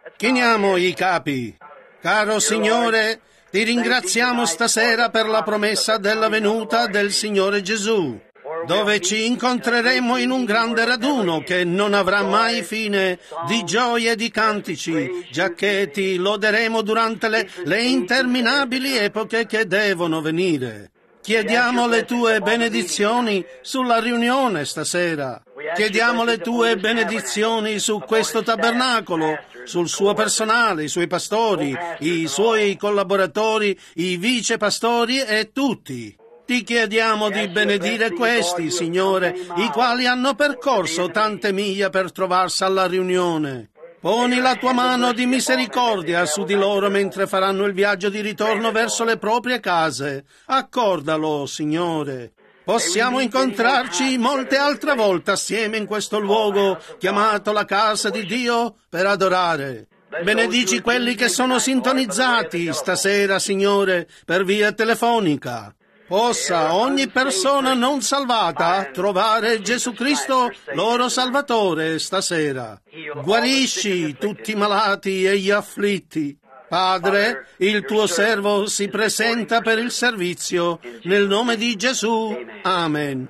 Chiniamo i capi. Caro Signore, ti ringraziamo stasera per la promessa della venuta del Signore Gesù, dove ci incontreremo in un grande raduno che non avrà mai fine di gioie e di cantici, giacché ti loderemo durante le interminabili epoche che devono venire. Chiediamo le tue benedizioni sulla riunione stasera. Chiediamo le tue benedizioni su questo tabernacolo, sul suo personale, i suoi pastori, i suoi collaboratori, i vicepastori e tutti. Ti chiediamo di benedire questi, Signore, i quali hanno percorso tante miglia per trovarsi alla riunione. Poni la tua mano di misericordia su di loro mentre faranno il viaggio di ritorno verso le proprie case. Accordalo, Signore. Possiamo incontrarci molte altre volte assieme in questo luogo chiamato la casa di Dio per adorare. Benedici quelli che sono sintonizzati stasera, Signore, per via telefonica. Possa ogni persona non salvata trovare Gesù Cristo, loro Salvatore, stasera. Guarisci tutti i malati e gli afflitti. Padre, il tuo servo si presenta per il servizio. Nel nome di Gesù. Amen.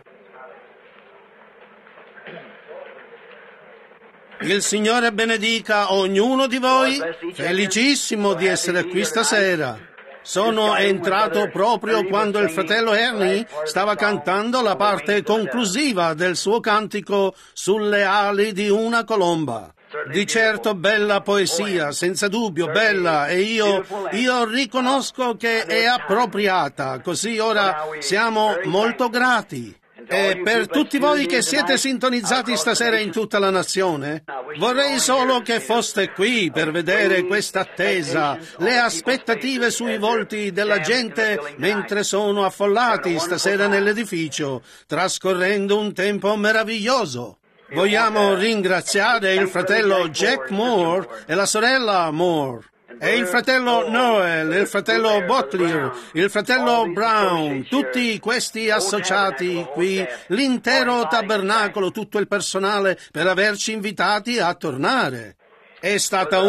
Il Signore benedica ognuno di voi. Felicissimo di essere qui stasera. Sono entrato proprio quando il fratello Ernie stava cantando la parte conclusiva del suo cantico Sulle ali di una colomba. Di certo bella poesia, senza dubbio bella, e io riconosco che è appropriata, così ora siamo molto grati. E per tutti voi che siete sintonizzati stasera in tutta la nazione, vorrei solo che foste qui per vedere questa attesa, le aspettative sui volti della gente mentre sono affollati stasera nell'edificio, trascorrendo un tempo meraviglioso. Vogliamo ringraziare il fratello Jack Moore e la sorella Moore, e il fratello Noel, il fratello Butler, il fratello Brown, tutti questi associati qui, l'intero tabernacolo, tutto il personale, per averci invitati a tornare. È stata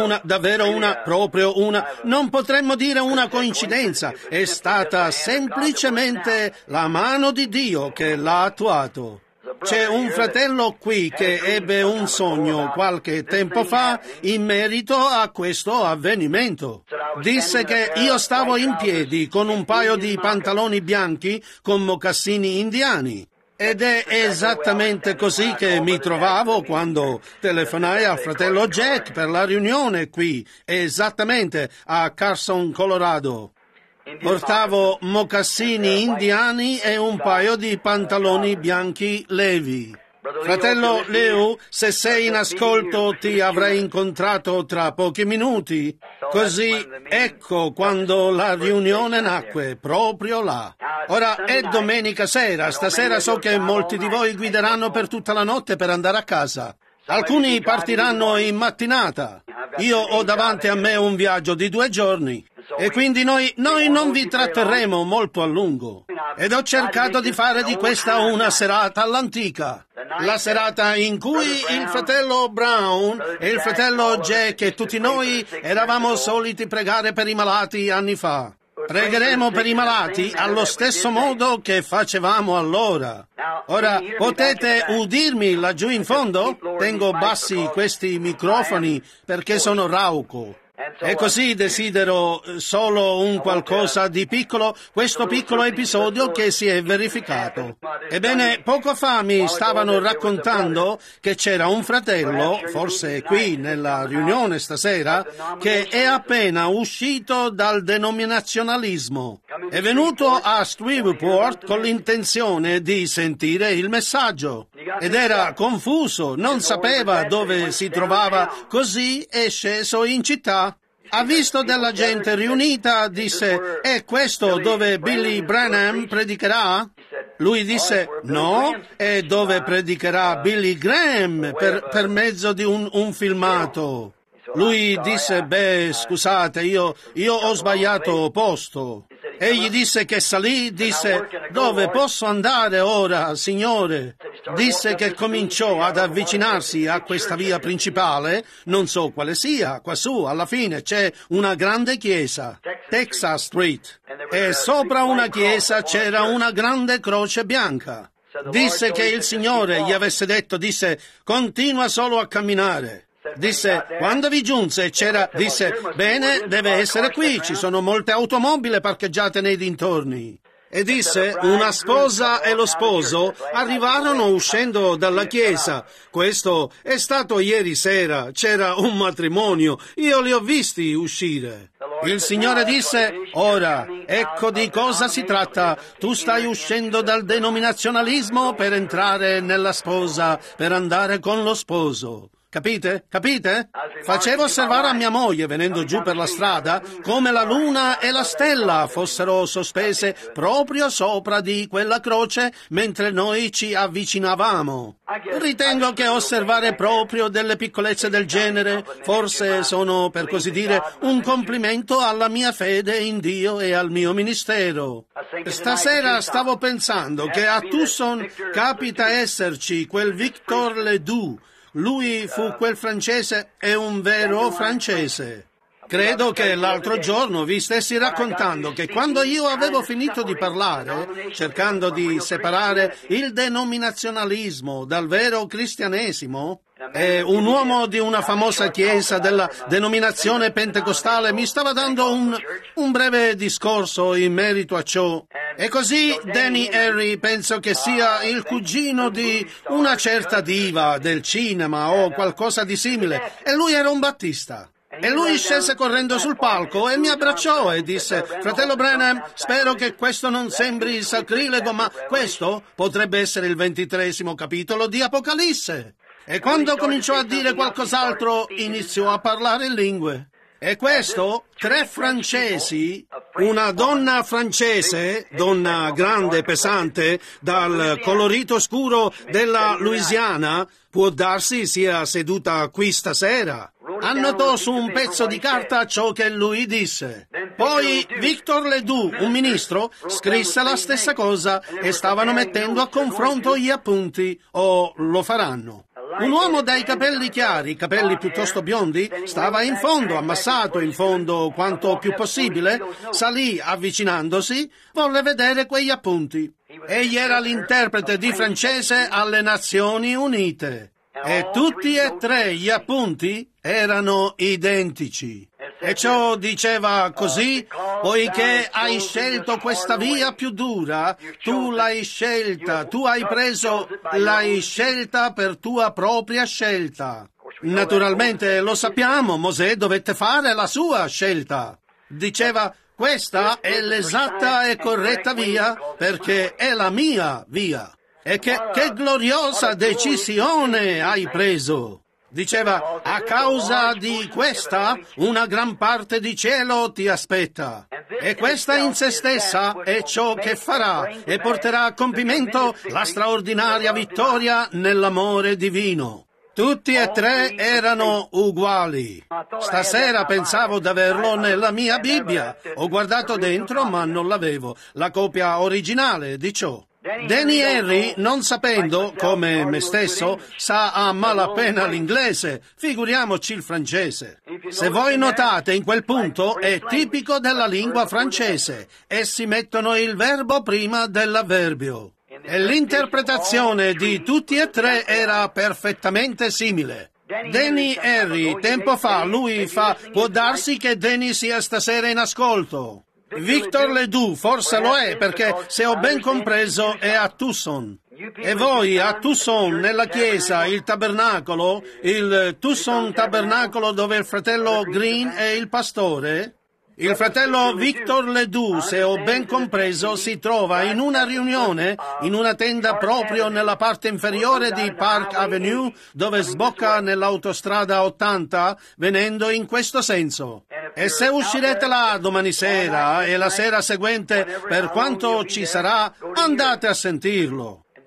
proprio una, non potremmo dire una coincidenza, è stata semplicemente la mano di Dio che l'ha attuato. C'è un fratello qui che ebbe un sogno qualche tempo fa in merito a questo avvenimento. Disse che io stavo in piedi con un paio di pantaloni bianchi con mocassini indiani. Ed è esattamente così che mi trovavo quando telefonai al fratello Jack per la riunione qui, esattamente a Carson, Colorado. Portavo mocassini indiani e un paio di pantaloni bianchi Levi. Fratello Leo, se sei in ascolto ti avrei incontrato tra pochi minuti. Così ecco quando la riunione nacque, proprio là. Ora è domenica sera, stasera so che molti di voi guideranno per tutta la notte per andare a casa. Alcuni partiranno in mattinata. Io ho davanti a me un viaggio di 2 giorni. E quindi noi non vi tratterremo molto a lungo. Ed ho cercato di fare di questa una serata all'antica. La serata in cui il fratello Brown e il fratello Jack e tutti noi eravamo soliti pregare per i malati anni fa. Pregheremo per i malati allo stesso modo che facevamo allora. Ora, potete udirmi laggiù in fondo? Tengo bassi questi microfoni perché sono rauco. E così desidero solo un qualcosa di piccolo, questo piccolo episodio che si è verificato. Ebbene, poco fa mi stavano raccontando che c'era un fratello, forse qui nella riunione stasera, che è appena uscito dal denominazionalismo. È venuto a Shreveport con l'intenzione di sentire il messaggio. Ed era confuso, non sapeva dove si trovava, così è sceso in città. Ha visto della gente riunita, disse, è questo dove Billy Branham predicherà? Lui disse, no, è dove predicherà Billy Graham per mezzo di un filmato. Lui disse, beh, scusate, io ho sbagliato posto. Egli disse che salì, disse: dove posso andare ora, Signore? Disse che cominciò ad avvicinarsi a questa via principale, non so quale sia, quassù alla fine c'è una grande chiesa, Texas Street, e sopra una chiesa c'era una grande croce bianca. Disse che il Signore gli avesse detto, disse: continua solo a camminare. Disse, quando vi giunse c'era, disse, bene, deve essere qui, ci sono molte automobili parcheggiate nei dintorni. E disse, una sposa e lo sposo arrivarono uscendo dalla chiesa. Questo è stato ieri sera, c'era un matrimonio, io li ho visti uscire. Il Signore disse, ora, ecco di cosa si tratta, tu stai uscendo dal denominazionalismo per entrare nella sposa, per andare con lo sposo. Capite? Capite? Facevo osservare a mia moglie, venendo giù per la strada, come la luna e la stella fossero sospese proprio sopra di quella croce mentre noi ci avvicinavamo. Ritengo che osservare proprio delle piccolezze del genere forse sono, per così dire, un complimento alla mia fede in Dio e al mio ministero. Stasera stavo pensando che a Tucson capita esserci quel Victor Ledoux. Lui fu quel francese, è un vero francese. Credo che l'altro giorno vi stessi raccontando che quando io avevo finito di parlare, cercando di separare il denominazionalismo dal vero cristianesimo, e un uomo di una famosa chiesa della denominazione pentecostale mi stava dando un breve discorso in merito a ciò. E così Danny Henry penso che sia il cugino di una certa diva del cinema o qualcosa di simile, e lui era un battista. E lui scese correndo sul palco e mi abbracciò e disse, fratello Branham, spero che questo non sembri sacrilego, ma questo potrebbe essere il 23° capitolo di Apocalisse. E quando cominciò a dire qualcos'altro, iniziò a parlare in lingue. E questo, 3 francesi, una donna francese, donna grande e pesante, dal colorito scuro della Louisiana, può darsi sia seduta qui stasera. Annotò su un pezzo di carta ciò che lui disse. Poi Victor Ledoux, un ministro, scrisse la stessa cosa e stavano mettendo a confronto gli appunti, o lo faranno. Un uomo dai capelli chiari, capelli piuttosto biondi, stava in fondo, ammassato in fondo quanto più possibile, salì avvicinandosi, volle vedere quegli appunti. Egli era l'interprete di francese alle Nazioni Unite. E tutti e 3 gli appunti erano identici. E ciò diceva così, poiché hai scelto questa via più dura, tu l'hai scelta, tu hai preso, l'hai scelta per tua propria scelta. Naturalmente lo sappiamo, Mosè dovette fare la sua scelta. Diceva, questa è l'esatta e corretta via perché è la mia via. E che gloriosa decisione hai preso! Diceva, a causa di questa, una gran parte di cielo ti aspetta. E questa in se stessa è ciò che farà e porterà a compimento la straordinaria vittoria nell'amore divino. Tutti e 3 erano uguali. Stasera pensavo d'averlo nella mia Bibbia. Ho guardato dentro, ma non l'avevo. La copia originale di ciò. Danny Henry, non sapendo, come me stesso, sa a malapena l'inglese, figuriamoci il francese. Se voi notate, in quel punto è tipico della lingua francese. Essi mettono il verbo prima dell'avverbio. E l'interpretazione di tutti e 3 era perfettamente simile. Danny Henry, tempo fa, può darsi che Danny sia stasera in ascolto. Victor Ledoux forse lo è perché, se ho ben compreso, è a Tucson. E voi a Tucson, nella chiesa, il tabernacolo, il Tucson tabernacolo dove il fratello Green è il pastore, il fratello Victor Ledoux, se ho ben compreso, si trova in una riunione, in una tenda proprio nella parte inferiore di Park Avenue, dove sbocca nell'autostrada 80, venendo in questo senso. E se uscirete là domani sera e la sera seguente, per quanto ci sarà, andate a sentirlo.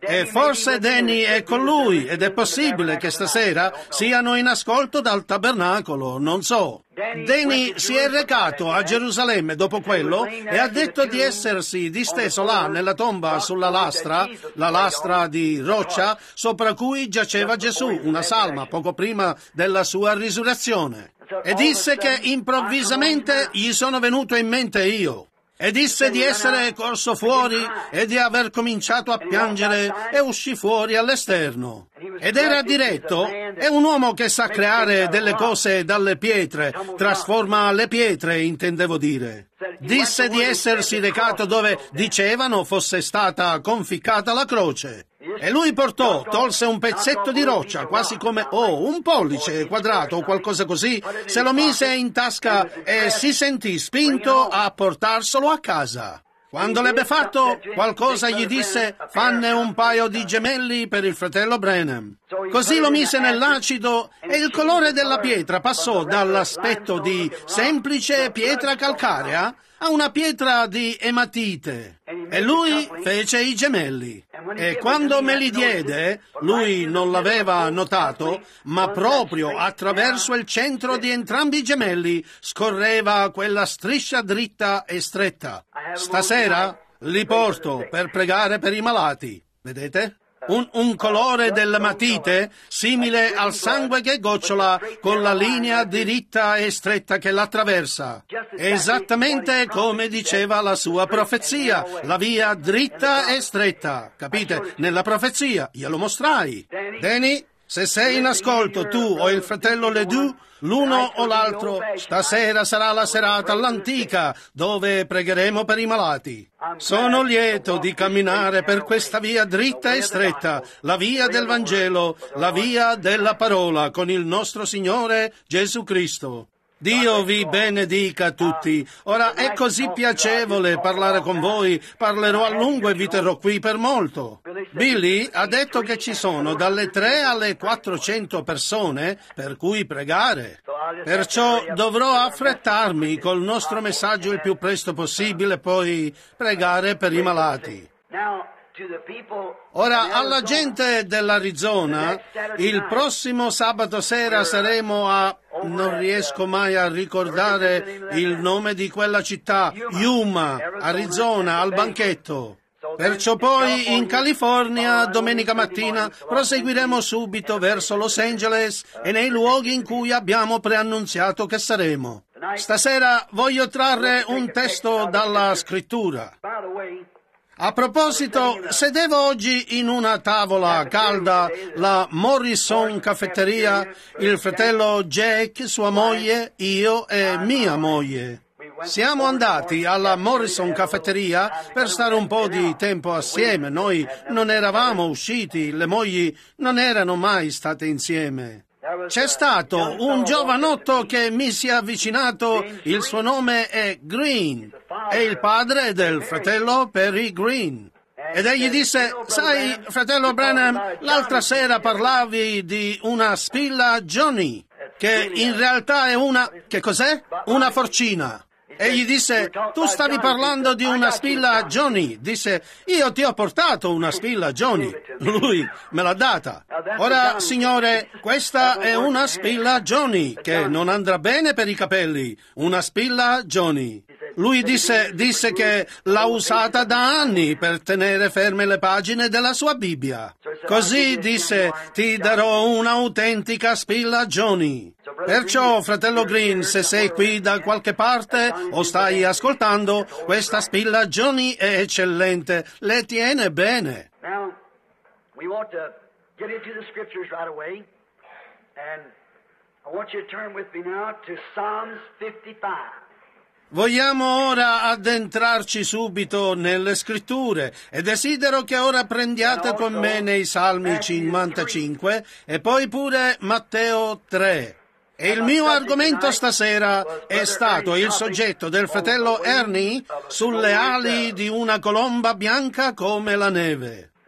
E forse Danny è con lui ed è possibile che stasera siano in ascolto dal tabernacolo, non so. Danny si è recato a Gerusalemme dopo quello e ha detto di essersi disteso là nella tomba sulla lastra, la lastra di roccia sopra cui giaceva Gesù, una salma poco prima della sua risurrezione. E disse che improvvisamente gli sono venuto in mente io. E disse di essere corso fuori e di aver cominciato a piangere e uscì fuori all'esterno. Ed era diretto, è un uomo che sa creare delle cose dalle pietre, trasforma le pietre, intendevo dire. Disse di essersi recato dove dicevano fosse stata conficcata la croce. E lui tolse un pezzetto di roccia, quasi come, un pollice quadrato o qualcosa così, se lo mise in tasca e si sentì spinto a portarselo a casa. Quando l'ebbe fatto, qualcosa gli disse, fanne un paio di gemelli per il fratello Branham. Così lo mise nell'acido e il colore della pietra passò dall'aspetto di semplice pietra calcarea a una pietra di ematite. E lui fece i gemelli. E quando me li diede, lui non l'aveva notato, ma proprio attraverso il centro di entrambi i gemelli scorreva quella striscia dritta e stretta. Stasera li porto per pregare per i malati. Vedete? Un colore dell'ematite simile al sangue che gocciola con la linea diritta e stretta che l'attraversa. Esattamente come diceva la sua profezia, la via dritta e stretta. Capite? Nella profezia, glielo mostrai. Danny, se sei in ascolto tu o il fratello Ledoux, l'uno o l'altro, stasera sarà la serata all'antica, dove pregheremo per i malati. Sono lieto di camminare per questa via dritta e stretta, la via del Vangelo, la via della parola, con il nostro Signore Gesù Cristo. Dio vi benedica tutti. Ora è così piacevole parlare con voi, parlerò a lungo e vi terrò qui per molto. Billy ha detto che ci sono dalle 3 alle 400 persone per cui pregare. Perciò dovrò affrettarmi col nostro messaggio il più presto possibile, poi pregare per i malati. Ora, alla gente dell'Arizona, il prossimo sabato sera saremo a... non riesco mai a ricordare il nome di quella città, Yuma, Arizona, al banchetto. Perciò poi in California, domenica mattina, proseguiremo subito verso Los Angeles e nei luoghi in cui abbiamo preannunziato che saremo. Stasera voglio trarre un testo dalla scrittura. A proposito, sedevo oggi in una tavola calda, la Morrison Caffetteria, il fratello Jack, sua moglie, io e mia moglie. Siamo andati alla Morrison Caffetteria per stare un po' di tempo assieme. Noi non eravamo usciti, le mogli non erano mai state insieme. C'è stato un giovanotto che mi si è avvicinato, il suo nome è Green, è il padre del fratello Perry Green. Ed egli disse, sai, fratello Branham, l'altra sera parlavi di una spilla Johnny, che in realtà è una... che cos'è? Una forcina. Egli disse, tu stavi parlando di una spilla Johnny. Disse, io ti ho portato una spilla Johnny. Lui me l'ha data. Ora, signore, questa è una spilla Johnny, che non andrà bene per i capelli. Una spilla Johnny. Lui disse che l'ha usata da anni per tenere ferme le pagine della sua Bibbia. Così disse, ti darò un'autentica spilla Johnny. Perciò, fratello Green, se sei qui da qualche parte o stai ascoltando, questa spilla Johnny è eccellente, le tiene bene. Now, we want to get into the scriptures right away, and I want you to turn with me now to Psalms 55. Vogliamo ora addentrarci subito nelle scritture e desidero che ora prendiate con me nei Salmi 55 e poi pure Matteo 3. E il mio argomento stasera è stato il soggetto del fratello Ernie sulle ali di una colomba bianca come la neve.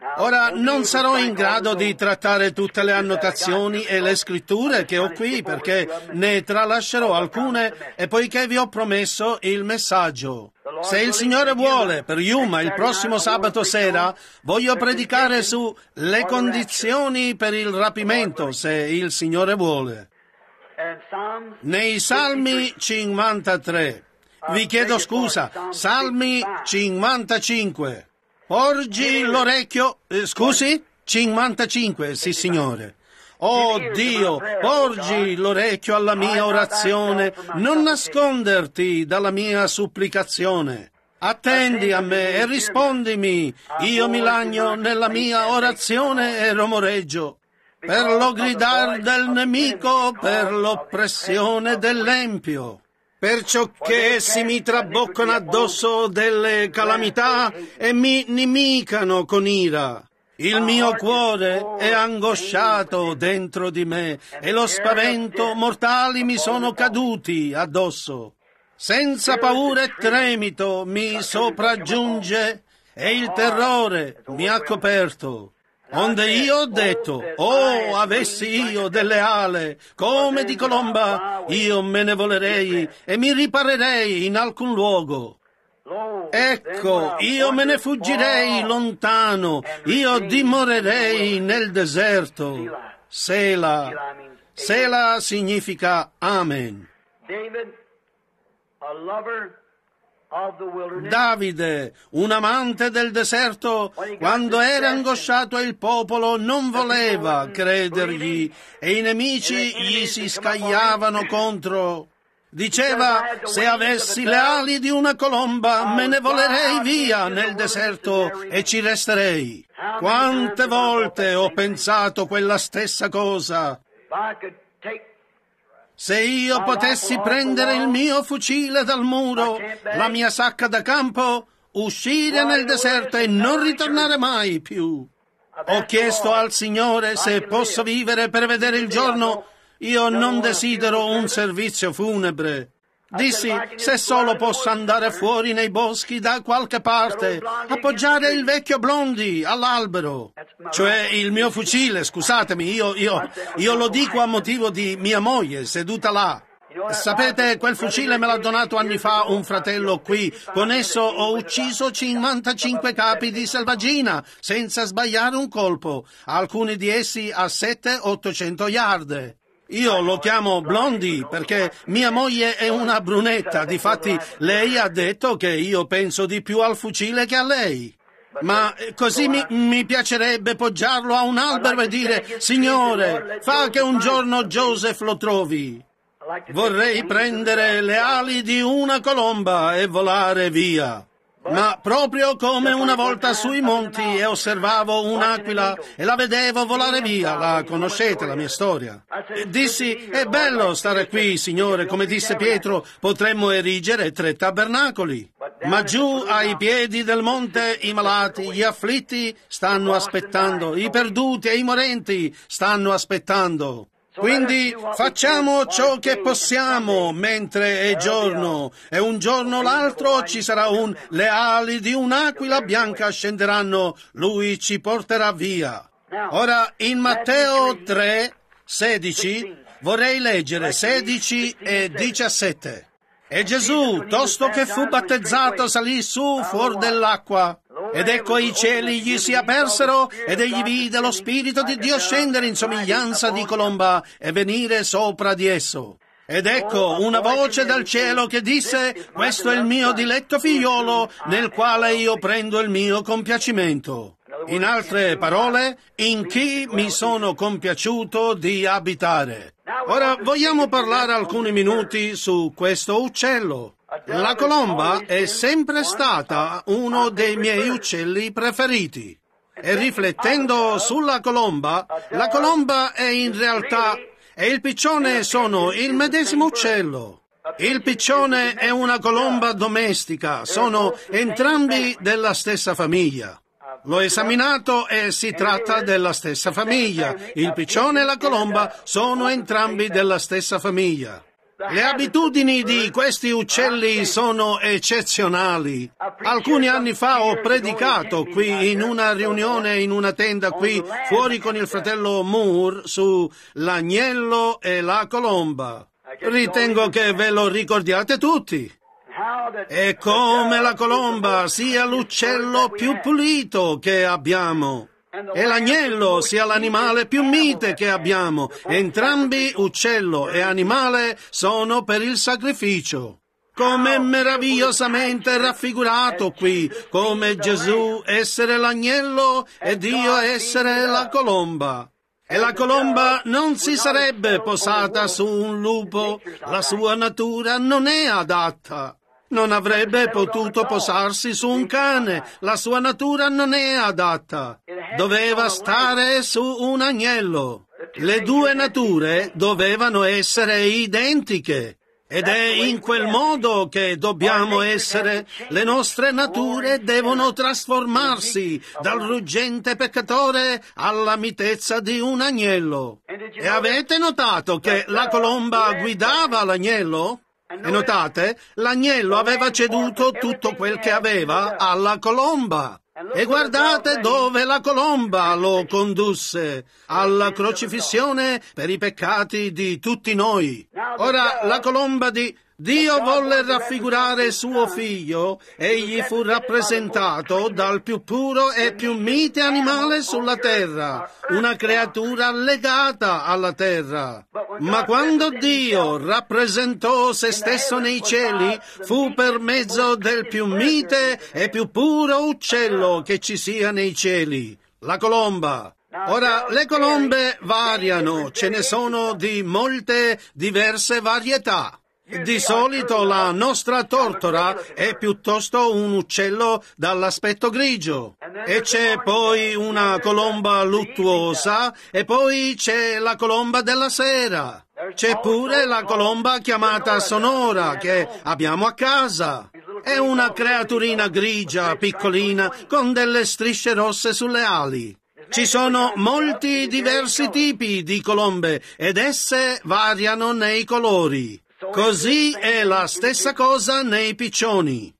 Ora non sarò in grado di trattare tutte le annotazioni e le scritture che ho qui perché ne tralascerò alcune e poiché vi ho promesso il messaggio. Se il Signore vuole, per Yuma il prossimo sabato sera voglio predicare su le condizioni per il rapimento, se il Signore vuole. Nei Salmi 53, vi chiedo scusa, Salmi 55. Porgi l'orecchio, scusi? 55, sì signore. Oh Dio, porgi l'orecchio alla mia orazione, non nasconderti dalla mia supplicazione. Attendi a me e rispondimi, io mi lagno nella mia orazione e romoreggio. Per lo gridar del nemico, per l'oppressione dell'empio. Perciò che essi mi traboccano addosso delle calamità e mi nimicano con ira. Il mio cuore è angosciato dentro di me e lo spavento mortali mi sono caduti addosso. Senza paura e tremito mi sopraggiunge e il terrore mi ha coperto. Onde io ho detto, oh, avessi io delle ale, come di colomba, io me ne volerei e mi riparerei in alcun luogo. Ecco, io me ne fuggirei lontano, io dimorerei nel deserto. Sela. Sela significa Amen. Davide, un amante del deserto, quando era angosciato il popolo non voleva credergli e i nemici gli si scagliavano contro. Diceva, se avessi le ali di una colomba me ne volerei via nel deserto e ci resterei. Quante volte ho pensato quella stessa cosa. Se io potessi prendere il mio fucile dal muro, la mia sacca da campo, uscire nel deserto e non ritornare mai più. Ho chiesto al Signore se posso vivere per vedere il giorno. Io non desidero un servizio funebre. Dissi, se solo posso andare fuori nei boschi da qualche parte, appoggiare il vecchio Blondi all'albero. Cioè il mio fucile, scusatemi, io lo dico a motivo di mia moglie seduta là. Sapete, quel fucile me l'ha donato anni fa un fratello qui. Con esso ho ucciso 55 capi di selvaggina, senza sbagliare un colpo, alcuni di essi a 700-800 yard. Io lo chiamo Blondi perché mia moglie è una brunetta, difatti lei ha detto che io penso di più al fucile che a lei. Ma così mi piacerebbe poggiarlo a un albero e dire, Signore, fa che un giorno Joseph lo trovi. Vorrei prendere le ali di una colomba e volare via. Ma proprio come una volta sui monti e osservavo un'aquila e la vedevo volare via, la conoscete la mia storia. E dissi, è bello stare qui, Signore, come disse Pietro, potremmo erigere 3 tabernacoli. Ma giù ai piedi del monte i malati, gli afflitti stanno aspettando, i perduti e i morenti stanno aspettando. Quindi facciamo ciò che possiamo mentre è giorno, e un giorno o l'altro ci sarà le ali di un'aquila bianca scenderanno, lui ci porterà via. Ora in Matteo 3:16 vorrei leggere 16 e 17. E Gesù, tosto che fu battezzato, salì su fuor dell'acqua. Ed ecco i cieli gli si apersero, ed egli vide lo Spirito di Dio scendere in somiglianza di colomba e venire sopra di esso. Ed ecco una voce dal cielo che disse, questo è il mio diletto figliolo, nel quale io prendo il mio compiacimento. In altre parole, in chi mi sono compiaciuto di abitare. Ora vogliamo parlare alcuni minuti su questo uccello. La colomba è sempre stata uno dei miei uccelli preferiti. E riflettendo sulla colomba, la colomba è in realtà e il piccione sono il medesimo uccello. Il piccione è una colomba domestica, sono entrambi della stessa famiglia. L'ho esaminato e si tratta della stessa famiglia. Il piccione e la colomba sono entrambi della stessa famiglia. Le abitudini di questi uccelli sono eccezionali. Alcuni anni fa ho predicato qui in una riunione in una tenda qui fuori con il fratello Moore su l'agnello e la colomba. Ritengo che ve lo ricordiate tutti. E come la colomba sia l'uccello più pulito che abbiamo. E l'agnello sia l'animale più mite che abbiamo. Entrambi, uccello e animale, sono per il sacrificio. Come meravigliosamente raffigurato qui, come Gesù essere l'agnello e Dio essere la colomba. E la colomba non si sarebbe posata su un lupo, la sua natura non è adatta. Non avrebbe potuto posarsi su un cane, la sua natura non è adatta. Doveva stare su un agnello. Le due nature dovevano essere identiche. Ed è in quel modo che dobbiamo essere. Le nostre nature devono trasformarsi dal ruggente peccatore alla mitezza di un agnello. E avete notato che la colomba guidava l'agnello? E notate, l'agnello aveva ceduto tutto quel che aveva alla colomba. E guardate dove la colomba lo condusse, alla crocifissione per i peccati di tutti noi. Ora, la colomba di Dio volle raffigurare suo figlio, egli fu rappresentato dal più puro e più mite animale sulla terra, una creatura legata alla terra. Ma quando Dio rappresentò se stesso nei cieli, fu per mezzo del più mite e più puro uccello che ci sia nei cieli, la colomba. Ora, le colombe variano, ce ne sono di molte diverse varietà. Di solito la nostra tortora è piuttosto un uccello dall'aspetto grigio. E c'è poi una colomba luttuosa e poi c'è la colomba della sera. C'è pure la colomba chiamata sonora che abbiamo a casa. È una creaturina grigia, piccolina, con delle strisce rosse sulle ali. Ci sono molti diversi tipi di colombe ed esse variano nei colori. Così è la stessa cosa nei piccioni.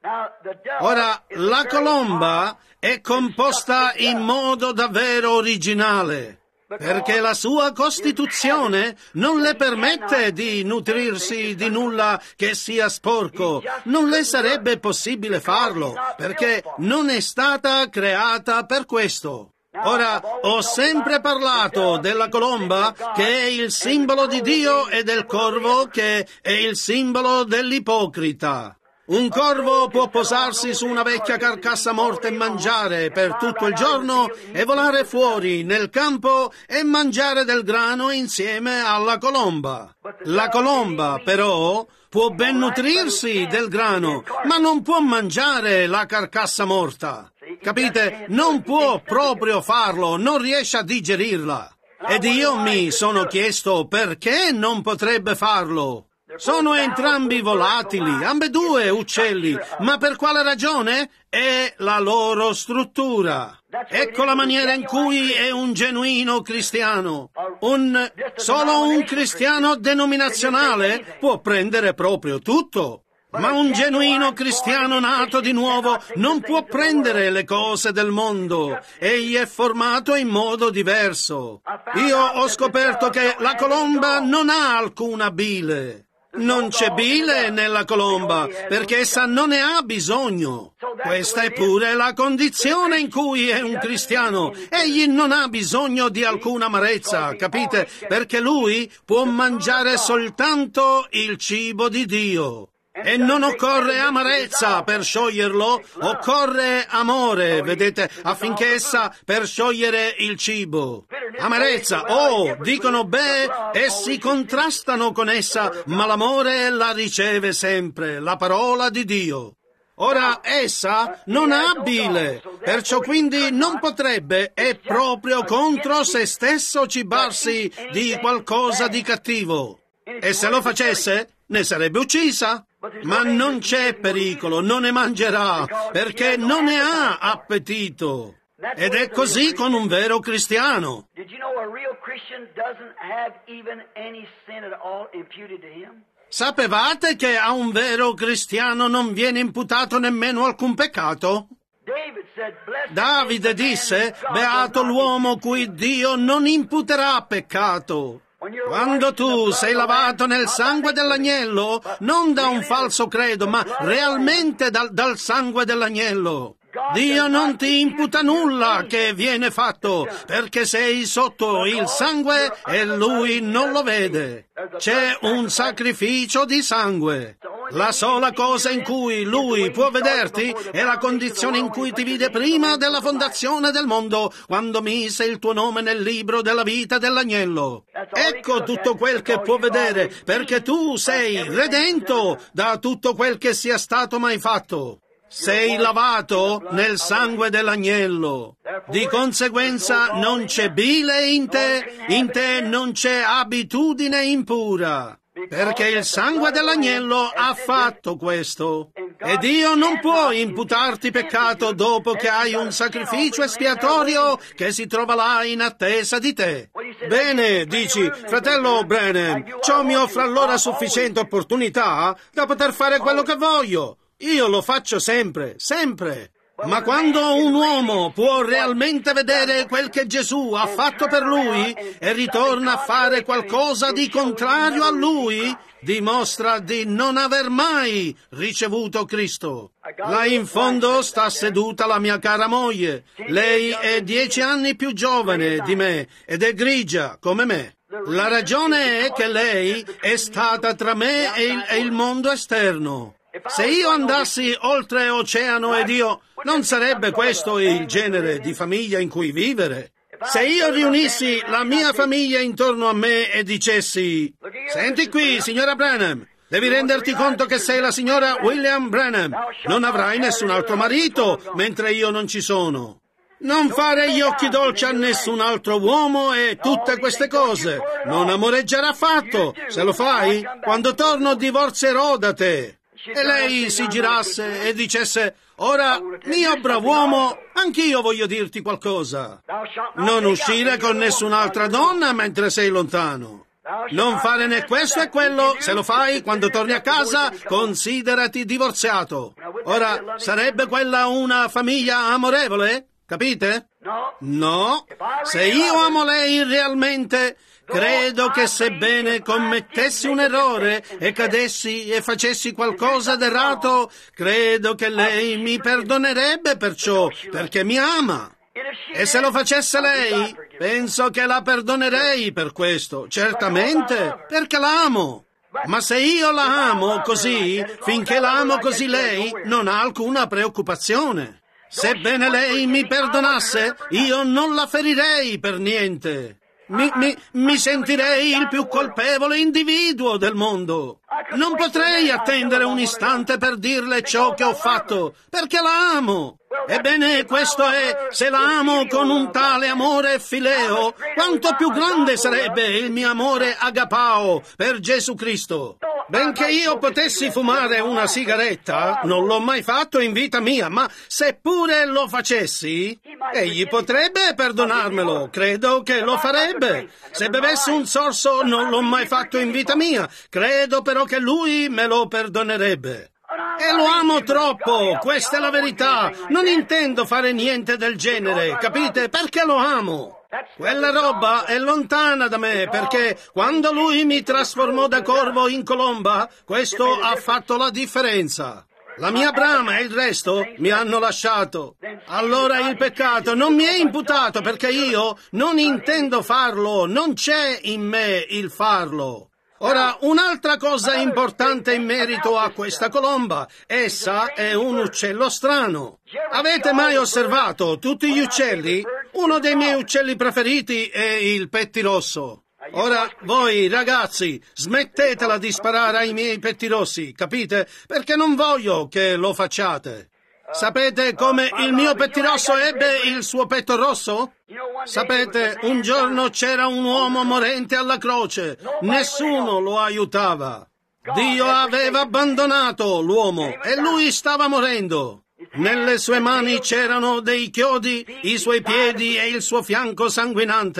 Ora, la colomba è composta in modo davvero originale, perché la sua costituzione non le permette di nutrirsi di nulla che sia sporco. Non le sarebbe possibile farlo, perché non è stata creata per questo. Ora, ho sempre parlato della colomba che è il simbolo di Dio e del corvo che è il simbolo dell'ipocrita. Un corvo può posarsi su una vecchia carcassa morta e mangiare per tutto il giorno e volare fuori nel campo e mangiare del grano insieme alla colomba. La colomba, però, può ben nutrirsi del grano, ma non può mangiare la carcassa morta. Capite? Non può proprio farlo, non riesce a digerirla. Ed io mi sono chiesto perché non potrebbe farlo. Sono entrambi volatili, ambedue uccelli, ma per quale ragione? È la loro struttura. Ecco la maniera in cui è un genuino cristiano. Solo un cristiano denominazionale può prendere proprio tutto. Ma un genuino cristiano nato di nuovo non può prendere le cose del mondo. Egli è formato in modo diverso. Io ho scoperto che la colomba non ha alcuna bile. Non c'è bile nella colomba, perché essa non ne ha bisogno. Questa è pure la condizione in cui è un cristiano. Egli non ha bisogno di alcuna amarezza, capite? Perché lui può mangiare soltanto il cibo di Dio. E non occorre amarezza per scioglierlo, occorre amore, vedete, affinché essa per sciogliere il cibo. Amarezza, dicono essi contrastano con essa, ma l'amore la riceve sempre, la parola di Dio. Ora essa non ha bile, perciò quindi non potrebbe, è proprio contro se stesso cibarsi di qualcosa di cattivo. E se lo facesse, ne sarebbe uccisa. Ma non c'è pericolo, non ne mangerà, perché non ne ha appetito. Ed è così con un vero cristiano. Sapevate che a un vero cristiano non viene imputato nemmeno alcun peccato? Davide disse, beato l'uomo cui Dio non imputerà peccato. Quando tu sei lavato nel sangue dell'agnello, non da un falso credo, ma realmente dal sangue dell'agnello, Dio non ti imputa nulla che viene fatto, perché sei sotto il sangue e Lui non lo vede. C'è un sacrificio di sangue. La sola cosa in cui Lui può vederti è la condizione in cui ti vide prima della fondazione del mondo, quando mise il tuo nome nel libro della vita dell'agnello. Ecco tutto quel che può vedere, perché tu sei redento da tutto quel che sia stato mai fatto. Sei lavato nel sangue dell'agnello. Di conseguenza non c'è bile in te non c'è abitudine impura, perché il sangue dell'agnello ha fatto questo. E Dio non può imputarti peccato dopo che hai un sacrificio espiatorio che si trova là in attesa di te. Bene, dici, fratello Branham, ciò mi offre allora sufficiente opportunità da poter fare quello che voglio. Io lo faccio sempre, sempre. Ma quando un uomo può realmente vedere quel che Gesù ha fatto per lui e ritorna a fare qualcosa di contrario a lui, dimostra di non aver mai ricevuto Cristo. Là in fondo sta seduta la mia cara moglie. Lei è 10 anni più giovane di me ed è grigia come me. La ragione è che lei è stata tra me e il mondo esterno. Se io andassi oltre oceano ed io, non sarebbe questo il genere di famiglia in cui vivere. Se io riunissi la mia famiglia intorno a me e dicessi, senti qui, signora Branham, devi renderti conto che sei la signora William Branham, non avrai nessun altro marito mentre io non ci sono. Non fare gli occhi dolci a nessun altro uomo e tutte queste cose. Non amoreggiare affatto. Se lo fai, quando torno divorzierò da te. E lei si girasse e dicesse, ora, mio brav'uomo, anch'io voglio dirti qualcosa. Non uscire con nessun'altra donna mentre sei lontano. Non fare né questo e quello. Se lo fai, quando torni a casa, considerati divorziato. Ora, sarebbe quella una famiglia amorevole? Capite? No. Se io amo lei realmente, credo che sebbene commettessi un errore e cadessi e facessi qualcosa d'errato, credo che lei mi perdonerebbe perciò, perché mi ama. E se lo facesse lei, penso che la perdonerei per questo, certamente, perché la amo. Ma se io la amo così, finché la amo così lei, non ha alcuna preoccupazione. Sebbene lei mi perdonasse, io non la ferirei per niente. Mi sentirei il più colpevole individuo del mondo. Non potrei attendere un istante per dirle ciò che ho fatto, perché la amo. Ebbene, questo è, se la amo con un tale amore fileo, quanto più grande sarebbe il mio amore agapao per Gesù Cristo. Benché io potessi fumare una sigaretta, non l'ho mai fatto in vita mia, ma seppure lo facessi, egli potrebbe perdonarmelo, credo che lo farebbe. Se bevessi un sorso, non l'ho mai fatto in vita mia, credo però che lui me lo perdonerebbe. E lo amo troppo, questa è la verità. Non intendo fare niente del genere, capite? Perché lo amo. Quella roba è lontana da me, perché quando lui mi trasformò da corvo in colomba, questo ha fatto la differenza. La mia brama e il resto mi hanno lasciato. Allora il peccato non mi è imputato perché io non intendo farlo, non c'è in me il farlo. Ora, un'altra cosa importante in merito a questa colomba, essa è un uccello strano. Avete mai osservato tutti gli uccelli? Uno dei miei uccelli preferiti è il pettirosso. Ora, voi ragazzi, smettetela di sparare ai miei pettirossi, capite? Perché non voglio che lo facciate. Sapete come il mio pettirosso ebbe il suo petto rosso? Sapete, un giorno c'era un uomo morente alla croce, nessuno lo aiutava. Dio aveva abbandonato l'uomo e lui stava morendo. Nelle sue mani c'erano dei chiodi, i suoi piedi e il suo fianco sanguinante.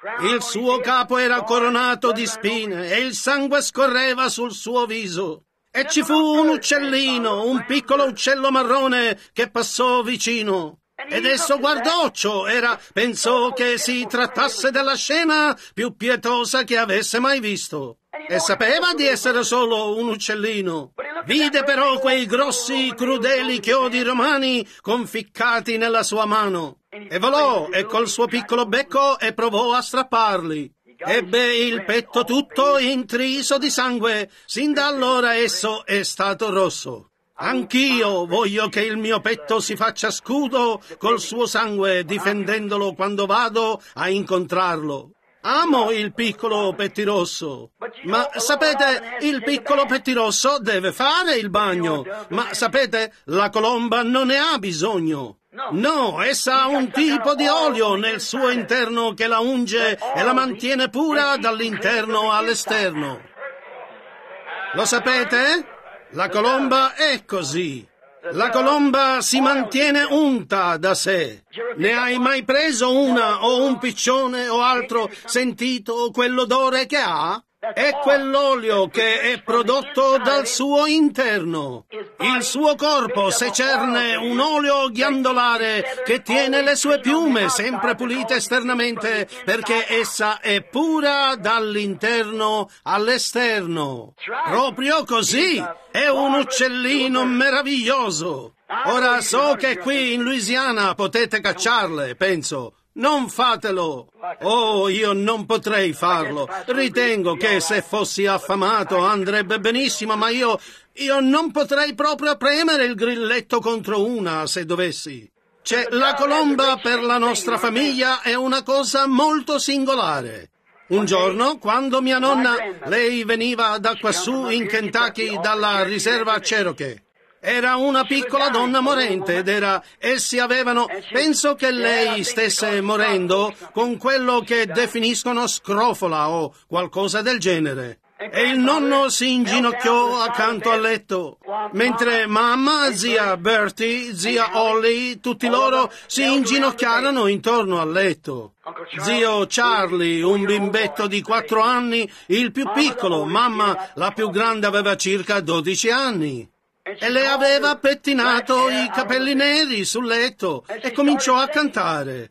Il suo capo era coronato di spine e il sangue scorreva sul suo viso. E ci fu un uccellino, un piccolo uccello marrone che passò vicino. Ed esso guardò ciò, pensò che si trattasse della scena più pietosa che avesse mai visto. E sapeva di essere solo un uccellino. Vide però quei grossi, crudeli chiodi romani conficcati nella sua mano. E volò, e col suo piccolo becco e provò a strapparli. Ebbe il petto tutto intriso di sangue. Sin da allora esso è stato rosso. Anch'io voglio che il mio petto si faccia scudo col suo sangue, difendendolo quando vado a incontrarlo. Amo il piccolo pettirosso. Ma sapete, il piccolo pettirosso deve fare il bagno. Ma sapete, la colomba non ne ha bisogno. No, essa ha un tipo di olio nel suo interno che la unge e la mantiene pura dall'interno all'esterno. Lo sapete? La colomba è così. La colomba si mantiene unta da sé. Ne hai mai preso una o un piccione o altro, sentito quell'odore che ha? È quell'olio che è prodotto dal suo interno. Il suo corpo secerne un olio ghiandolare che tiene le sue piume sempre pulite esternamente perché essa è pura dall'interno all'esterno. Proprio così. È un uccellino meraviglioso. Ora so che qui in Louisiana potete cacciarle, penso. Non fatelo! Oh, io non potrei farlo. Ritengo che se fossi affamato andrebbe benissimo, ma io non potrei proprio premere il grilletto contro una, se dovessi. La colomba per la nostra famiglia è una cosa molto singolare. Un giorno, quando mia nonna, lei veniva da quassù in Kentucky dalla riserva Cherokee. Era una piccola donna morente essi avevano, penso che lei stesse morendo con quello che definiscono scrofola o qualcosa del genere. E il nonno si inginocchiò accanto al letto, mentre mamma, zia Bertie, zia Holly, tutti loro si inginocchiarono intorno al letto. Zio Charlie, un bimbetto di 4 anni, il più piccolo, mamma, la più grande, aveva circa 12 anni. E le aveva pettinato i capelli neri sul letto e cominciò a cantare.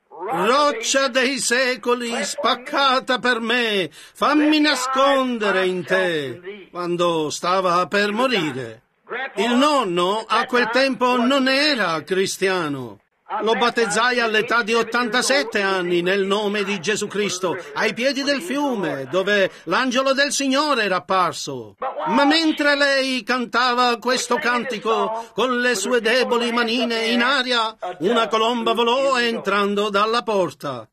Roccia dei secoli, spaccata per me, fammi nascondere in te, quando stava per morire. Il nonno a quel tempo non era cristiano. Lo battezzai all'età di 87 anni nel nome di Gesù Cristo, ai piedi del fiume, dove l'angelo del Signore era apparso. Ma mentre lei cantava questo cantico, con le sue deboli manine in aria, una colomba volò entrando dalla porta.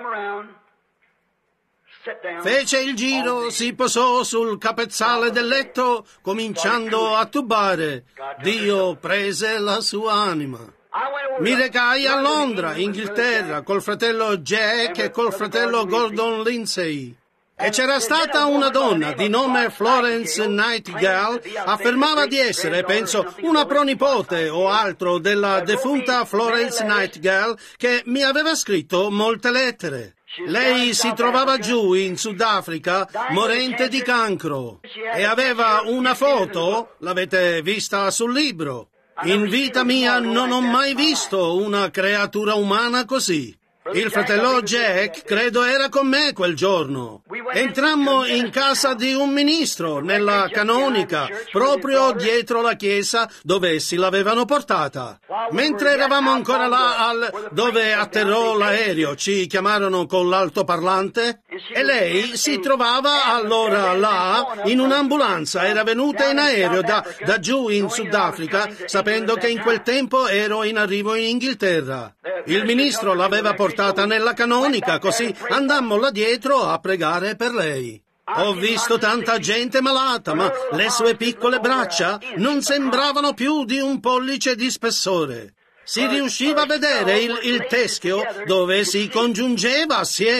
Fece il giro, si posò sul capezzale del letto, cominciando a tubare. Dio prese la sua anima. Mi recai a Londra, Inghilterra, col fratello Jack e col fratello Gordon Lindsay. E c'era stata una donna di nome Florence Nightingale, affermava di essere, penso, una pronipote o altro della defunta Florence Nightingale, che mi aveva scritto molte lettere. Lei si trovava giù in Sudafrica, morente di cancro, e aveva una foto, l'avete vista sul libro. In vita mia non ho mai visto una creatura umana così. Il fratello Jack, credo, era con me quel giorno. Entrammo in casa di un ministro, nella canonica, proprio dietro la chiesa dove essi l'avevano portata. Mentre eravamo ancora là dove atterrò l'aereo, ci chiamarono con l'altoparlante e lei si trovava allora là in un'ambulanza. Era venuta in aereo da giù in Sudafrica, sapendo che in quel tempo ero in arrivo in Inghilterra. Il ministro l'aveva portata nella canonica, così andammo là dietro a pregare per lei. Ho visto tanta gente malata, ma le sue piccole braccia non sembravano più di un pollice di spessore. Si riusciva a vedere il teschio dove si congiungeva assieme.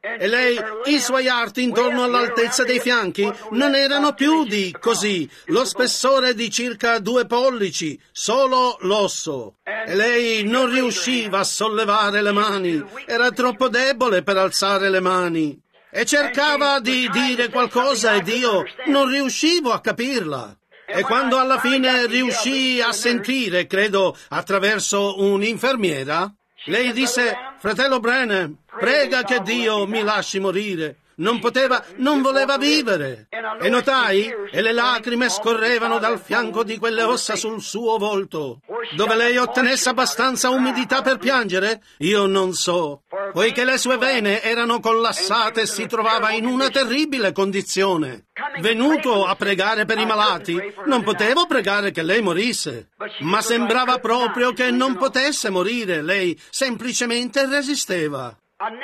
E lei, i suoi arti intorno all'altezza dei fianchi non erano più di così, lo spessore di circa 2 pollici, solo l'osso. E lei non riusciva a sollevare le mani, era troppo debole per alzare le mani. E cercava di dire qualcosa ed io non riuscivo a capirla. E quando alla fine riuscì a sentire, credo attraverso un'infermiera, lei disse: fratello Branham, prega che Dio mi lasci morire. Non voleva vivere. E notai, e le lacrime scorrevano dal fianco di quelle ossa sul suo volto. Dove lei ottenesse abbastanza umidità per piangere, io non so. Poiché le sue vene erano collassate e si trovava in una terribile condizione. Venuto a pregare per i malati, non potevo pregare che lei morisse. Ma sembrava proprio che non potesse morire, lei semplicemente resisteva.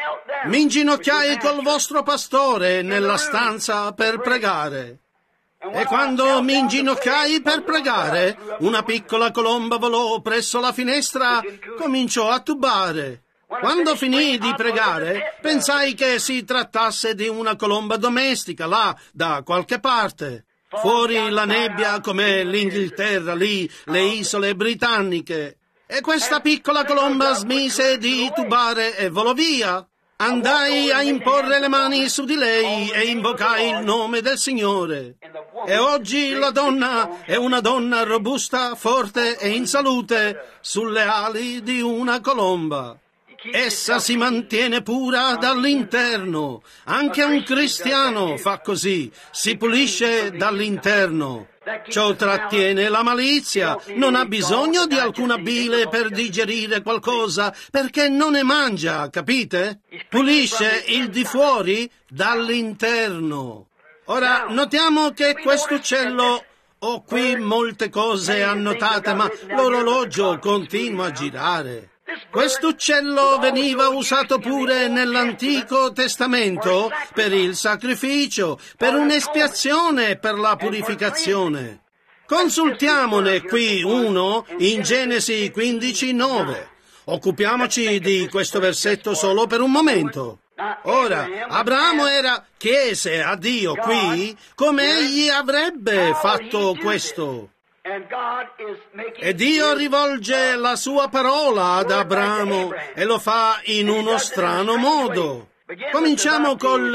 Mi inginocchiai col vostro pastore nella stanza per pregare. E quando mi inginocchiai per pregare, una piccola colomba volò presso la finestra, cominciò a tubare. Quando finii di pregare, pensai che si trattasse di una colomba domestica, là, da qualche parte. Fuori la nebbia come l'Inghilterra, lì, le isole britanniche. E questa piccola colomba smise di tubare e volò via. Andai a imporre le mani su di lei e invocai il nome del Signore. E oggi la donna è una donna robusta, forte e in salute, sulle ali di una colomba. Essa si mantiene pura dall'interno. Anche un cristiano fa così, si pulisce dall'interno. Ciò trattiene la malizia, non ha bisogno di alcuna bile per digerire qualcosa, perché non ne mangia, capite? Pulisce il di fuori dall'interno. Ora, notiamo che quest'uccello... Ho qui molte cose annotate, ma l'orologio continua a girare. Quest'uccello veniva usato pure nell'Antico Testamento per il sacrificio, per un'espiazione e per la purificazione. Consultiamone qui uno in Genesi 15:9. Occupiamoci di questo versetto solo per un momento. Ora, Abramo chiese a Dio qui come egli avrebbe fatto questo. E Dio rivolge la sua parola ad Abramo e lo fa in uno strano modo. Cominciamo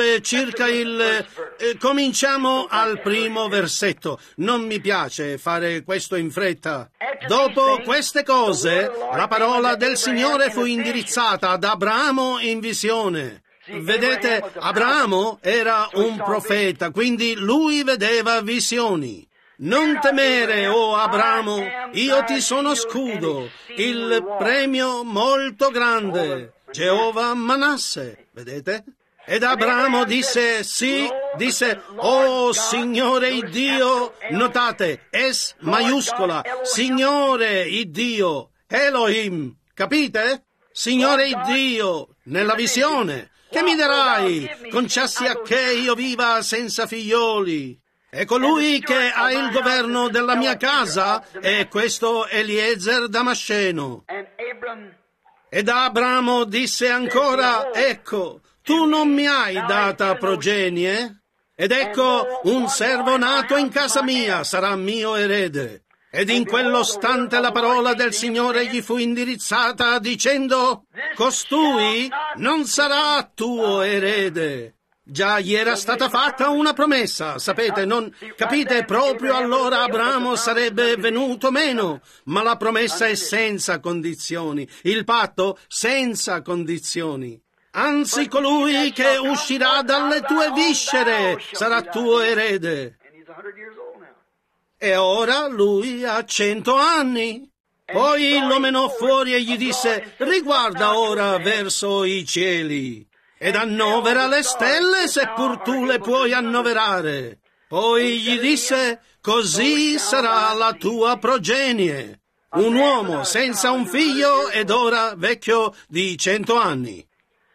cominciamo al primo versetto. Non mi piace fare questo in fretta. Dopo queste cose, la parola del Signore fu indirizzata ad Abramo in visione. Vedete, Abramo era un profeta, quindi lui vedeva visioni. Non temere, o Abramo, io ti sono scudo, il premio molto grande, Geova Manasse, vedete? Ed Abramo disse, oh Signore Iddio, notate, S maiuscola, Signore Iddio, Elohim, capite? Signore Iddio, nella visione, che mi darai, concessi a che io viva senza figlioli. E colui che ha il governo della mia casa è questo Eliezer Damasceno. Ed Abramo disse ancora, ecco, tu non mi hai data progenie, ed ecco, un servo nato in casa mia sarà mio erede. Ed in quell'ostante la parola del Signore gli fu indirizzata dicendo, costui non sarà tuo erede. Già gli era stata fatta una promessa, sapete, non capite, proprio allora Abramo sarebbe venuto meno, ma la promessa è senza condizioni, il patto senza condizioni. Anzi, colui che uscirà dalle tue viscere sarà tuo erede. E ora lui ha 100 anni. Poi lo menò fuori e gli disse, riguarda ora verso i cieli. Ed annovera le stelle seppur tu le puoi annoverare. Poi gli disse, così sarà la tua progenie. Un uomo senza un figlio ed ora vecchio di 100 anni.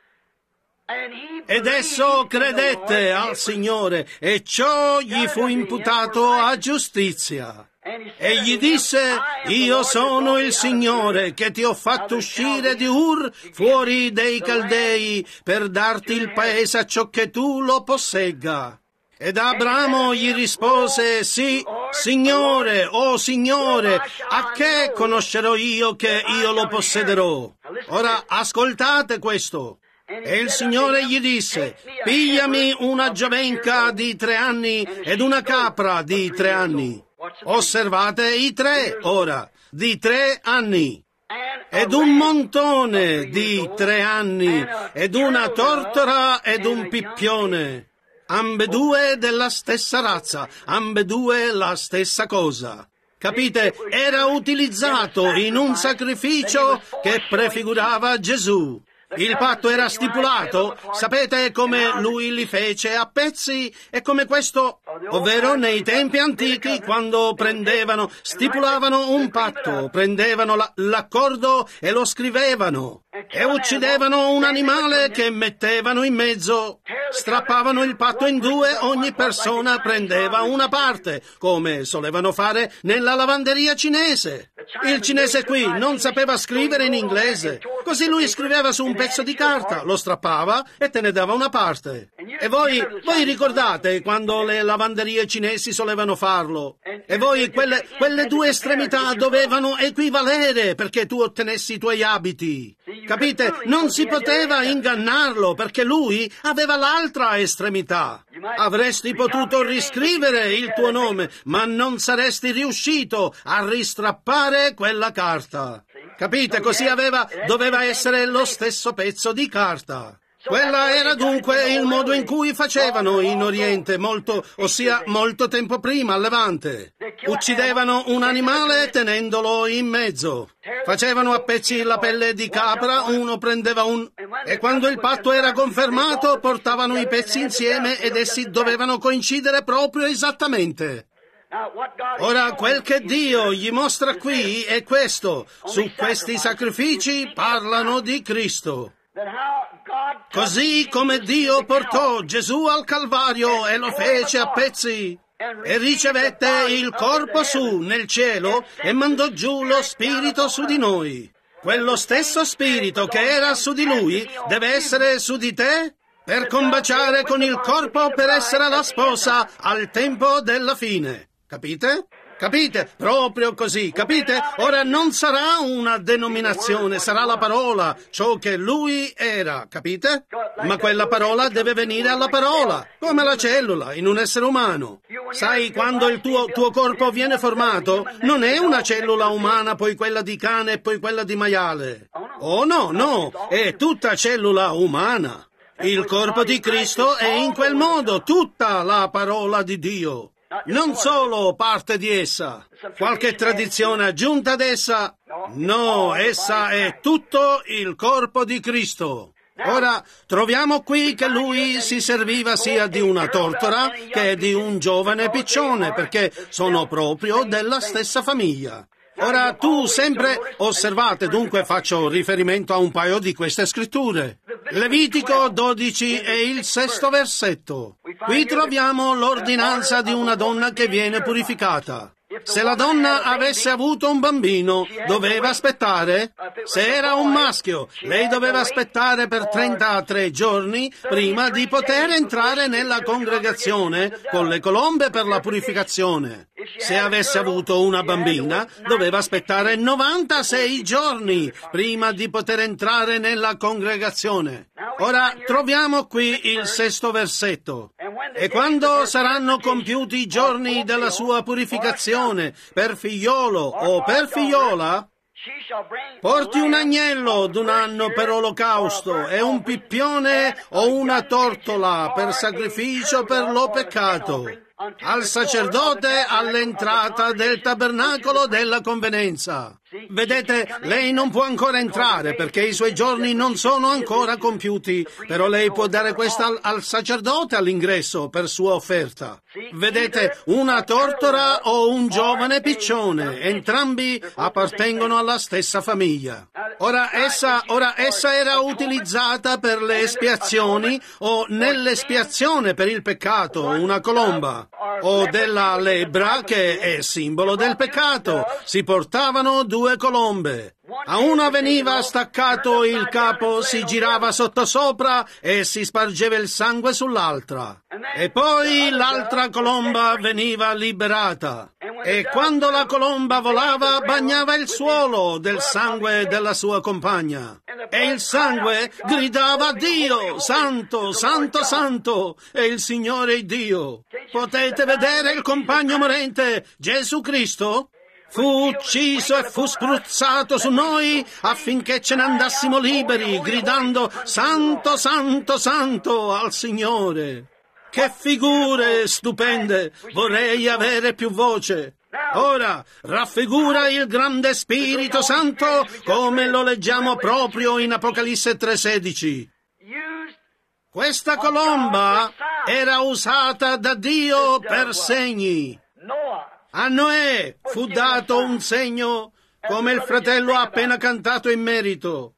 Ed esso credette al Signore e ciò gli fu imputato a giustizia. E gli disse: io sono il Signore che ti ho fatto uscire di Ur, fuori dei Caldei, per darti il paese acciò che tu lo possegga. Ed Abramo gli rispose: sì, Signore, oh Signore, a che conoscerò io che io lo possederò? Ora ascoltate questo. E il Signore gli disse: pigliami una giovenca di 3 anni ed una capra di 3 anni. Osservate i 3 ora, di 3 anni. Ed un montone di 3 anni, ed una tortora ed un pippione. Ambedue della stessa razza, ambedue la stessa cosa. Capite? Era utilizzato in un sacrificio che prefigurava Gesù. Il patto era stipulato, sapete come lui li fece a pezzi? E come questo, ovvero nei tempi antichi, quando stipulavano un patto, prendevano l'accordo e lo scrivevano, e uccidevano un animale che mettevano in mezzo, strappavano il patto in 2, ogni persona prendeva una parte, come solevano fare nella lavanderia cinese. Il cinese qui non sapeva scrivere in inglese, così lui scriveva su un pezzo di carta, lo strappava e te ne dava una parte. E voi ricordate quando le lavanderie cinesi solevano farlo? E voi quelle 2 estremità dovevano equivalere perché tu ottenessi i tuoi abiti. Capite? Non si poteva ingannarlo perché lui aveva l'altra estremità. Avresti potuto riscrivere il tuo nome, ma non saresti riuscito a ristrappare quella carta. Capite? Così doveva essere lo stesso pezzo di carta. Quella era dunque il modo in cui facevano in Oriente, molto tempo prima, al Levante. Uccidevano un animale tenendolo in mezzo. Facevano a pezzi la pelle di capra, uno prendeva e quando il patto era confermato portavano i pezzi insieme ed essi dovevano coincidere proprio esattamente. Ora, quel che Dio gli mostra qui è questo. Su questi sacrifici parlano di Cristo. Così come Dio portò Gesù al Calvario e lo fece a pezzi e ricevette il corpo su nel cielo e mandò giù lo Spirito su di noi. Quello stesso Spirito che era su di Lui deve essere su di te per combaciare con il corpo per essere la sposa al tempo della fine. Capite? Capite? Proprio così, capite? Ora non sarà una denominazione, sarà la parola, ciò che lui era, capite? Ma quella parola deve venire alla parola, come la cellula in un essere umano. Sai, quando il tuo corpo viene formato, non è una cellula umana, poi quella di cane e poi quella di maiale. Oh no, è tutta cellula umana. Il corpo di Cristo è in quel modo, tutta la parola di Dio. Non solo parte di essa, qualche tradizione aggiunta ad essa. No, essa è tutto il corpo di Cristo. Ora, troviamo qui che lui si serviva sia di una tortora che di un giovane piccione, perché sono proprio della stessa famiglia. Ora, tu sempre osservate, dunque faccio riferimento a un paio di queste scritture. Levitico 12 e il 6° versetto. Qui troviamo l'ordinanza di una donna che viene purificata. Se la donna avesse avuto un bambino, doveva aspettare? Se era un maschio, lei doveva aspettare per 33 giorni prima di poter entrare nella congregazione con le colombe per la purificazione. Se avesse avuto una bambina, doveva aspettare 96 giorni prima di poter entrare nella congregazione. Ora troviamo qui il 6° versetto. E quando saranno compiuti i giorni della sua purificazione per figliolo o per figliola, porti un agnello d'1 anno per olocausto e un pippione o una tortola per sacrificio per lo peccato al sacerdote all'entrata del tabernacolo della convenenza. Vedete, lei non può ancora entrare perché i suoi giorni non sono ancora compiuti, però lei può dare questa al sacerdote all'ingresso per sua offerta. Vedete, una tortora o un giovane piccione, entrambi appartengono alla stessa famiglia. Ora essa era utilizzata per le espiazioni o nell'espiazione per il peccato, una colomba, o della lebbra che è simbolo del peccato. Si portavano 2 colombe. A una veniva staccato il capo, si girava sottosopra e si spargeva il sangue sull'altra. E poi l'altra colomba veniva liberata. E quando la colomba volava, bagnava il suolo del sangue della sua compagna. E il sangue gridava a Dio: Santo, Santo, Santo, è il Signore Dio. Potete vedere il compagno morente, Gesù Cristo? Fu ucciso e fu spruzzato su noi affinché ce ne andassimo liberi, gridando Santo, Santo, Santo al Signore. Che figure stupende! Vorrei avere più voce. Ora, raffigura il grande Spirito Santo come lo leggiamo proprio in Apocalisse 3,16. Questa colomba era usata da Dio per segni. A Noè fu dato un segno, come il fratello ha appena cantato in merito.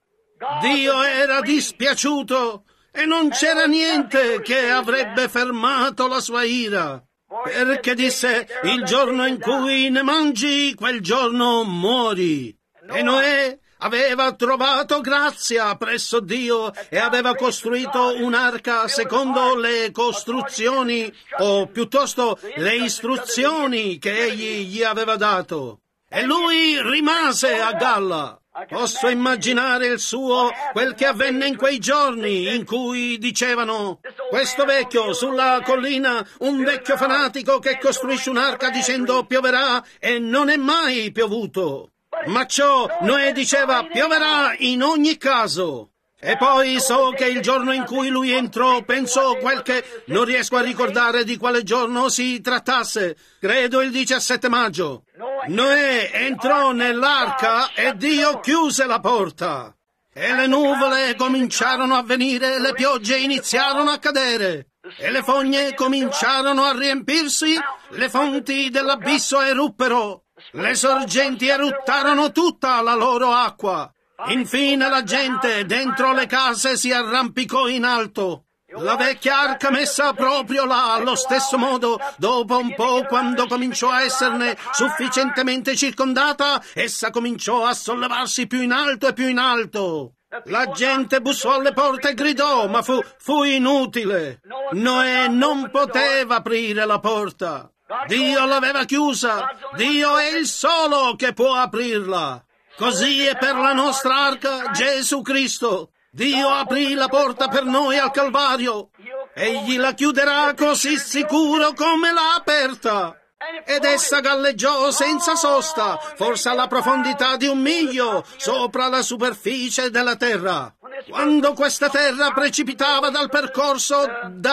Dio era dispiaciuto e non c'era niente che avrebbe fermato la sua ira, perché disse: il giorno in cui ne mangi, quel giorno muori. E Noè aveva trovato grazia presso Dio e aveva costruito un'arca secondo le costruzioni, o piuttosto le istruzioni che egli gli aveva dato. E lui rimase a galla. Posso immaginare quel che avvenne in quei giorni in cui dicevano: questo vecchio sulla collina, un vecchio fanatico che costruisce un'arca dicendo pioverà, e non è mai piovuto. Ma ciò Noè diceva: pioverà in ogni caso. E poi so che il giorno in cui lui entrò, pensò non riesco a ricordare di quale giorno si trattasse, credo il 17 maggio. Noè entrò nell'arca e Dio chiuse la porta. E le nuvole cominciarono a venire, le piogge iniziarono a cadere, e le fogne cominciarono a riempirsi, le fonti dell'abisso eruppero. Le sorgenti eruttarono tutta la loro acqua. Infine la gente dentro le case si arrampicò in alto. La vecchia arca messa proprio là, allo stesso modo, dopo un po', quando cominciò a esserne sufficientemente circondata, essa cominciò a sollevarsi più in alto e più in alto. La gente bussò alle porte e gridò, ma fu inutile. Noè non poteva aprire la porta. Dio l'aveva chiusa. Dio è il solo che può aprirla. Così è per la nostra arca, Gesù Cristo. Dio aprì la porta per noi al Calvario. Egli la chiuderà così sicuro come l'ha aperta. Ed essa galleggiò senza sosta, forse alla profondità di 1 miglio, sopra la superficie della terra. Quando questa terra precipitava dal percorso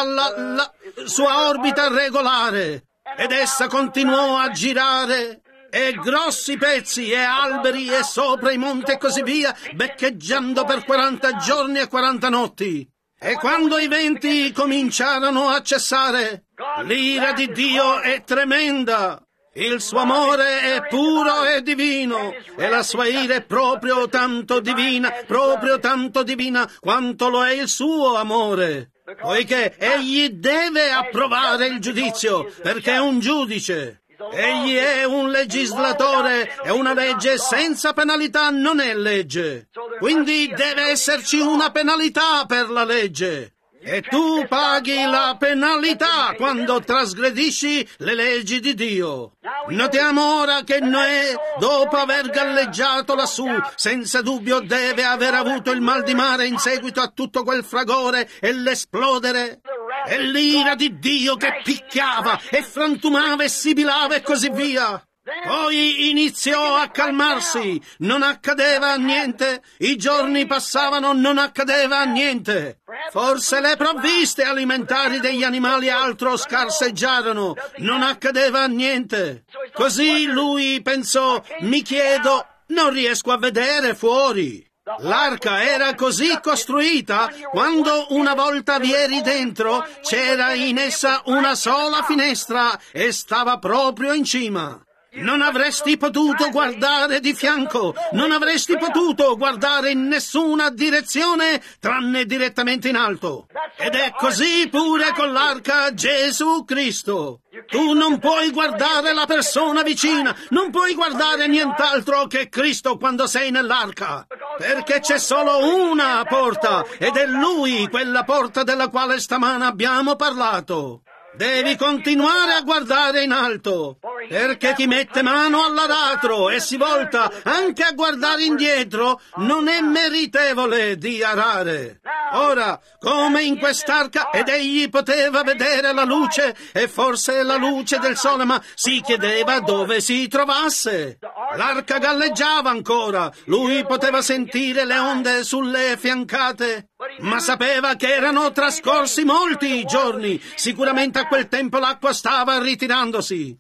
dalla sua orbita regolare, ed essa continuò a girare, e grossi pezzi e alberi e sopra i monti e così via, beccheggiando per 40 giorni e 40 notti. E quando i venti cominciarono a cessare, l'ira di Dio è tremenda. Il suo amore è puro e divino, e la sua ira è proprio tanto divina quanto lo è il suo amore. Poiché egli deve approvare il giudizio, perché è un giudice. Egli è un legislatore e una legge senza penalità non è legge. Quindi deve esserci una penalità per la legge. E tu paghi la penalità quando trasgredisci le leggi di Dio. Notiamo ora che Noè, dopo aver galleggiato lassù, senza dubbio deve aver avuto il mal di mare in seguito a tutto quel fragore e l'esplodere. E l'ira di Dio che picchiava e frantumava e sibilava e così via. Poi iniziò a calmarsi, non accadeva niente, i giorni passavano, non accadeva niente. Forse le provviste alimentari degli animali e altro scarseggiarono, non accadeva niente. Così lui pensò, mi chiedo, Non riesco a vedere fuori. L'arca era così costruita, quando una volta vi eri dentro, c'era in essa una sola finestra e stava proprio in cima. Non avresti potuto guardare di fianco, non avresti potuto guardare in nessuna direzione tranne direttamente in alto. Ed è così pure con l'arca Gesù Cristo. Tu non puoi guardare la persona vicina, non puoi guardare nient'altro che Cristo quando sei nell'arca, perché c'è solo una porta ed è Lui quella porta della quale stamane abbiamo parlato. Devi continuare a guardare in alto, perché chi mette mano all'aratro e si volta anche a guardare indietro non è meritevole di arare. Ora, come in quest'arca, ed egli poteva vedere la luce, e forse la luce del sole, ma si chiedeva dove si trovasse. L'arca galleggiava ancora, lui poteva sentire le onde sulle fiancate, ma sapeva che erano trascorsi molti giorni. Sicuramente a quel tempo l'acqua stava ritirandosi.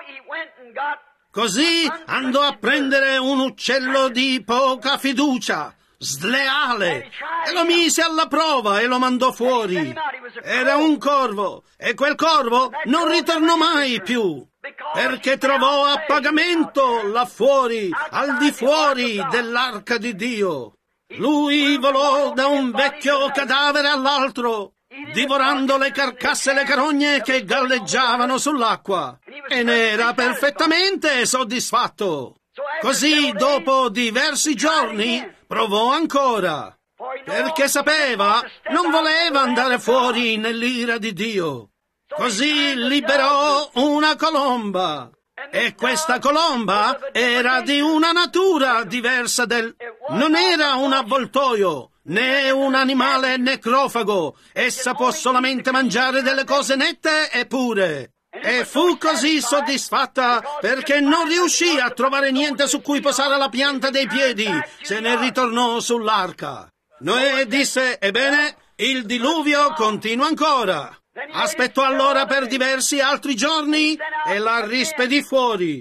Così andò a prendere un uccello di poca fiducia, sleale, e lo mise alla prova e lo mandò fuori. Era un corvo, e quel corvo non ritornò mai più, perché trovò appagamento là fuori, al di fuori dell'arca di Dio. Lui volò da un vecchio cadavere all'altro, divorando le carcasse e le carogne che galleggiavano sull'acqua, e ne era perfettamente soddisfatto. Così, dopo diversi giorni, provò ancora, perché sapeva, non voleva andare fuori nell'ira di Dio. Così liberò una colomba, e questa colomba era di una natura diversa non era un avvoltoio, né un animale necrofago. Essa può solamente mangiare delle cose nette e pure. E fu così soddisfatta perché non riuscì a trovare niente su cui posare la pianta dei piedi. Se ne ritornò sull'arca. Noè disse: ebbene, il diluvio continua ancora. Aspettò allora per diversi altri giorni e la rispedì fuori.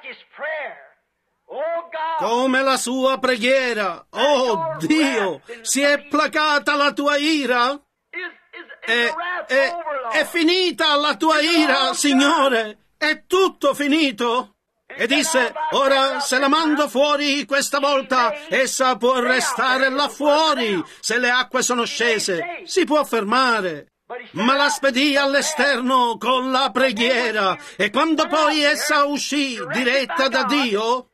Come la sua preghiera. Oh Dio, si è placata la tua ira? È finita la tua ira, Signore? È tutto finito? E disse: ora se la mando fuori questa volta, essa può restare là fuori. Se le acque sono scese, si può fermare. Ma la spedì all'esterno con la preghiera, e quando poi essa uscì diretta da Dio,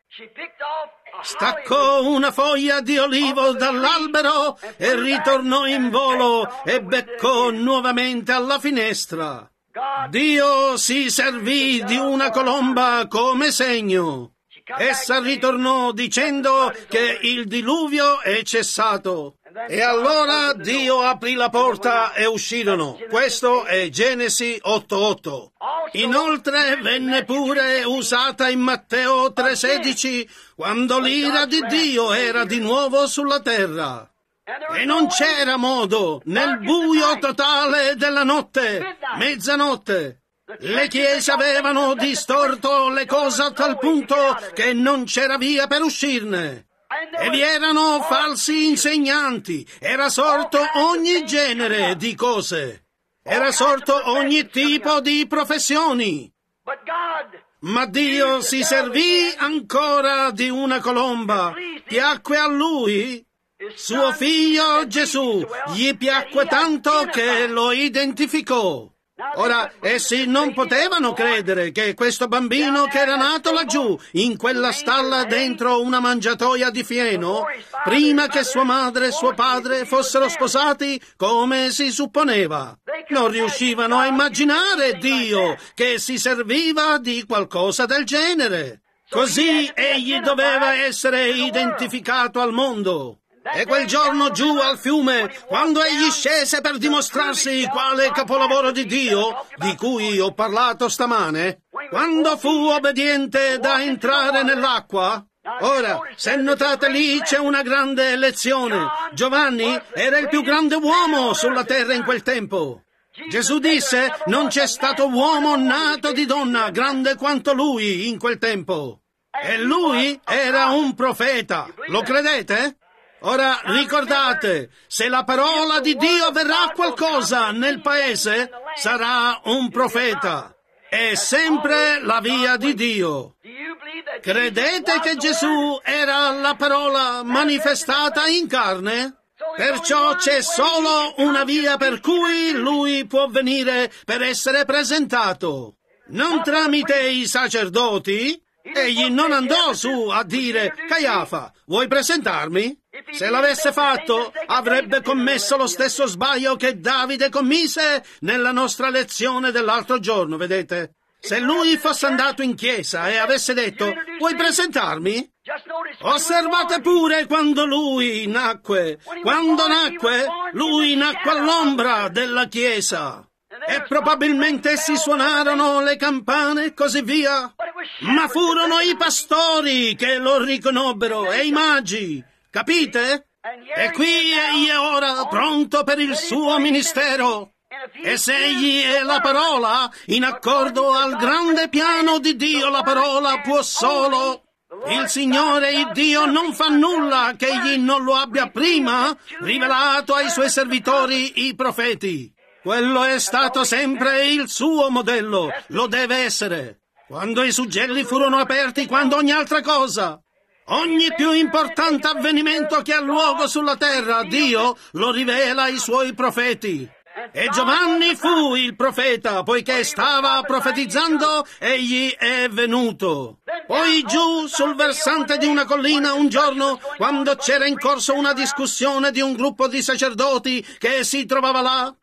staccò una foglia di olivo dall'albero e ritornò in volo e beccò nuovamente alla finestra. Dio si servì di una colomba come segno. Essa ritornò dicendo che il diluvio è cessato. E allora Dio aprì la porta e uscirono. Questo è Genesi 8:8. Inoltre venne pure usata in Matteo 3:16, quando l'ira di Dio era di nuovo sulla terra. E non c'era modo, nel buio totale della notte, mezzanotte. Le chiese avevano distorto le cose a tal punto che non c'era via per uscirne. E vi erano falsi insegnanti, era sorto ogni genere di cose, era sorto ogni tipo di professioni. Ma Dio si servì ancora di una colomba, piacque a Lui, suo figlio Gesù, gli piacque tanto che lo identificò. Ora, essi non potevano credere che questo bambino che era nato laggiù, in quella stalla dentro una mangiatoia di fieno, prima che sua madre e suo padre fossero sposati come si supponeva, non riuscivano a immaginare Dio che si serviva di qualcosa del genere. Così egli doveva essere identificato al mondo. E quel giorno giù al fiume, quando egli scese per dimostrarsi quale capolavoro di Dio, di cui ho parlato stamane, quando fu obbediente da entrare nell'acqua, ora, se notate lì c'è una grande lezione. Giovanni era il più grande uomo sulla terra in quel tempo. Gesù disse: non c'è stato uomo nato di donna grande quanto lui in quel tempo. E lui era un profeta. Lo credete? Ora ricordate, se la parola di Dio verrà qualcosa nel paese, sarà un profeta. È sempre la via di Dio. Credete che Gesù era la parola manifestata in carne? Perciò c'è solo una via per cui lui può venire per essere presentato. Non tramite i sacerdoti. Egli non andò su a dire: Caiafa, vuoi presentarmi? Se l'avesse fatto, avrebbe commesso lo stesso sbaglio che Davide commise nella nostra lezione dell'altro giorno, vedete? Se lui fosse andato in chiesa e avesse detto: vuoi presentarmi? Osservate pure quando lui nacque. Quando nacque, lui nacque all'ombra della chiesa. E probabilmente si suonarono le campane e così via. Ma furono i pastori che lo riconobbero e i magi. Capite? E qui egli è ora pronto per il suo ministero. E se egli è la parola, in accordo al grande piano di Dio, la parola può solo. Il Signore, il Dio, non fa nulla che egli non lo abbia prima rivelato ai suoi servitori, i profeti. Quello è stato sempre il suo modello, lo deve essere. Quando i suggelli furono aperti, quando ogni altra cosa, ogni più importante avvenimento che ha luogo sulla terra, Dio lo rivela ai suoi profeti. E Giovanni fu il profeta, poiché stava profetizzando, egli è venuto. Poi giù sul versante di una collina un giorno, quando c'era in corso una discussione di un gruppo di sacerdoti che si trovava là,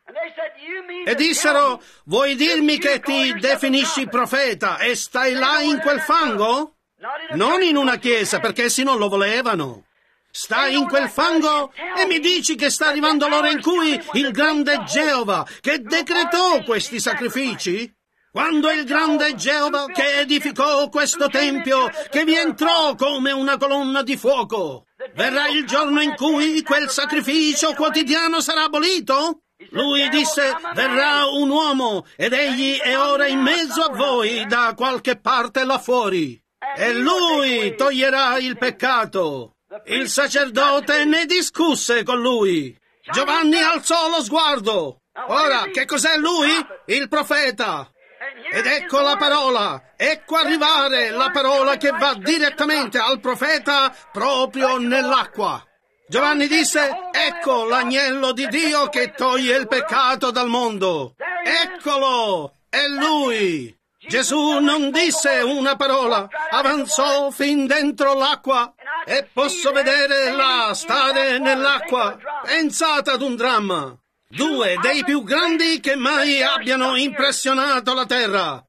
e dissero: vuoi dirmi che ti definisci profeta e stai là in quel fango? Non in una chiesa, perché essi non lo volevano. Stai in quel fango e mi dici che sta arrivando l'ora in cui il grande Geova, che decretò questi sacrifici, quando il grande Geova che edificò questo tempio, che vi entrò come una colonna di fuoco, verrà il giorno in cui quel sacrificio quotidiano sarà abolito? Lui disse: verrà un uomo ed egli è ora in mezzo a voi da qualche parte là fuori, e lui toglierà il peccato. Il sacerdote ne discusse con lui. Giovanni alzò lo sguardo. Ora, che cos'è lui? Il profeta. Ed ecco la parola. Ecco arrivare la parola che va direttamente al profeta proprio nell'acqua. Giovanni disse: ecco l'agnello di Dio che toglie il peccato dal mondo. Eccolo, è lui. Gesù non disse una parola, avanzò fin dentro l'acqua e posso vedere là stare nell'acqua. Pensate ad un dramma. Due dei più grandi che mai abbiano impressionato la terra.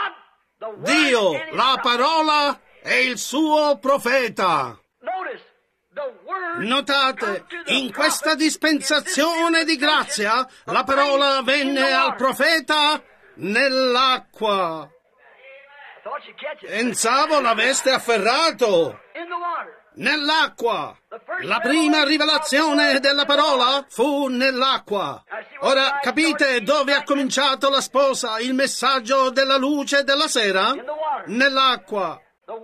Dio, la parola e il suo profeta. Notate, in questa dispensazione di grazia, la parola venne al profeta nell'acqua. Pensavo l'aveste afferrato. Nell'acqua. La prima rivelazione della parola fu nell'acqua. Ora capite dove ha cominciato la sposa, il messaggio della luce della sera? Nell'acqua.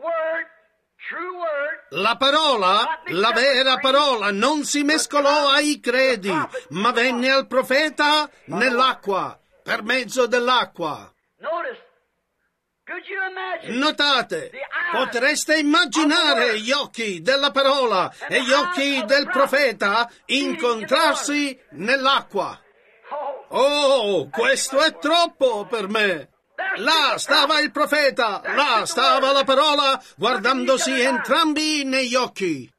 La parola, la vera parola, non si mescolò ai credi, ma venne al profeta nell'acqua, per mezzo dell'acqua. Notate, potreste immaginare gli occhi della parola e gli occhi del profeta incontrarsi nell'acqua. Oh, questo è troppo per me. Là stava il profeta, là stava la parola, guardandosi entrambi negli occhi.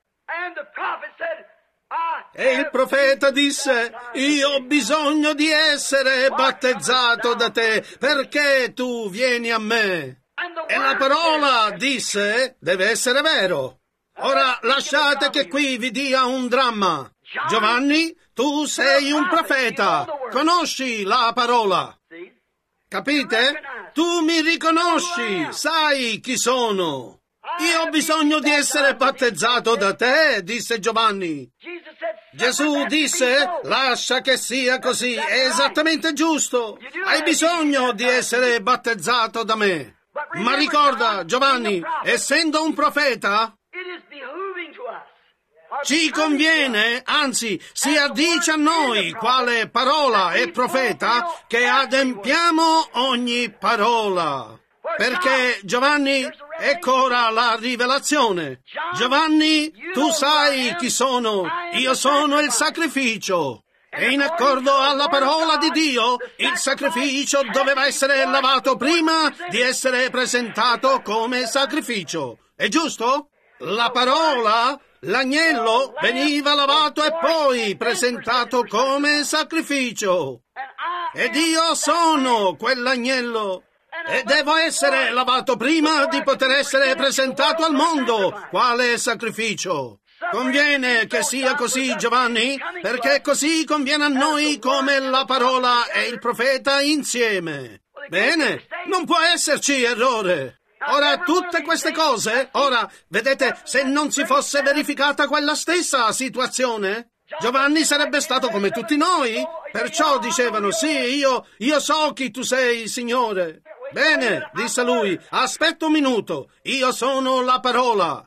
E il profeta disse: io ho bisogno di essere battezzato da te, perché tu vieni a me. E la parola disse: deve essere vero. Ora lasciate che qui vi dia un dramma. Giovanni, tu sei un profeta, conosci la parola. Capite? Tu mi riconosci, sai chi sono. Io ho bisogno di essere battezzato da te, disse Giovanni. Gesù disse: lascia che sia così, è esattamente giusto. Hai bisogno di essere battezzato da me. Ma ricorda, Giovanni, essendo un profeta, ci conviene, anzi, si addice a noi, quale parola e profeta, che adempiamo ogni parola. Perché, Giovanni, ecco ora la rivelazione. Giovanni, tu sai chi sono. Io sono il sacrificio. E in accordo alla parola di Dio, il sacrificio doveva essere lavato prima di essere presentato come sacrificio. È giusto? La parola, l'agnello, veniva lavato e poi presentato come sacrificio. Ed io sono quell'agnello. E devo essere lavato prima di poter essere presentato al mondo quale sacrificio. Conviene che sia così, Giovanni, perché così conviene a noi come la parola e il profeta insieme. Bene, non può esserci errore. Ora, tutte queste cose, vedete, se non si fosse verificata quella stessa situazione, Giovanni sarebbe stato come tutti noi. Perciò dicevano, sì, io so chi tu sei, Signore. Bene, disse lui, aspetta un minuto, io sono la parola.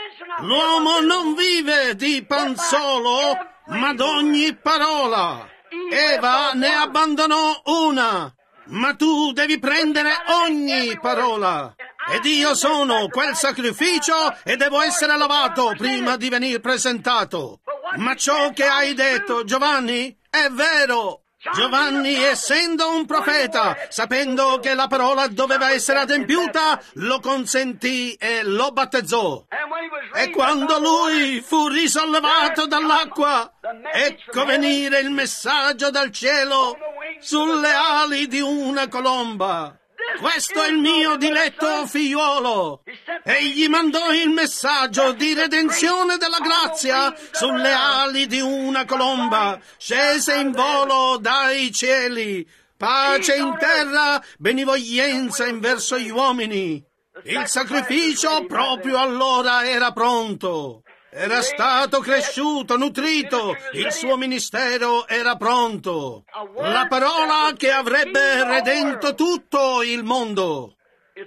L'uomo non vive di pan solo, ma d'ogni parola. Eva ne abbandonò una, ma tu devi prendere ogni parola. Ed io sono quel sacrificio e devo essere lavato prima di venir presentato. Ma ciò che hai detto, Giovanni, è vero. Giovanni, essendo un profeta, sapendo che la parola doveva essere adempiuta, lo consentì e lo battezzò. E quando lui fu risollevato dall'acqua, ecco venire il messaggio dal cielo sulle ali di una colomba. Questo è il mio diletto figliuolo. Egli mandò il messaggio di redenzione della grazia sulle ali di una colomba. Scese in volo dai cieli. Pace in terra, benevolenza in verso gli uomini. Il sacrificio proprio allora era pronto. Era stato cresciuto, nutrito, il suo ministero era pronto. La parola che avrebbe redento tutto il mondo.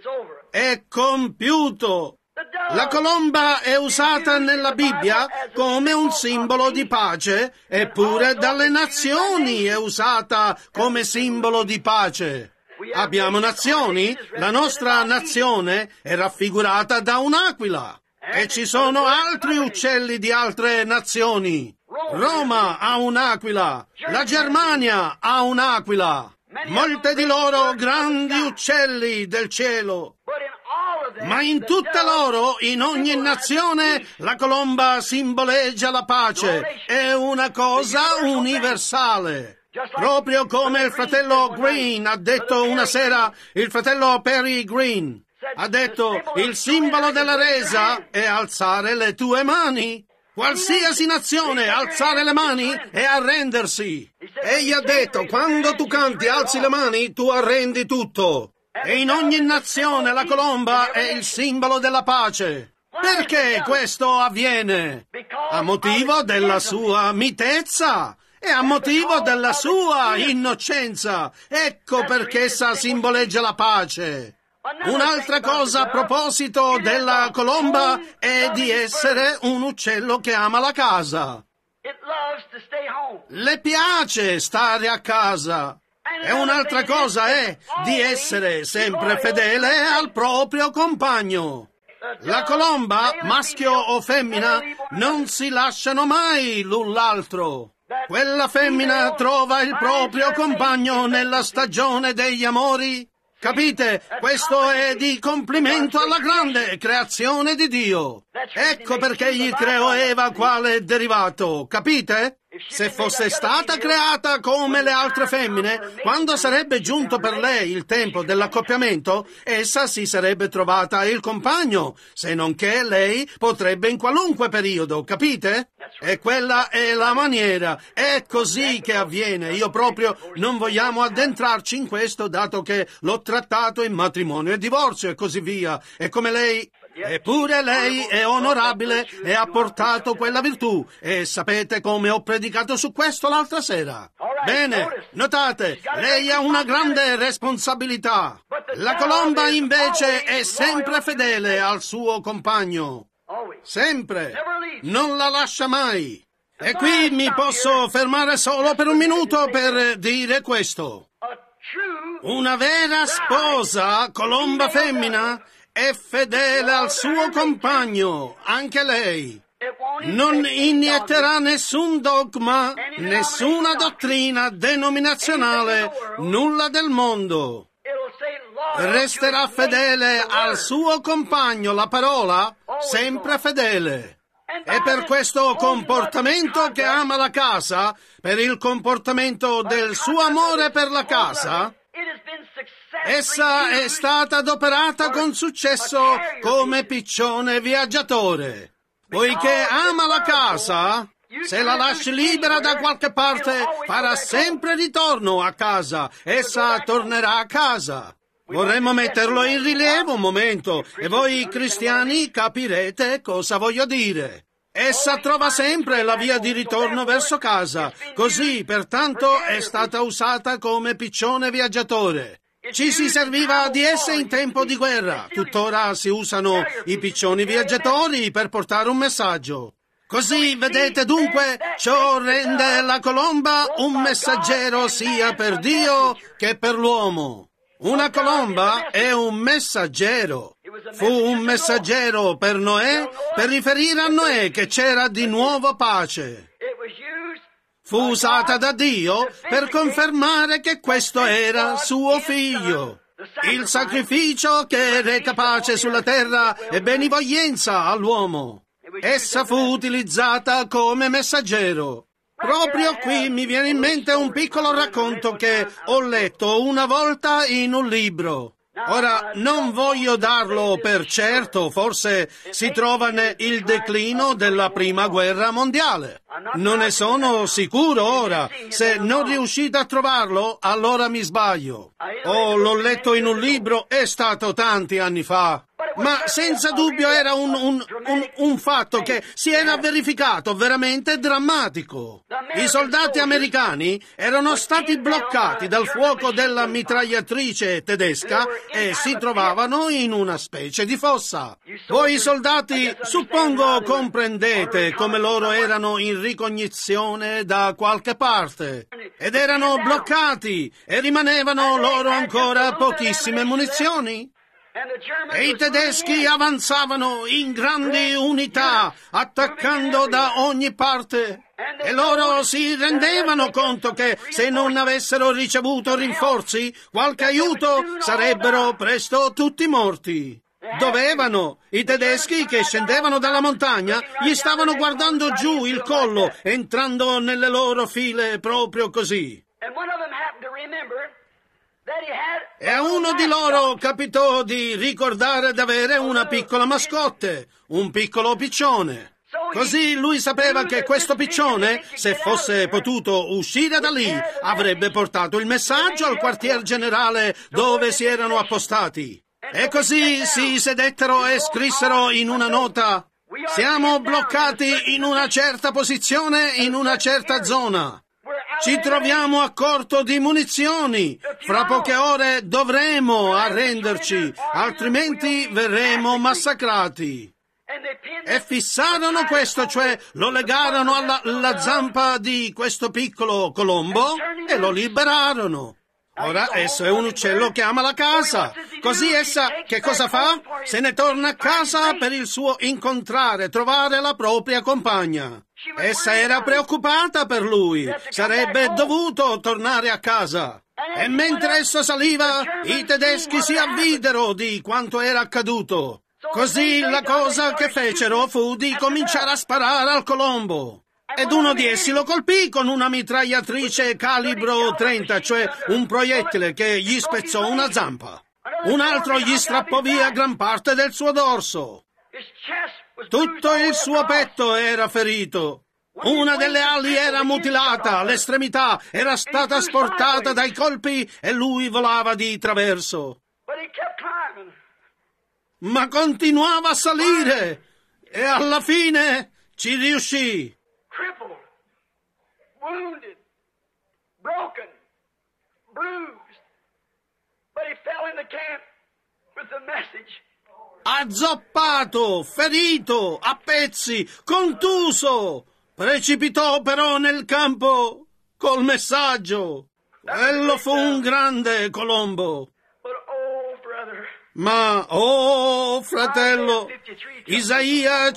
È compiuto. La colomba è usata nella Bibbia come un simbolo di pace, eppure dalle nazioni è usata come simbolo di pace. Abbiamo nazioni, la nostra nazione è raffigurata da un'aquila. E ci sono altri uccelli di altre nazioni. Roma ha un'aquila, la Germania ha un'aquila, molte di loro grandi uccelli del cielo. Ma in tutte loro, in ogni nazione, la colomba simboleggia la pace, è una cosa universale. Proprio come il fratello Green ha detto una sera, il fratello Perry Green. Ha detto, il simbolo della resa è alzare le tue mani. Qualsiasi nazione, alzare le mani è arrendersi. Egli ha detto, quando tu canti, alzi le mani, tu arrendi tutto. E in ogni nazione la colomba è il simbolo della pace. Perché questo avviene? A motivo della sua mitezza e a motivo della sua innocenza. Ecco perché essa simboleggia la pace. Un'altra cosa a proposito della colomba è di essere un uccello che ama la casa. Le piace stare a casa. E un'altra cosa è di essere sempre fedele al proprio compagno. La colomba, maschio o femmina, non si lasciano mai l'un l'altro. Quella femmina trova il proprio compagno nella stagione degli amori. Capite? Questo è di complimento alla grande creazione di Dio. Ecco perché gli creò Eva quale derivato, capite? Se fosse stata creata come le altre femmine, quando sarebbe giunto per lei il tempo dell'accoppiamento, essa si sarebbe trovata il compagno, se non che lei potrebbe in qualunque periodo, capite? E quella è la maniera, è così che avviene. Io proprio non vogliamo addentrarci in questo, dato che l'ho trattato in matrimonio e divorzio e così via. E come lei... Eppure lei è onorabile e ha portato quella virtù. E sapete come ho predicato su questo l'altra sera? Bene, notate, lei ha una grande responsabilità. La colomba invece è sempre fedele al suo compagno. Sempre. Non la lascia mai. E qui mi posso fermare solo per un minuto per dire questo. Una vera sposa, colomba femmina, è fedele al suo compagno, anche lei. Non inietterà nessun dogma, nessuna dottrina denominazionale, nulla del mondo. Resterà fedele al suo compagno, la parola, sempre fedele. E per questo comportamento che ama la casa, per il comportamento del suo amore per la casa, essa è stata adoperata con successo come piccione viaggiatore. Poiché ama la casa, se la lasci libera da qualche parte, farà sempre ritorno a casa. Essa tornerà a casa. Vorremmo metterlo in rilievo un momento e voi cristiani capirete cosa voglio dire. Essa trova sempre la via di ritorno verso casa, così pertanto è stata usata come piccione viaggiatore. Ci si serviva di esse in tempo di guerra, tuttora si usano i piccioni viaggiatori per portare un messaggio. Così, vedete dunque, ciò rende la colomba un messaggero sia per Dio che per l'uomo. Una colomba è un messaggero. Fu un messaggero per Noè, per riferire a Noè che c'era di nuovo pace. Fu usata da Dio per confermare che questo era suo figlio. Il sacrificio che reca pace sulla terra e benevolenza all'uomo. Essa fu utilizzata come messaggero. Proprio qui mi viene in mente un piccolo racconto che ho letto una volta in un libro. Ora, non voglio darlo per certo, forse si trova nel declino della Prima Guerra Mondiale. Non ne sono sicuro ora. Se non riuscite a trovarlo, allora mi sbaglio. L'ho letto in un libro, è stato tanti anni fa. Ma senza dubbio era un fatto che si era verificato veramente drammatico. I soldati americani erano stati bloccati dal fuoco della mitragliatrice tedesca e si trovavano in una specie di fossa. Voi soldati, suppongo comprendete come loro erano in ricognizione da qualche parte ed erano bloccati e rimanevano loro ancora pochissime munizioni. E i tedeschi avanzavano in grandi unità, attaccando da ogni parte. E loro si rendevano conto che se non avessero ricevuto rinforzi, qualche aiuto, sarebbero presto tutti morti. Dovevano. I tedeschi che scendevano dalla montagna gli stavano guardando giù il collo, entrando nelle loro file proprio così. E a uno di loro capitò di ricordare d'avere una piccola mascotte, un piccolo piccione. Così lui sapeva che questo piccione, se fosse potuto uscire da lì, avrebbe portato il messaggio al quartier generale dove si erano appostati. E così si sedettero e scrissero in una nota: siamo bloccati in una certa posizione, in una certa zona. Ci troviamo a corto di munizioni. Fra poche ore dovremo arrenderci, altrimenti verremo massacrati. E fissarono questo, cioè lo legarono alla zampa di questo piccolo colombo e lo liberarono. Ora esso è un uccello che ama la casa. Così essa che cosa fa? Se ne torna a casa per il suo incontrare, trovare la propria compagna. Essa era preoccupata per lui. Sarebbe dovuto tornare a casa. E mentre esso saliva, i tedeschi si avvidero di quanto era accaduto. Così la cosa che fecero fu di cominciare a sparare al colombo. Ed uno di essi lo colpì con una mitragliatrice calibro 30, cioè un proiettile che gli spezzò una zampa. Un altro gli strappò via gran parte del suo dorso. Tutto il suo petto era ferito. Una delle ali era mutilata, l'estremità era stata asportata dai colpi e lui volava di traverso. ma continuava a salire e alla fine ci riuscì. Crippled, wounded, broken, bruised. But he fell in the camp with the message. Azzoppato, ferito, a pezzi, contuso. Precipitò però nel campo col messaggio. Quello fu un grande Colombo. But oh, brother, Ma, oh, fratello, Isaia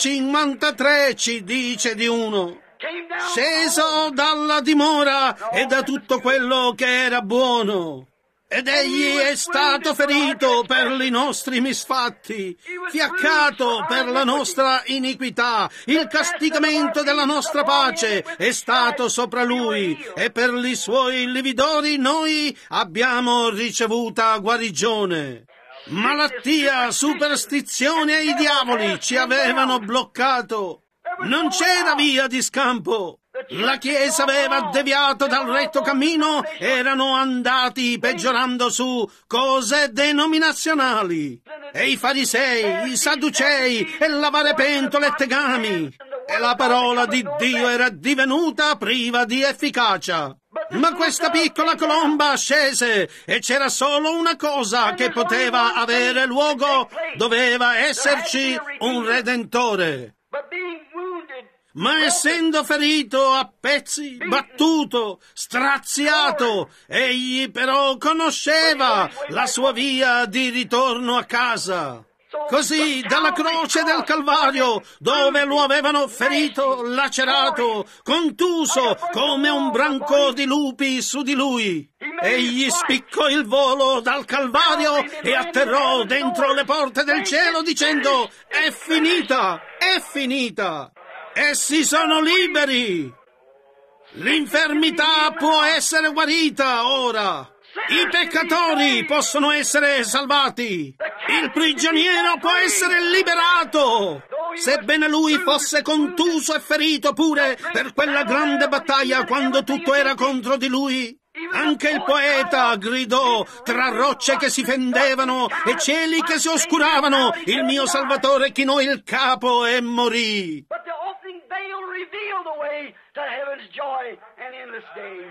53 ci dice di uno, came down sceso dalla dimora e da tutto quello che era buono. Ed egli è stato ferito per i nostri misfatti, fiaccato per la nostra iniquità, il castigamento della nostra pace è stato sopra lui, e per i suoi lividori noi abbiamo ricevuta guarigione. Malattia, superstizione e i diavoli ci avevano bloccato. Non c'era via di scampo. La Chiesa aveva deviato dal retto cammino, erano andati peggiorando su cose denominazionali. E i farisei, i sadducei, e lavare pentole e tegami. E la parola di Dio era divenuta priva di efficacia. Ma questa piccola colomba scese e c'era solo una cosa che poteva avere luogo, doveva esserci un Redentore. but being wounded, Ma essendo ferito a pezzi, battuto, straziato, egli però conosceva la sua via di ritorno a casa. Così dalla croce del Calvario, dove lo avevano ferito, lacerato, contuso come un branco di lupi su di lui, egli spiccò il volo dal Calvario e atterrò dentro le porte del cielo dicendo: è finita, è finita. Essi sono liberi. L'infermità può essere guarita ora. I peccatori possono essere salvati. Il prigioniero può essere liberato. Sebbene lui fosse contuso e ferito pure per quella grande battaglia quando tutto era contro di lui, anche il poeta gridò tra rocce che si fendevano e cieli che si oscuravano: il mio Salvatore chinò il capo e morì. but the opening veil revealed the way to heaven's joy and endless day.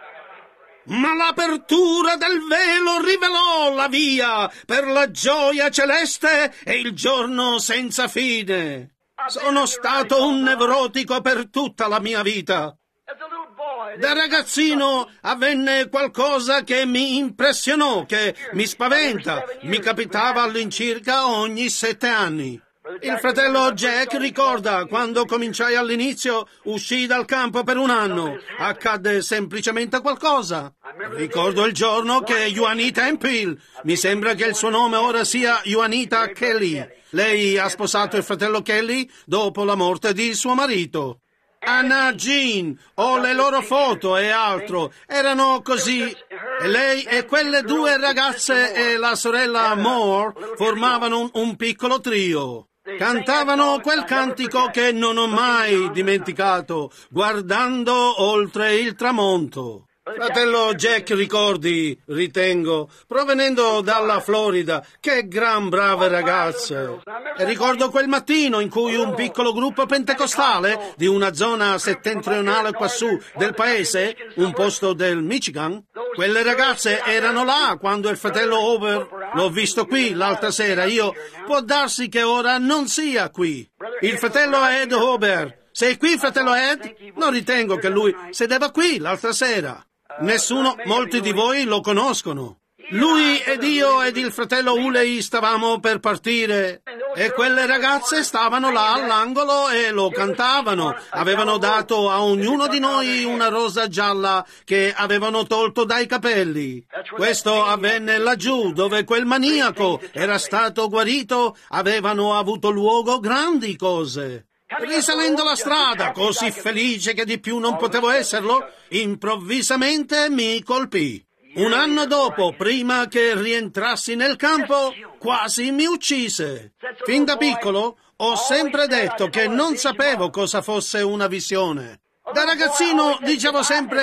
Ma l'apertura del velo rivelò la via per la gioia celeste e il giorno senza fine. Sono stato un nevrotico per tutta la mia vita. As a little boy, Da ragazzino avvenne qualcosa che mi impressionò, che mi spaventa. Mi capitava all'incirca ogni 7 anni. Il fratello Jack ricorda quando cominciai all'inizio, uscii dal campo per un anno. Accadde semplicemente qualcosa. Ricordo il giorno che Juanita Empil, mi sembra che il suo nome ora sia Juanita Kelly. Lei ha sposato il fratello Kelly dopo la morte di suo marito. Anna Jean, ho le loro foto e altro, erano così. E lei e quelle 2 ragazze e la sorella Moore formavano un piccolo trio. Cantavano quel cantico che non ho mai dimenticato, guardando oltre il tramonto. Fratello Jack ricordi, ritengo, provenendo dalla Florida, che gran brave ragazze. E ricordo quel mattino in cui un piccolo gruppo pentecostale di una zona settentrionale quassù del paese, un posto del Michigan, quelle ragazze erano là quando il fratello Ober, l'ho visto qui l'altra sera, io, può darsi che ora non sia qui. Il fratello Ed Ober, sei qui fratello Ed? Non ritengo che lui sedeva qui l'altra sera. Nessuno, molti di voi lo conoscono. Lui ed io ed il fratello Uley stavamo per partire e quelle ragazze stavano là all'angolo e lo cantavano. Avevano dato a ognuno di noi una rosa gialla che avevano tolto dai capelli. Questo avvenne laggiù dove quel maniaco era stato guarito, avevano avuto luogo grandi cose. Risalendo la strada, così felice che di più non potevo esserlo, improvvisamente mi colpì. Un anno dopo, prima che rientrassi nel campo, quasi mi uccise. Fin da piccolo ho sempre detto che non sapevo cosa fosse una visione. Da ragazzino dicevo sempre,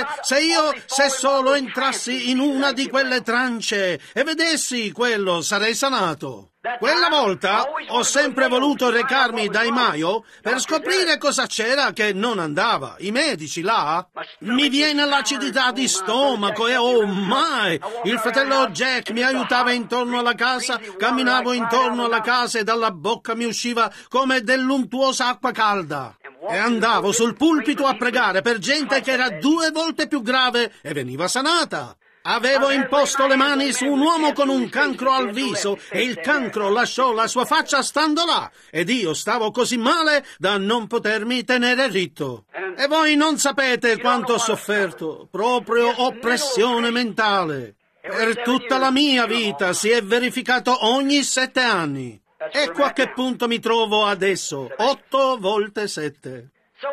se solo entrassi in una di quelle trance e vedessi quello, sarei sanato. Quella volta ho sempre voluto recarmi dai Mayo per scoprire cosa c'era che non andava. I medici là, mi viene l'acidità di stomaco e oh mai! Il fratello Jack mi aiutava intorno alla casa, camminavo intorno alla casa e dalla bocca mi usciva come dell'untuosa acqua calda. E andavo sul pulpito a pregare per gente che era 2 volte più grave e veniva sanata. Avevo imposto le mani su un uomo con un cancro al viso e il cancro lasciò la sua faccia stando là ed io stavo così male da non potermi tenere ritto. E voi non sapete quanto ho sofferto, proprio oppressione mentale. Per tutta la mia vita si è verificato ogni 7 anni. Ecco a che punto mi trovo adesso, 8 volte 7.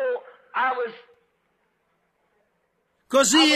Così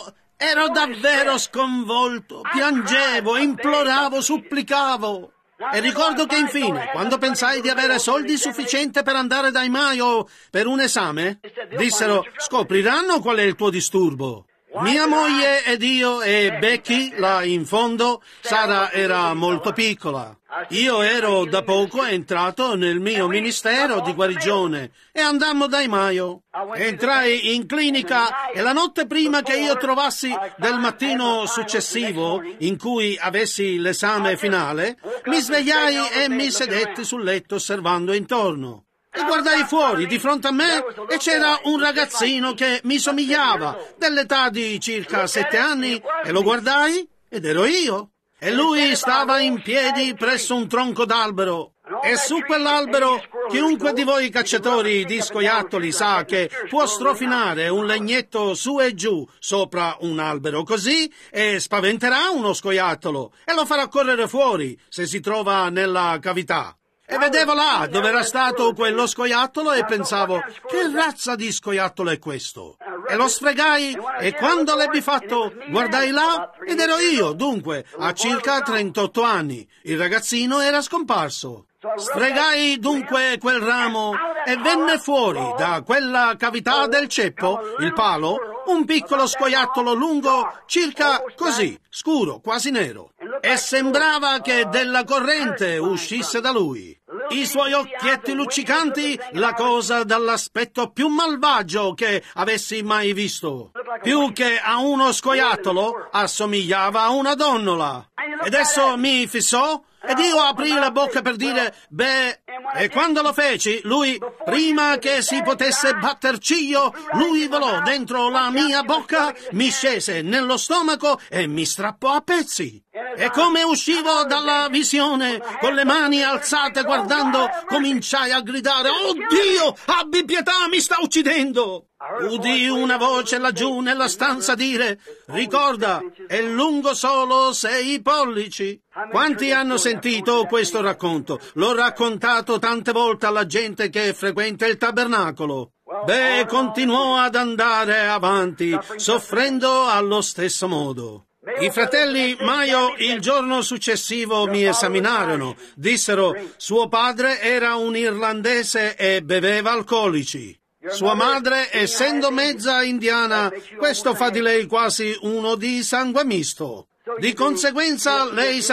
ero davvero sconvolto, piangevo, imploravo, supplicavo. E ricordo che infine, quando pensai di avere soldi sufficienti per andare dai Mayo per un esame, dissero, scopriranno qual è il tuo disturbo. Mia moglie ed io e Becky, là in fondo, Sara era molto piccola. Io ero da poco entrato nel mio ministero di guarigione e andammo dai Mayo. Entrai in clinica e la notte prima che io trovassi del mattino successivo, in cui avessi l'esame finale, mi svegliai e mi sedetti sul letto osservando intorno. E guardai fuori di fronte a me e c'era un ragazzino che mi somigliava, dell'età di circa 7 anni, e lo guardai ed ero io. E lui stava in piedi presso un tronco d'albero. E su quell'albero, chiunque di voi cacciatori di scoiattoli sa che può strofinare un legnetto su e giù sopra un albero così e spaventerà uno scoiattolo e lo farà correre fuori se si trova nella cavità. E vedevo là dove era stato quello scoiattolo e pensavo, che razza di scoiattolo è questo? E lo sfregai e quando l'ebbi fatto guardai là ed ero io, dunque, a circa 38 anni. Il ragazzino era scomparso. Sfregai dunque quel ramo e venne fuori da quella cavità del ceppo, il palo, un piccolo scoiattolo lungo circa così, scuro, quasi nero. E sembrava che della corrente uscisse da lui. I suoi occhietti luccicanti, la cosa dall'aspetto più malvagio che avessi mai visto. Più che a uno scoiattolo, assomigliava a una donnola. Ed esso mi fissò ed io aprii la bocca per dire, beh, e quando lo feci, lui, prima che si potesse batter ciglio, lui volò dentro la mia bocca, mi scese nello stomaco e mi strappò a pezzi. E come uscivo dalla visione, con le mani alzate guardando, cominciai a gridare, «Oh Dio, abbi pietà, mi sta uccidendo!» Udii una voce laggiù nella stanza dire, «Ricorda, è lungo solo 6 pollici». Quanti hanno sentito questo racconto? L'ho raccontato tante volte alla gente che frequenta il tabernacolo. Beh, continuò ad andare avanti, soffrendo allo stesso modo. I fratelli Mayo il giorno successivo mi esaminarono. Dissero, suo padre era un irlandese e beveva alcolici. Sua madre, essendo mezza indiana, questo fa di lei quasi uno di sangue misto. Di conseguenza lei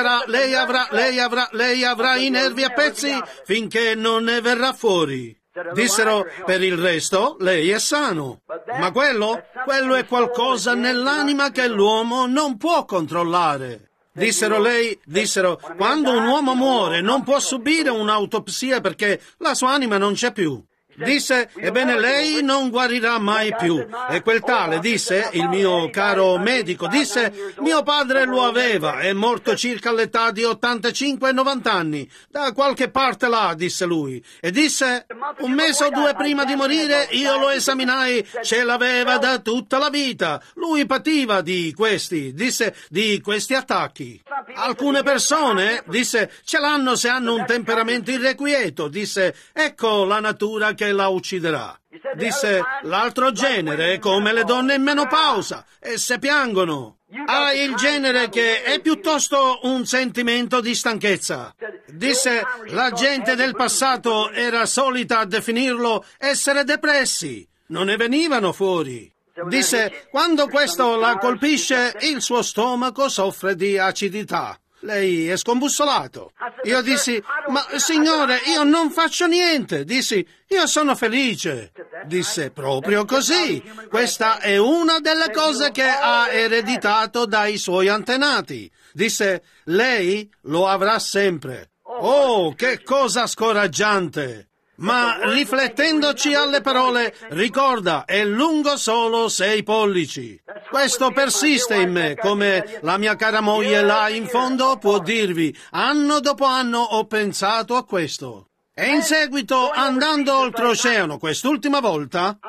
avrà i nervi a pezzi finché non ne verrà fuori. Dissero, per il resto, lei è sano. Ma quello è qualcosa nell'anima che l'uomo non può controllare. Dissero, quando un uomo muore non può subire un'autopsia perché la sua anima non c'è più. Disse, ebbene lei non guarirà mai più. E quel tale disse, il mio caro medico, disse, mio padre lo aveva, è morto circa all'età di 85-90 anni. Da qualche parte là, disse lui. E disse, 1 mese o 2 prima di morire io lo esaminai, ce l'aveva da tutta la vita. Lui pativa di questi attacchi. Alcune persone, disse, ce l'hanno se hanno un temperamento irrequieto. Disse, ecco la natura che la ucciderà. Disse, l'altro genere è come le donne in menopausa, esse piangono. Hai il genere che è piuttosto un sentimento di stanchezza. Disse, la gente del passato era solita definirlo essere depressi, non ne venivano fuori. Disse, quando questo la colpisce, il suo stomaco soffre di acidità. Lei è scombussolato. Io dissi, ma signore, io non faccio niente. Dissi, io sono felice. Disse, proprio così. Questa è una delle cose che ha ereditato dai suoi antenati. Disse, lei lo avrà sempre. Oh, che cosa scoraggiante! Ma riflettendoci alle parole, ricorda, è lungo solo 6 pollici. Questo persiste in me, come la mia cara moglie là in fondo può dirvi. Anno dopo anno ho pensato a questo. E in seguito, andando oltreoceano quest'ultima volta,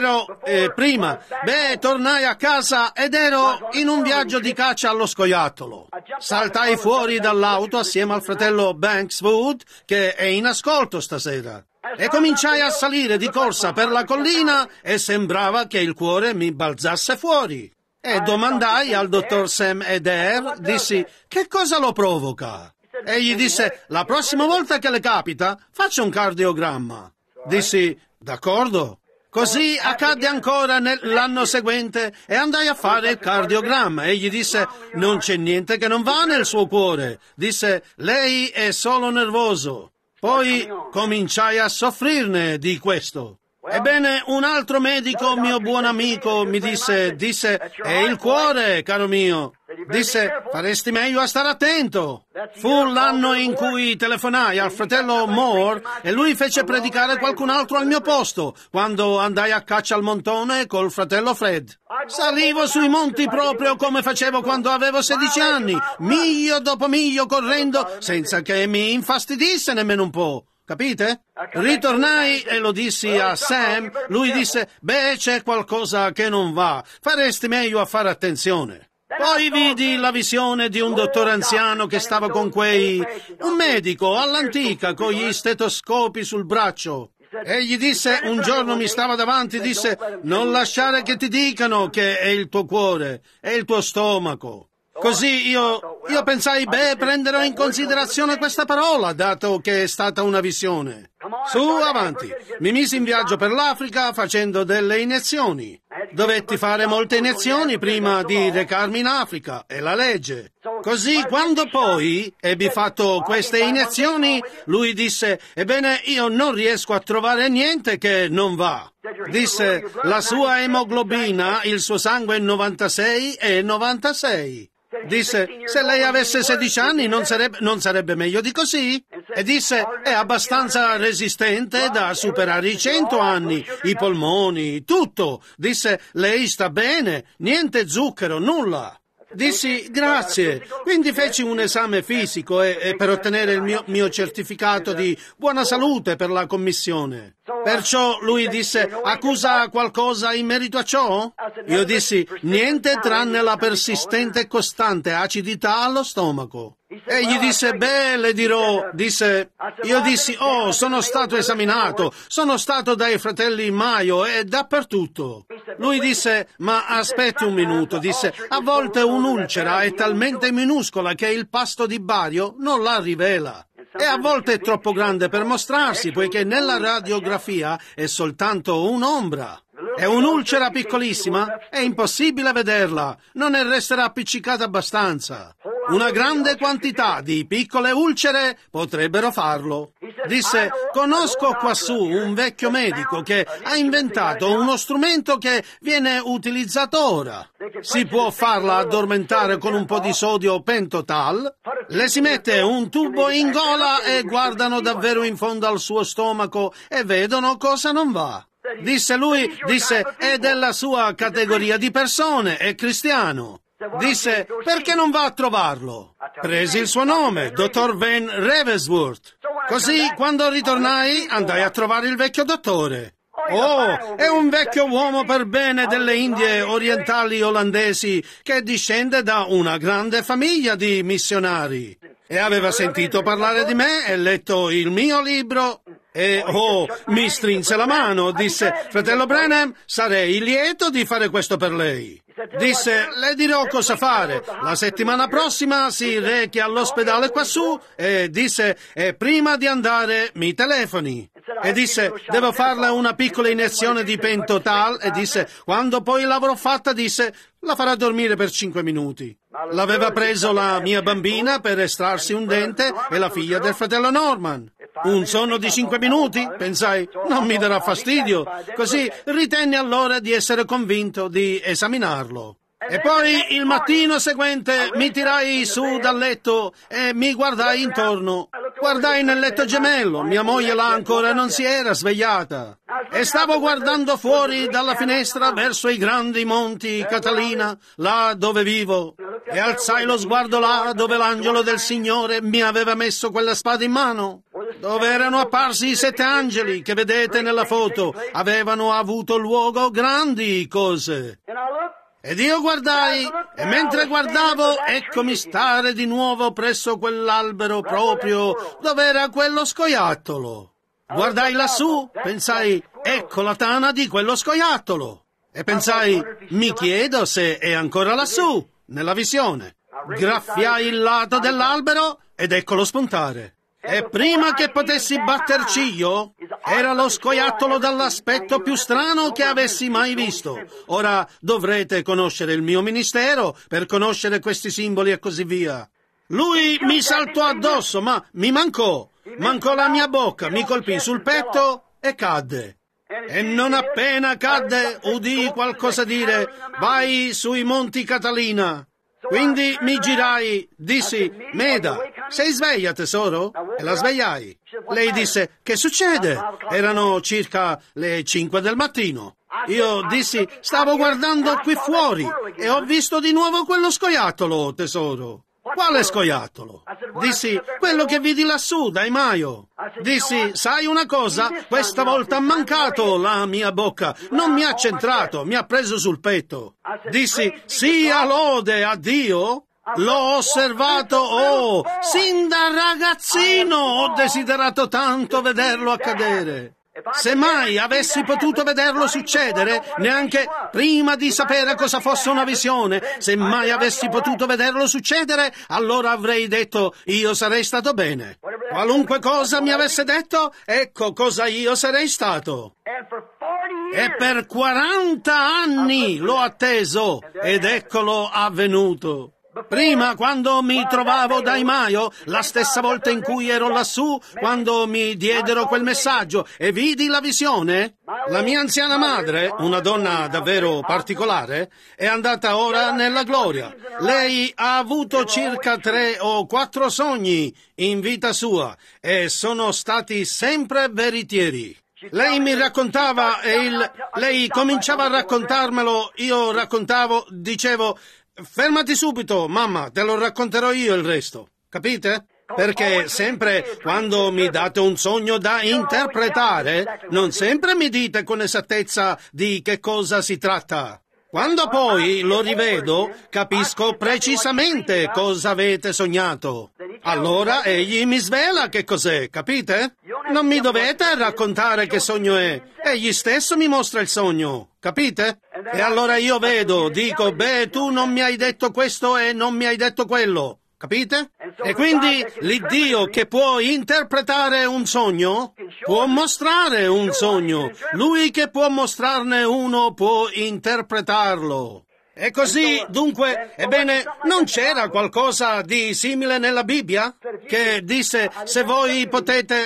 tornai a casa ed ero in un viaggio di caccia allo scoiattolo. Saltai fuori dall'auto assieme al fratello Bankswood, che è in ascolto stasera. E cominciai a salire di corsa per la collina e sembrava che il cuore mi balzasse fuori. E domandai al dottor Sam Adair, dissi, che cosa lo provoca? Egli disse, la prossima volta che le capita, faccia un cardiogramma. Dissi, d'accordo. Così accadde ancora l'anno seguente e andai a fare il cardiogramma. Egli disse, non c'è niente che non va nel suo cuore. Disse, lei è solo nervoso. Poi cominciai a soffrirne di questo. Ebbene, un altro medico, mio buon amico, mi disse, è il cuore, caro mio. Disse, faresti meglio a stare attento. Fu l'anno in cui telefonai al fratello Moore e lui fece predicare qualcun altro al mio posto, quando andai a caccia al montone col fratello Fred. Salivo sui monti proprio come facevo quando avevo 16 anni, miglio dopo miglio correndo, senza che mi infastidisse nemmeno un po'. Capite? Ritornai e lo dissi a Sam. Lui disse, c'è qualcosa che non va. Faresti meglio a fare attenzione. Poi vidi la visione di un dottore anziano che stava con un medico all'antica con gli stetoscopi sul braccio. Egli disse, un giorno mi stava davanti, disse, non lasciare che ti dicano che è il tuo cuore, è il tuo stomaco. Così io pensai, prenderò in considerazione questa parola, dato che è stata una visione. Su, avanti. Mi misi in viaggio per l'Africa facendo delle iniezioni. Dovetti fare molte iniezioni prima di recarmi in Africa, è la legge. Così, quando poi ebbi fatto queste iniezioni, lui disse, ebbene, io non riesco a trovare niente che non va. Disse, la sua emoglobina, il suo sangue è 96 e 96. Disse, se lei avesse 16 anni non sarebbe meglio di così? E disse, è abbastanza resistente da superare i 100 anni, i polmoni, tutto. Disse, lei sta bene, niente zucchero, nulla. Dissi, grazie. Quindi feci un esame fisico e per ottenere il mio certificato di buona salute per la commissione. Perciò lui disse, accusa qualcosa in merito a ciò? Io dissi, niente tranne la persistente e costante acidità allo stomaco. Egli disse, le dirò, io dissi, sono stato esaminato, sono stato dai fratelli Maio e dappertutto. Lui disse, ma aspetti un minuto, disse, a volte un'ulcera è talmente minuscola che il pasto di bario non la rivela. E a volte è troppo grande per mostrarsi, poiché nella radiografia è soltanto un'ombra. È un'ulcera piccolissima, è impossibile vederla, non ne resterà appiccicata abbastanza. Una grande quantità di piccole ulcere potrebbero farlo. Disse, conosco quassù un vecchio medico che ha inventato uno strumento che viene utilizzato ora. Si può farla addormentare con un po' di sodio pentotal, le si mette un tubo in gola e guardano davvero in fondo al suo stomaco e vedono cosa non va. Disse lui, è della sua categoria di persone, è cristiano. Disse, perché non va a trovarlo? Presi il suo nome, dottor Van Ravensworth. Così, quando ritornai, andai a trovare il vecchio dottore. È un vecchio uomo per bene delle Indie orientali olandesi che discende da una grande famiglia di missionari. E aveva sentito parlare di me e letto il mio libro. E mi strinse la mano, disse, fratello Branham, sarei lieto di fare questo per lei. Disse, le dirò cosa fare. La settimana prossima si rechi all'ospedale quassù e disse, e prima di andare mi telefoni. E disse, devo farle una piccola iniezione di pentotal e disse, quando poi l'avrò fatta, disse, la farà dormire per 5 minuti. L'aveva preso la mia bambina per estrarsi un dente e la figlia del fratello Norman. Un sonno di 5 minuti, pensai, non mi darà fastidio. Così ritenni allora di essere convinto di esaminarlo. E poi il mattino seguente mi tirai su dal letto e mi guardai intorno. Guardai nel letto gemello, mia moglie là ancora non si era svegliata. E stavo guardando fuori dalla finestra verso i grandi monti Catalina, là dove vivo. E alzai lo sguardo là dove l'angelo del Signore mi aveva messo quella spada in mano. Dove erano apparsi i 7 angeli che vedete nella foto. Avevano avuto luogo grandi cose. Ed io guardai, e mentre guardavo, eccomi stare di nuovo presso quell'albero proprio dove era quello scoiattolo. Guardai lassù, pensai, ecco la tana di quello scoiattolo. E pensai, mi chiedo se è ancora lassù, nella visione. Graffiai il lato dell'albero ed eccolo spuntare. E prima che potessi batter ciglio, era lo scoiattolo dall'aspetto più strano che avessi mai visto. Ora dovrete conoscere il mio ministero per conoscere questi simboli e così via. Lui mi saltò addosso, ma mi mancò la mia bocca, mi colpì sul petto e cadde. E non appena cadde, udii qualcosa dire, vai sui monti Catalina. Quindi mi girai, dissi, Meda, sei sveglia tesoro? E la svegliai. Lei disse, che succede? Erano circa le 5 del mattino. Io dissi, stavo guardando qui fuori e ho visto di nuovo quello scoiattolo, tesoro. Quale scoiattolo? Dissi, quello che vidi lassù, dai Maio. Dissi, sai una cosa? Questa volta ha mancato la mia bocca. Non mi ha centrato, mi ha preso sul petto. Dissi, sia lode a Dio. L'ho osservato, sin da ragazzino ho desiderato tanto vederlo accadere. Se mai avessi potuto vederlo succedere, neanche prima di sapere cosa fosse una visione, se mai avessi potuto vederlo succedere, allora avrei detto, io sarei stato bene. Qualunque cosa mi avesse detto, ecco cosa io sarei stato. E per 40 anni l'ho atteso, ed eccolo avvenuto. Prima, quando mi trovavo dai Maio, la stessa volta in cui ero lassù, quando mi diedero quel messaggio e vidi la visione, la mia anziana madre, una donna davvero particolare, è andata ora nella gloria. Lei ha avuto circa 3 o 4 sogni in vita sua e sono stati sempre veritieri. Lei mi raccontava lei cominciava a raccontarmelo, io raccontavo, dicevo, fermati subito, mamma, te lo racconterò io il resto, capite? Perché sempre quando mi date un sogno da interpretare, non sempre mi dite con esattezza di che cosa si tratta. Quando poi lo rivedo, capisco precisamente cosa avete sognato. Allora egli mi svela che cos'è, capite? Non mi dovete raccontare che sogno è. Egli stesso mi mostra il sogno, capite? E allora io vedo, dico, beh, tu non mi hai detto questo e non mi hai detto quello. Capite? E quindi l'Iddio che può interpretare un sogno, può mostrare un sogno. Lui che può mostrarne uno può interpretarlo. E così, dunque, ebbene, non c'era qualcosa di simile nella Bibbia? Che disse, se voi potete,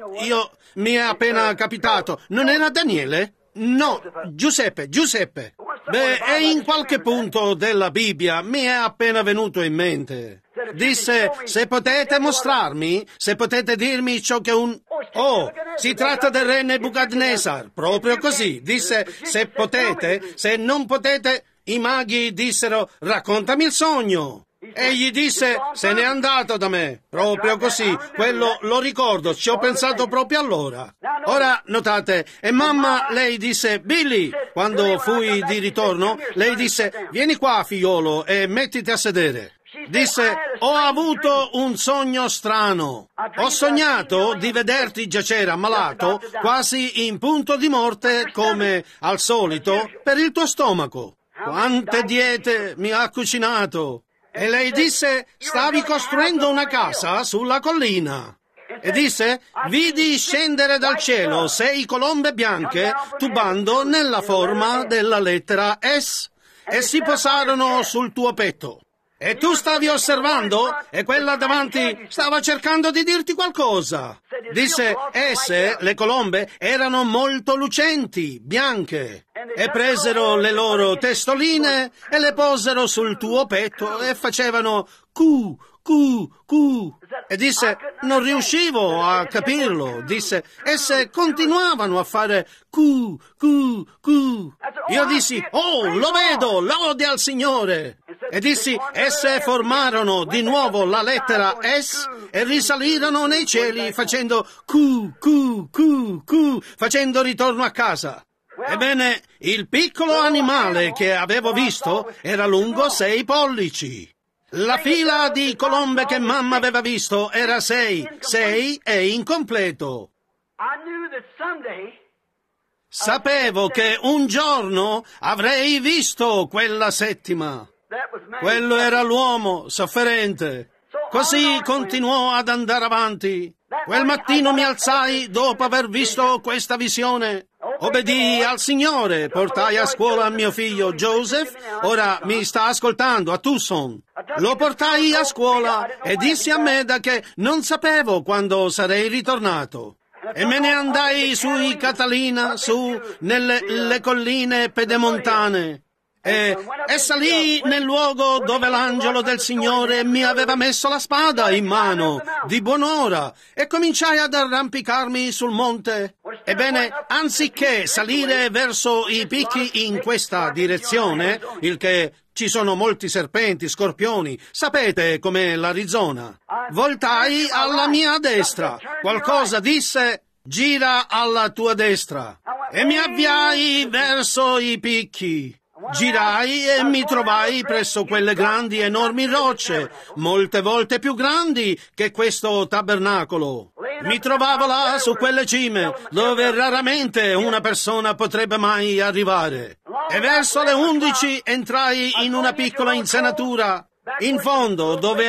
mi è appena capitato. Non era Daniele? No, Giuseppe. Beh, è in qualche punto della Bibbia, mi è appena venuto in mente. Disse, se potete mostrarmi, se potete dirmi ciò che si tratta del re Nebuchadnezzar, proprio così. Disse, se potete, se non potete, i maghi dissero, raccontami il sogno. Egli disse, se n'è andato da me, proprio così, quello lo ricordo, ci ho pensato proprio allora. Ora, notate, e mamma, lei disse, Billy, quando fui di ritorno, lei disse, vieni qua figliolo e mettiti a sedere. Disse, ho avuto un sogno strano. Ho sognato di vederti giacere ammalato, quasi in punto di morte, come al solito, per il tuo stomaco. Quante diete mi ha cucinato! E lei disse, stavi costruendo una casa sulla collina. E disse, vidi scendere dal cielo 6 colombe bianche tubando nella forma della lettera S e si posarono sul tuo petto. E tu stavi osservando e quella davanti stava cercando di dirti qualcosa. Disse, esse, le colombe, erano molto lucenti, bianche, e presero le loro testoline e le posero sul tuo petto e facevano cu, cu, cu. E disse, non riuscivo a capirlo. Disse, esse continuavano a fare cu, cu, cu. Io dissi, oh, lo vedo, lode al Signore. E dissi, esse formarono di nuovo la lettera S e risalirono nei cieli facendo cu, cu, cu, cu, facendo ritorno a casa. Ebbene, il piccolo animale che avevo visto era lungo 6 pollici. La fila di colombe che mamma aveva visto era 6 e incompleto. Sapevo che un giorno avrei visto quella 7ª. Quello era l'uomo sofferente. Così continuò ad andare avanti. Quel mattino mi alzai dopo aver visto questa visione. Obbedii al Signore, portai a scuola mio figlio Joseph, ora mi sta ascoltando a Tucson. Lo portai a scuola e dissi a Meda che non sapevo quando sarei ritornato. E me ne andai sui Catalina, su nelle colline pedemontane. E salì nel luogo dove l'angelo del Signore mi aveva messo la spada in mano, di buon'ora, e cominciai ad arrampicarmi sul monte. Ebbene, anziché salire verso i picchi in questa direzione, il che ci sono molti serpenti, scorpioni, sapete com'è l'Arizona, voltai alla mia destra. Qualcosa disse, gira alla tua destra. E mi avviai verso i picchi. Girai e mi trovai presso quelle grandi enormi rocce, molte volte più grandi che questo tabernacolo. Mi trovavo là su quelle cime, dove raramente una persona potrebbe mai arrivare. E verso le 11 entrai in una piccola insenatura, in fondo, dove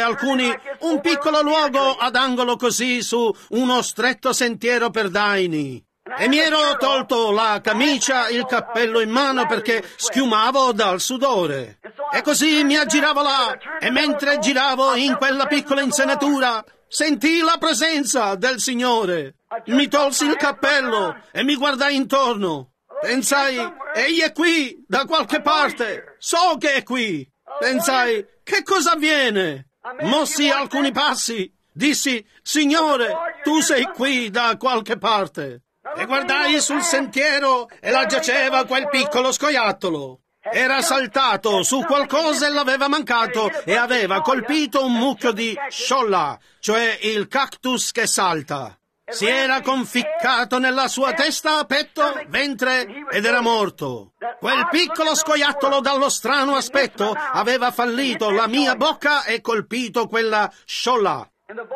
un piccolo luogo ad angolo così su uno stretto sentiero per daini. E mi ero tolto la camicia, il cappello in mano perché schiumavo dal sudore. E così mi aggiravo là, e mentre giravo in quella piccola insenatura, sentii la presenza del Signore. Mi tolsi il cappello e mi guardai intorno. Pensai, egli è qui, da qualche parte. So che è qui. Pensai, che cosa avviene? Mossi alcuni passi. Dissi, Signore, tu sei qui da qualche parte. E guardai sul sentiero e là giaceva quel piccolo scoiattolo. Era saltato su qualcosa e l'aveva mancato e aveva colpito un mucchio di sciolla, cioè il cactus che salta. Si era conficcato nella sua testa, petto, ventre ed era morto. Quel piccolo scoiattolo dallo strano aspetto aveva fallito la mia bocca e colpito quella sciolla.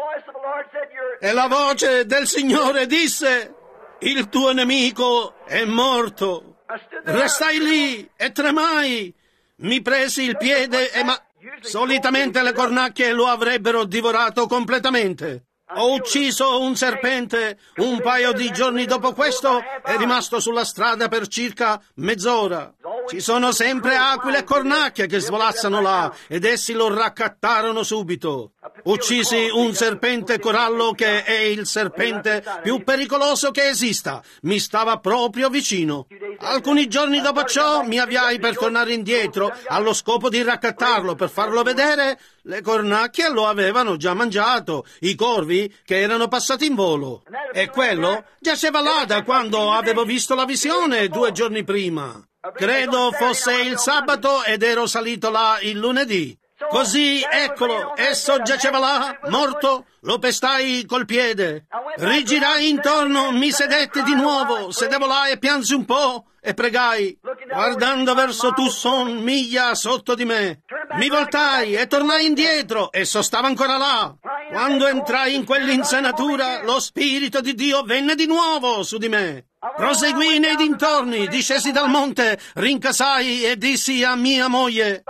E la voce del Signore disse, il tuo nemico è morto. Restai lì e tremai. Mi presi il piede solitamente le cornacchie lo avrebbero divorato completamente. Ho ucciso un serpente un paio di giorni dopo questo è rimasto sulla strada per circa mezz'ora. Ci sono sempre aquile e cornacchie che svolazzano là ed essi lo raccattarono subito. Uccisi un serpente corallo che è il serpente più pericoloso che esista. Mi stava proprio vicino. Alcuni giorni dopo ciò mi avviai per tornare indietro allo scopo di raccattarlo per farlo vedere. Le cornacchie lo avevano già mangiato, i corvi che erano passati in volo. E quello giaceva là da quando avevo visto la visione 2 giorni prima. Credo fosse il sabato ed ero salito là il lunedì. Così, eccolo, esso giaceva là, morto, lo pestai col piede. Rigirai intorno, mi sedetti di nuovo, sedevo là e piansi un po' e pregai, guardando verso Tucson, miglia sotto di me. Mi voltai e tornai indietro, esso stava ancora là. Quando entrai in quell'insenatura, lo Spirito di Dio venne di nuovo su di me. Proseguii nei dintorni, discesi dal monte, rincasai e dissi a mia moglie,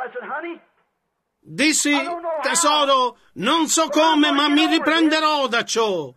tesoro, non so come, ma mi riprenderò da ciò.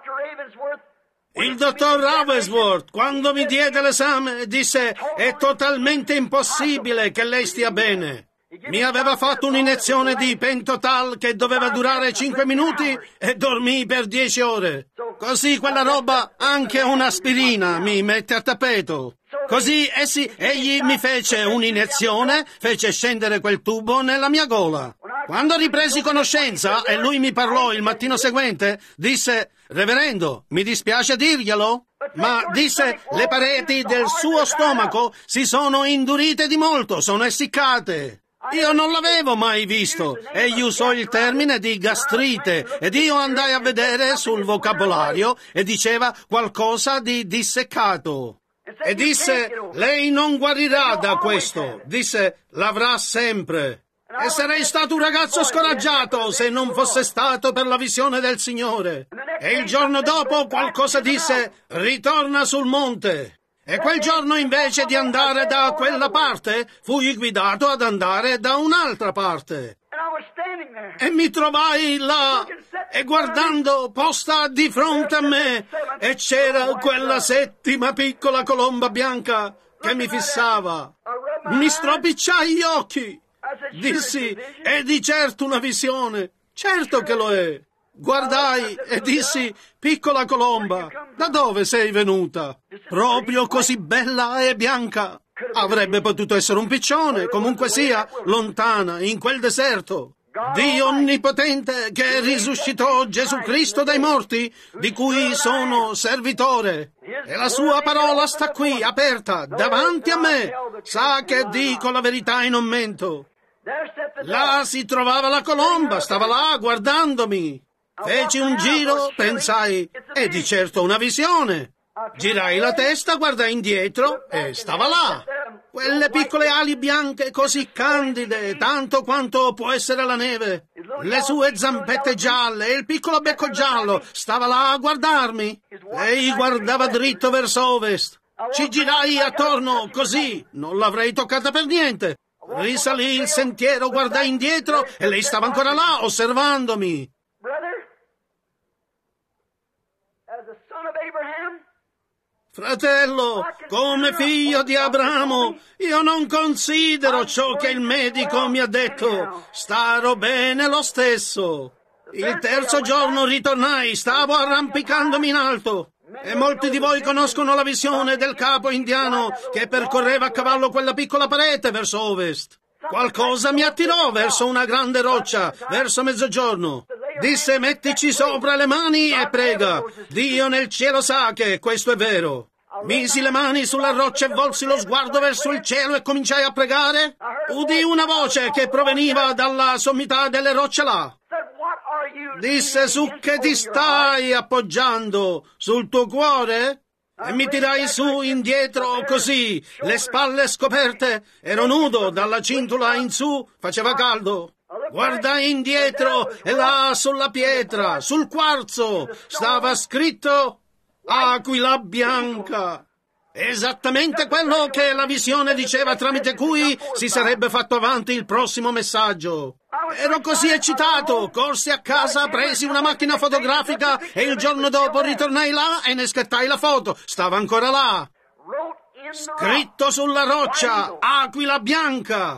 Il dottor Ravensworth, quando mi diede l'esame, disse, è totalmente impossibile che lei stia bene. Mi aveva fatto un'iniezione di Pentotal che doveva durare 5 minuti e dormii per 10 ore. Così quella roba, anche un'aspirina, mi mette a tappeto. Così egli mi fece un'iniezione, fece scendere quel tubo nella mia gola. Quando ripresi conoscenza e lui mi parlò il mattino seguente, disse: «Reverendo, mi dispiace dirglielo, ma disse, le pareti del suo stomaco si sono indurite di molto, sono essiccate». Io non l'avevo mai visto. Egli usò il termine di gastrite ed io andai a vedere sul vocabolario e diceva qualcosa di disseccato. E disse: «Lei non guarirà da questo», disse, «l'avrà sempre». E sarei stato un ragazzo scoraggiato se non fosse stato per la visione del Signore. E il giorno dopo qualcosa disse: «Ritorna sul monte». E quel giorno, invece di andare da quella parte, fui guidato ad andare da un'altra parte. E mi trovai là, e guardando, posta di fronte a me, e c'era quella 7ª piccola colomba bianca che mi fissava. Mi stropicciai gli occhi. Dissi: «È di certo una visione». Certo che lo è. Guardai e dissi: «Piccola colomba, da dove sei venuta?» Proprio così bella e bianca. Avrebbe potuto essere un piccione, comunque sia, lontana, in quel deserto. Dio onnipotente che risuscitò Gesù Cristo dai morti, di cui sono servitore. E la sua parola sta qui, aperta, davanti a me. Sa che dico la verità e non mento. Là si trovava la colomba, stava là guardandomi. Feci un giro, pensai, è di certo una visione. Girai la testa, guardai indietro e stava là. Quelle piccole ali bianche così candide, tanto quanto può essere la neve. Le sue zampette gialle e il piccolo becco giallo stava là a guardarmi. Lei guardava dritto verso ovest. Ci girai attorno così, non l'avrei toccata per niente. Risalì il sentiero, guardai indietro e lei stava ancora là osservandomi. Fratello, come figlio di Abramo, io non considero ciò che il medico mi ha detto. Starò bene lo stesso. Il terzo giorno ritornai, stavo arrampicandomi in alto. E molti di voi conoscono la visione del capo indiano che percorreva a cavallo quella piccola parete verso ovest. Qualcosa mi attirò verso una grande roccia, verso mezzogiorno. Disse: «Mettici sopra le mani e prega. Dio nel cielo sa che questo è vero». Misi le mani sulla roccia e volsi lo sguardo verso il cielo e cominciai a pregare. Udì una voce che proveniva dalla sommità delle rocce là. Disse: «Su che ti stai appoggiando? Sul tuo cuore?» E mi tirai su indietro così, le spalle scoperte, ero nudo, dalla cintola in su, faceva caldo. Guardai indietro e là sulla pietra, sul quarzo, stava scritto Aquila bianca. Esattamente quello che la visione diceva, tramite cui si sarebbe fatto avanti il prossimo messaggio. Ero così eccitato, corsi a casa, presi una macchina fotografica e il giorno dopo ritornai là e ne scattai la foto. Stava ancora là. Scritto sulla roccia, Aquila bianca.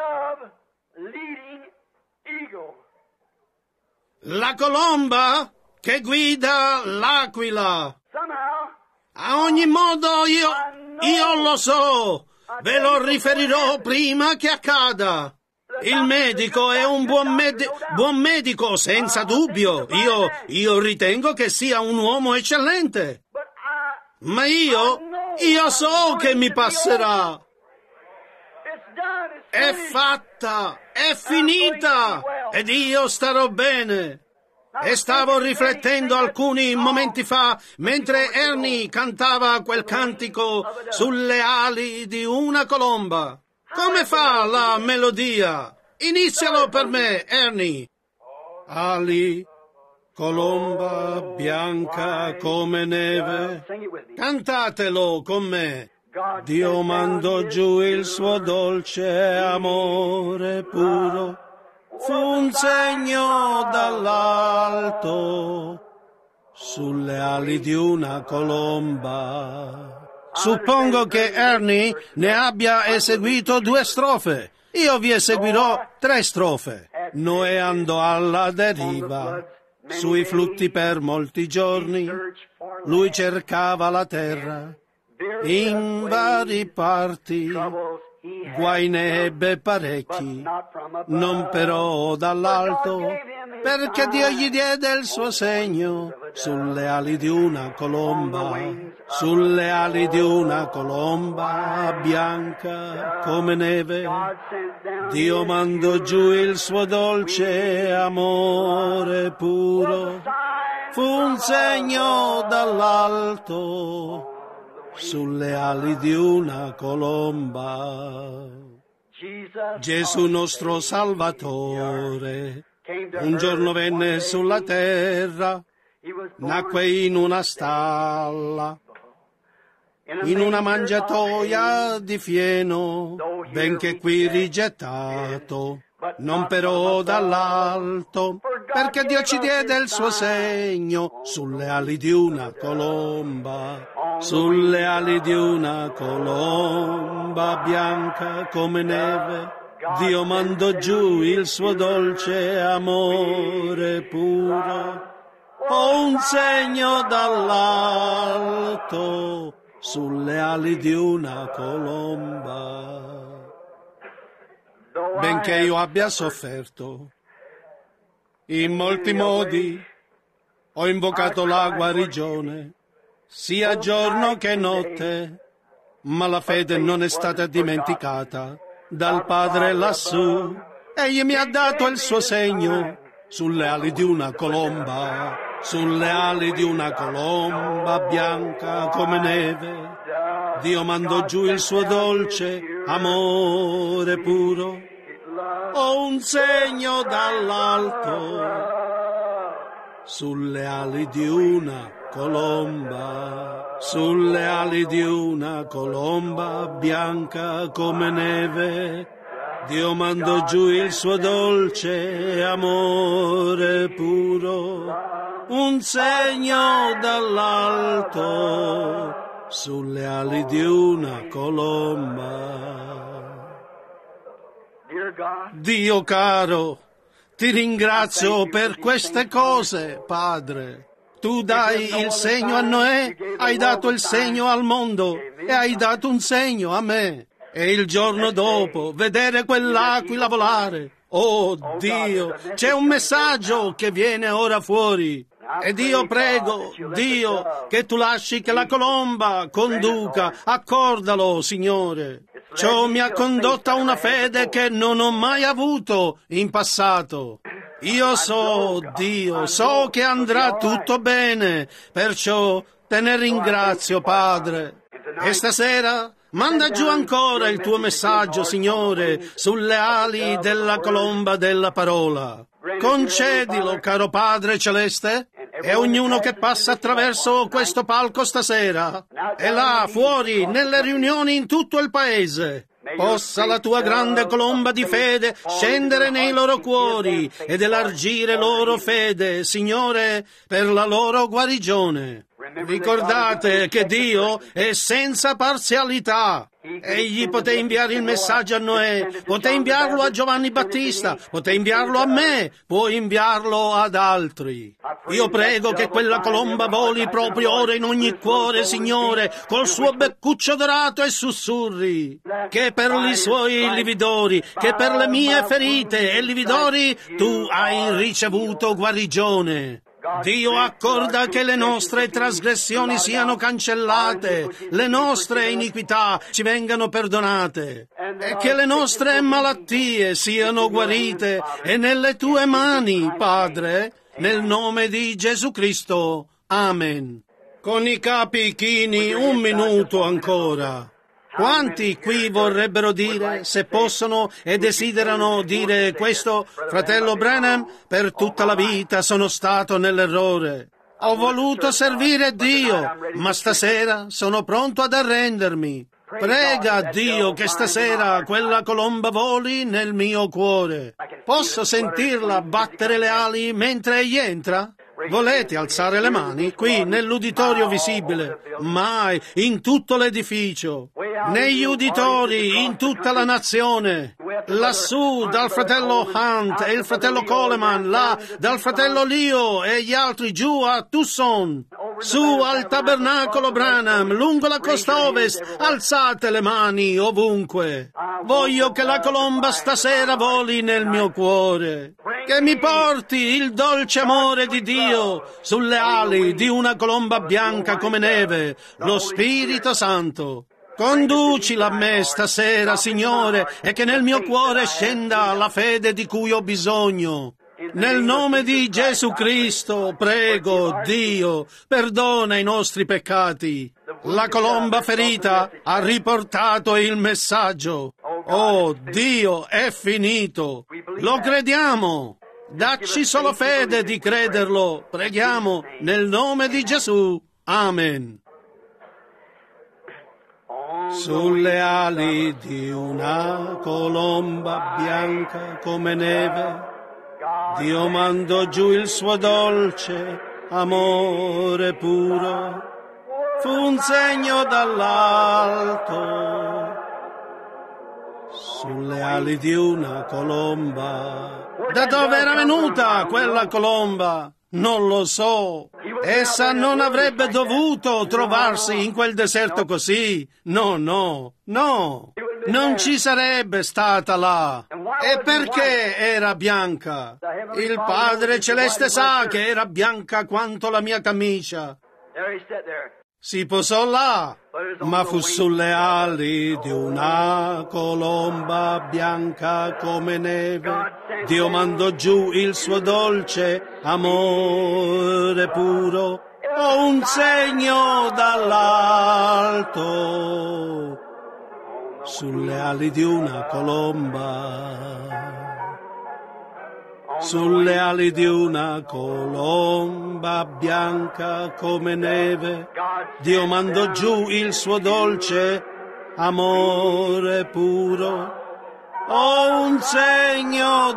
La colomba che guida l'aquila. A ogni modo io lo so, ve lo riferirò prima che accada. Il medico è un buon medico, senza dubbio. Io ritengo che sia un uomo eccellente. Ma io so che mi passerà. È fatta, è finita, ed io starò bene. E stavo riflettendo alcuni momenti fa, mentre Ernie cantava quel cantico sulle ali di una colomba. Come fa la melodia? Inizialo per me, Ernie. Ali, colomba bianca come neve. Cantatelo con me. Dio mandò giù il suo dolce amore puro. Fu un segno dall'alto sulle ali di una colomba. Suppongo che Ernie ne abbia eseguito 2 strofe. Io vi eseguirò 3 strofe. Noè andò alla deriva, sui flutti per molti giorni. Lui cercava la terra in vari parti. Guai ne ebbe parecchi, non però dall'alto, perché Dio gli diede il suo segno sulle ali di una colomba, sulle ali di una colomba bianca come neve. Dio mandò giù il suo dolce amore puro, fu un segno dall'alto sulle ali di una colomba. Gesù nostro Salvatore un giorno venne sulla terra, nacque in una stalla, in una mangiatoia di fieno, benché qui rigettato, non però dall'alto, perché Dio ci diede il suo segno sulle ali di una colomba, sulle ali di una colomba bianca come neve. Dio mandò giù il suo dolce amore puro, un segno dall'alto sulle ali di una colomba. Benché io abbia sofferto in molti modi, ho invocato la guarigione, sia giorno che notte, ma la fede non è stata dimenticata dal Padre lassù. Egli mi ha dato il suo segno sulle ali di una colomba, sulle ali di una colomba bianca come neve. Dio mandò giù il suo dolce amore puro, un segno dall'alto sulle ali di una colomba, sulle ali di una colomba bianca come neve. Dio mandò giù il suo dolce amore puro, un segno dall'alto sulle ali di una colomba. Dio caro, ti ringrazio per queste cose, Padre. Tu dai il segno a Noè, hai dato il segno al mondo e hai dato un segno a me. E il giorno dopo vedere quell'aquila volare. Oh Dio, c'è un messaggio che viene ora fuori. Ed io prego, Dio, che tu lasci che la colomba conduca, accordalo, Signore. Ciò mi ha condotto a una fede che non ho mai avuto in passato. Io so, Dio, so che andrà tutto bene, perciò te ne ringrazio, Padre. E stasera manda giù ancora il tuo messaggio, Signore, sulle ali della colomba della parola. Concedilo, caro Padre Celeste, e ognuno che passa attraverso questo palco stasera, e là, fuori, nelle riunioni in tutto il paese, possa la tua grande colomba di fede scendere nei loro cuori ed elargire loro fede, Signore, per la loro guarigione. Ricordate che Dio è senza parzialità. Egli poté inviare il messaggio a Noè, poté inviarlo a Giovanni Battista, poté inviarlo a me, può inviarlo ad altri. Io prego che quella colomba voli proprio ora in ogni cuore, Signore, col suo beccuccio dorato e sussurri, che per i suoi lividori, che per le mie ferite e lividori tu hai ricevuto guarigione. Dio accorda che le nostre trasgressioni siano cancellate, le nostre iniquità ci vengano perdonate e che le nostre malattie siano guarite e nelle tue mani, Padre, nel nome di Gesù Cristo. Amen. Con i capi chini, un minuto ancora. Quanti qui vorrebbero dire, se possono e desiderano dire questo, fratello Branham, per tutta la vita sono stato nell'errore. Ho voluto servire Dio, ma stasera sono pronto ad arrendermi. Prega Dio che stasera quella colomba voli nel mio cuore. Posso sentirla battere le ali mentre egli entra? Volete alzare le mani qui nell'uditorio visibile? Mai, in tutto l'edificio, negli uditori, in tutta la nazione. lassù dal fratello Hunt e il fratello Coleman, là dal fratello Leo e gli altri giù a Tucson, su al tabernacolo Branham, lungo la costa ovest, alzate le mani ovunque. Voglio che la colomba stasera voli nel mio cuore, che mi porti il dolce amore di Dio sulle ali di una colomba bianca come neve, lo Spirito Santo. Conducila a me stasera, Signore, e che nel mio cuore scenda la fede di cui ho bisogno. Nel nome di Gesù Cristo, prego, Dio, perdona i nostri peccati. La colomba ferita ha riportato il messaggio. Oh, Dio, è finito. Lo crediamo. Dacci solo fede di crederlo. Preghiamo nel nome di Gesù. Amen. Sulle ali di una colomba bianca come neve, Dio mandò giù il suo dolce amore puro. Fu un segno dall'alto. Sulle ali di una colomba. Da dove era venuta quella colomba? Non lo so. Essa non avrebbe dovuto trovarsi in quel deserto così. No. Non ci sarebbe stata là. E perché era bianca? Il Padre Celeste sa che era bianca quanto la mia camicia. Si posò là, ma fu sulle ali di una colomba bianca come neve. Dio mandò giù il suo dolce amore puro. Ho un segno dall'alto sulle ali di una colomba. Sulle ali di una colomba bianca come neve, Dio mandò giù il suo dolce amore puro. Ho un segno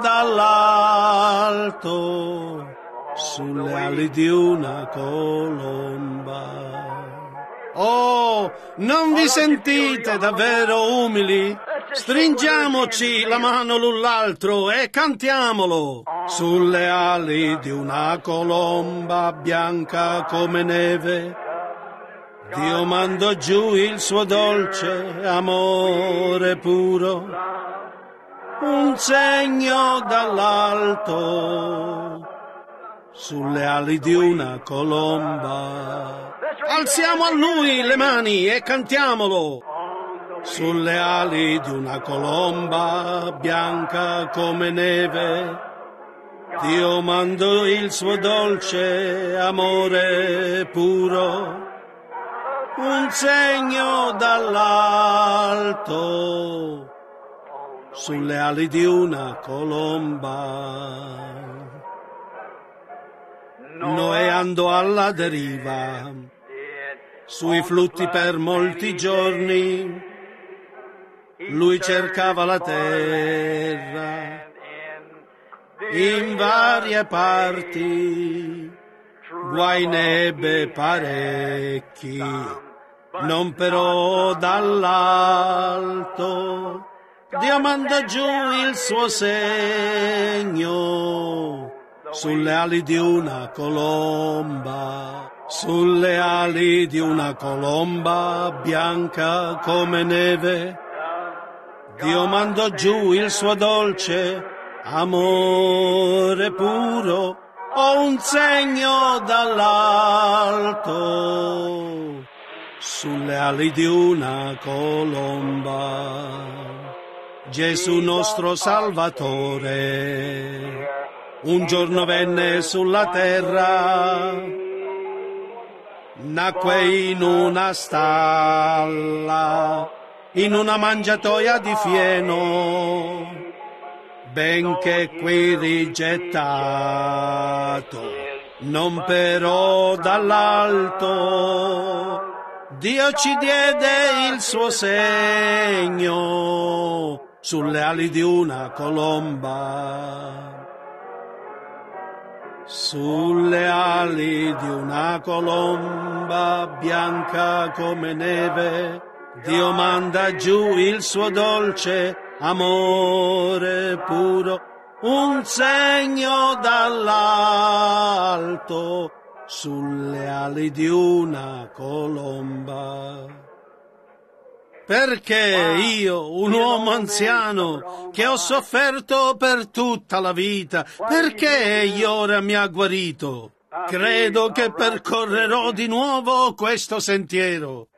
dall'alto sulle ali di una colomba. Oh, non vi sentite davvero umili? Stringiamoci la mano l'un l'altro e cantiamolo. Sulle ali di una colomba bianca come neve, Dio mandò giù il suo dolce amore puro. Un segno dall'alto sulle ali di una colomba. Alziamo a Lui le mani e cantiamolo. Sulle ali di una colomba bianca come neve, Dio mandò il suo dolce amore puro. Un segno dall'alto sulle ali di una colomba. Noè andò alla deriva sui flutti per molti giorni. Lui cercava la terra in varie parti, guai ne ebbe parecchi, non però dall'alto. Dio mandò giù il suo segno sulle ali di una colomba. Sulle ali di una colomba bianca come neve, Dio mandò giù il suo dolce amore puro. Ho un segno dall'alto sulle ali di una colomba. Gesù nostro Salvatore un giorno venne sulla terra, nacque in una stalla, in una mangiatoia di fieno, benché qui rigettato, non però dall'alto. Dio ci diede il suo segno sulle ali di una colomba. Sulle ali di una colomba bianca come neve, Dio manda giù il suo dolce amore puro, un segno dall'alto sulle ali di una colomba. Perché io, un uomo anziano, che ho sofferto per tutta la vita, perché egli ora mi ha guarito? Credo che percorrerò di nuovo questo sentiero.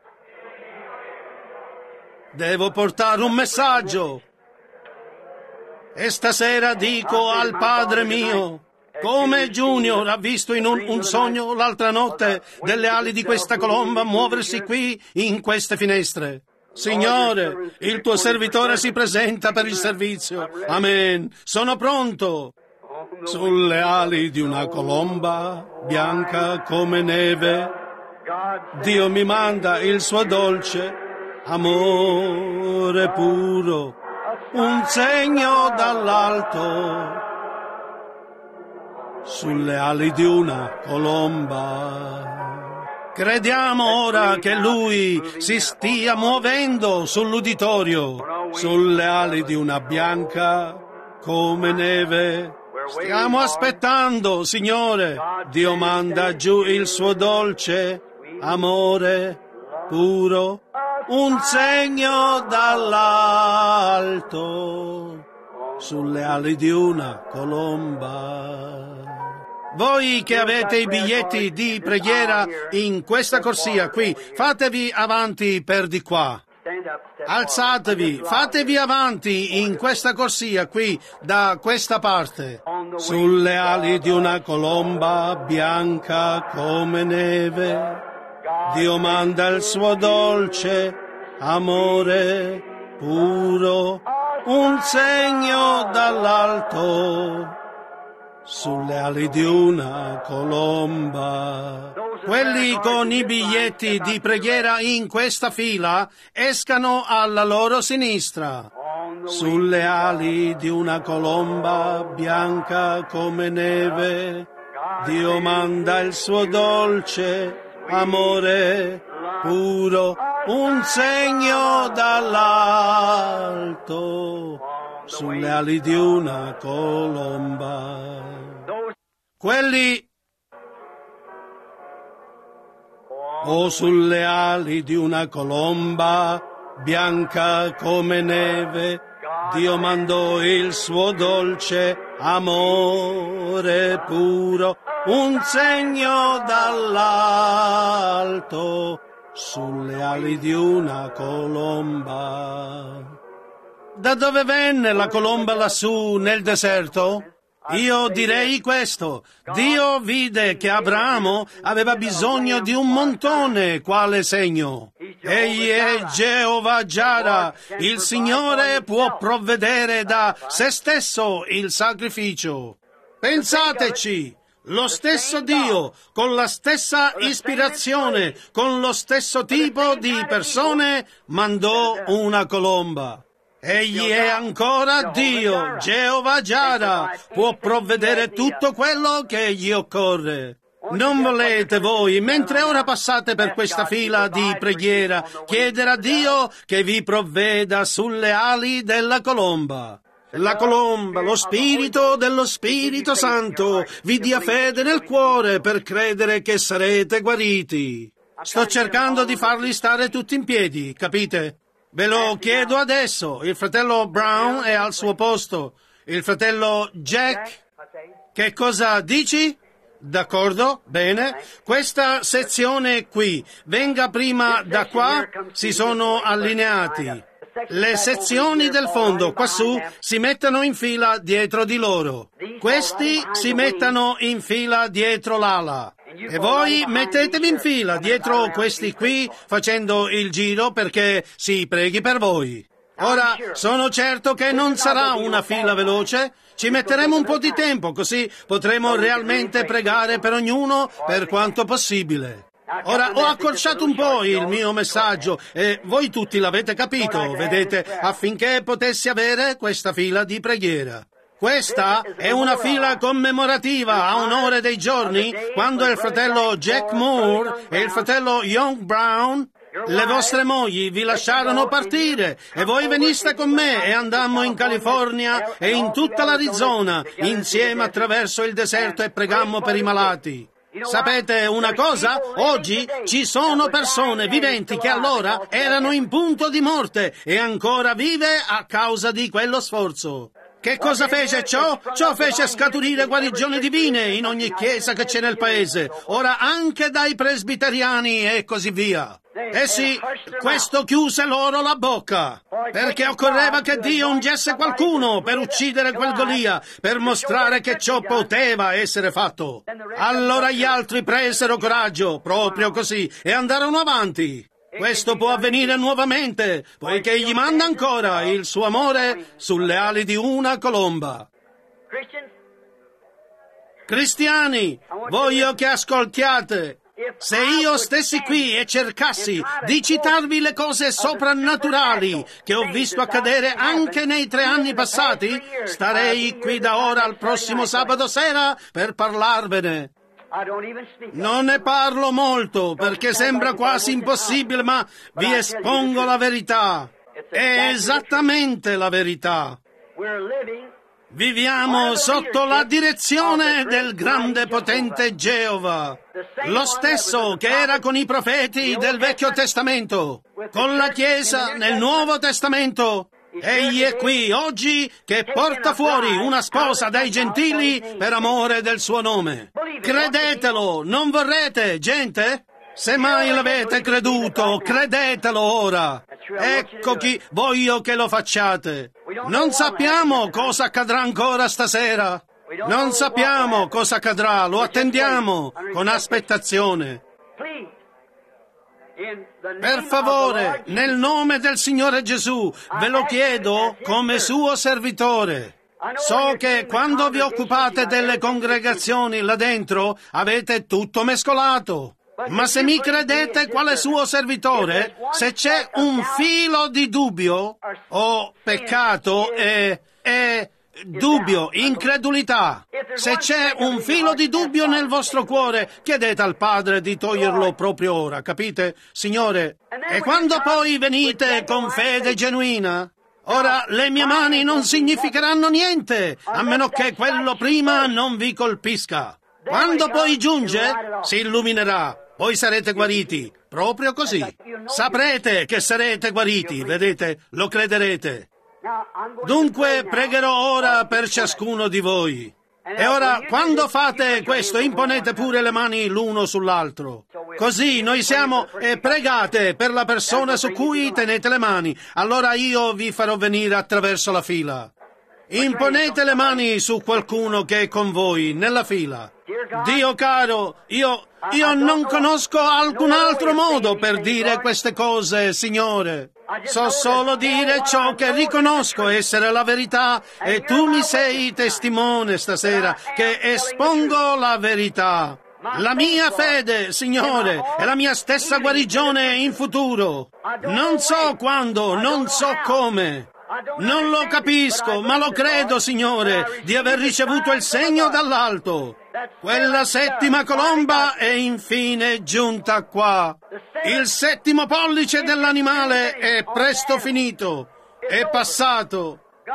Devo portare un messaggio. E stasera dico al Padre mio, come Junior ha visto in un sogno l'altra notte delle ali di questa colomba muoversi qui in queste finestre. Signore, il tuo servitore si presenta per il servizio. Amen. Sono pronto. Sulle ali di una colomba bianca come neve, Dio mi manda il suo dolce amore puro, un segno dall'alto sulle ali di una colomba. Crediamo ora che Lui si stia muovendo sull'uditorio, sulle ali di una bianca come neve. Stiamo aspettando, Signore. Dio manda giù il suo dolce amore puro, un segno dall'alto sulle ali di una colomba. Voi che avete i biglietti di preghiera in questa corsia qui, fatevi avanti per di qua. Alzatevi, fatevi avanti in questa corsia qui, da questa parte. Sulle ali di una colomba bianca come neve, Dio manda il suo dolce amore puro, un segno dall'alto sulle ali di una colomba. Quelli con i biglietti di preghiera in questa fila escano alla loro sinistra. Sulle ali di una colomba bianca come neve, Dio manda il suo dolce amore puro, un segno dall'alto sulle ali di una colomba. Quelli sulle ali di una colomba bianca come neve, Dio mandò il suo dolce amore puro, un segno dall'alto sulle ali di una colomba. Da dove venne la colomba lassù nel deserto? Io direi questo. Dio vide che Abramo aveva bisogno di un montone quale segno. Egli è Geova Jara. Il Signore può provvedere da se stesso il sacrificio. Pensateci. Lo stesso Dio, con la stessa ispirazione, con lo stesso tipo di persone, mandò una colomba. Egli è ancora Dio, Geova Jara, può provvedere tutto quello che gli occorre. Non volete voi, mentre ora passate per questa fila di preghiera, chiedere a Dio che vi provveda sulle ali della colomba? La colomba, lo spirito dello Spirito Santo, vi dia fede nel cuore per credere che sarete guariti. Sto cercando di farli stare tutti in piedi, capite? Ve lo chiedo adesso. Il fratello Brown è al suo posto. Il fratello Jack, che cosa dici? D'accordo, bene. Questa sezione qui, venga prima da qua, si sono allineati. Le sezioni del fondo, quassù, si mettono in fila dietro di loro. Questi si mettano in fila dietro l'ala. E voi mettetevi in fila dietro questi qui, facendo il giro perché si preghi per voi. Ora, sono certo che non sarà una fila veloce. Ci metteremo un po' di tempo, così potremo realmente pregare per ognuno per quanto possibile. Ora, ho accorciato un po' il mio messaggio e voi tutti l'avete capito, vedete, affinché potessi avere questa fila di preghiera. Questa è una fila commemorativa a onore dei giorni quando il fratello Jack Moore e il fratello Young Brown Le vostre mogli vi lasciarono partire e voi veniste con me e andammo in California e in tutta l'Arizona insieme attraverso il deserto e pregammo per i malati. Sapete una cosa? Oggi ci sono persone viventi che allora erano in punto di morte e ancora vive a causa di quello sforzo. Che cosa fece ciò? Ciò fece scaturire guarigioni divine in ogni chiesa che c'è nel paese, ora anche dai presbiteriani e così via. Eh sì, questo chiuse loro la bocca, perché occorreva che Dio ungesse qualcuno per uccidere quel Golia, per mostrare che ciò poteva essere fatto. Allora gli altri presero coraggio, proprio così, e andarono avanti. Questo può avvenire nuovamente, poiché gli manda ancora il suo amore sulle ali di una colomba. Cristiani, voglio che ascoltiate. Se io stessi qui e cercassi di citarvi le cose soprannaturali che ho visto accadere anche nei 3 anni passati, starei qui da ora al prossimo sabato sera per parlarvene. Non ne parlo molto perché sembra quasi impossibile, ma vi espongo la verità. È esattamente la verità. Viviamo sotto la direzione del grande potente Geova, lo stesso che era con i profeti del Vecchio Testamento, con la Chiesa nel Nuovo Testamento. Egli è qui oggi che porta fuori una sposa dai gentili per amore del suo nome. Credetelo, non vorrete, gente? Se mai l'avete creduto, credetelo ora. Ecco chi voglio che lo facciate. Non sappiamo cosa accadrà ancora stasera. Non sappiamo cosa accadrà, lo attendiamo con aspettazione. Per favore, nel nome del Signore Gesù, ve lo chiedo come suo servitore. So che quando vi occupate delle congregazioni là dentro avete tutto mescolato. Ma se mi credete quale suo servitore, se c'è un filo di dubbio o peccato e dubbio, incredulità, se c'è un filo di dubbio nel vostro cuore, chiedete al Padre di toglierlo proprio ora, capite? Signore, e quando poi venite con fede genuina, ora le mie mani non significheranno niente, a meno che quello prima non vi colpisca. Quando poi giunge, si illuminerà. Voi sarete guariti, proprio così. Saprete che sarete guariti, vedete, lo crederete. Dunque pregherò ora per ciascuno di voi. E ora, quando fate questo, imponete pure le mani l'uno sull'altro. Così noi siamo e pregate per la persona su cui tenete le mani. Allora io vi farò venire attraverso la fila. Imponete le mani su qualcuno che è con voi nella fila. Dio caro, io non conosco alcun altro modo per dire queste cose, Signore. So solo dire ciò che riconosco essere la verità e tu mi sei testimone stasera che espongo la verità. La mia fede, Signore, è la mia stessa guarigione in futuro. Non so quando, non so come. Non lo capisco, ma lo credo, Signore, di aver ricevuto il segno dall'alto. Quella 7ª colomba è infine giunta qua. Il 7° pollice dell'animale è presto finito, è passato.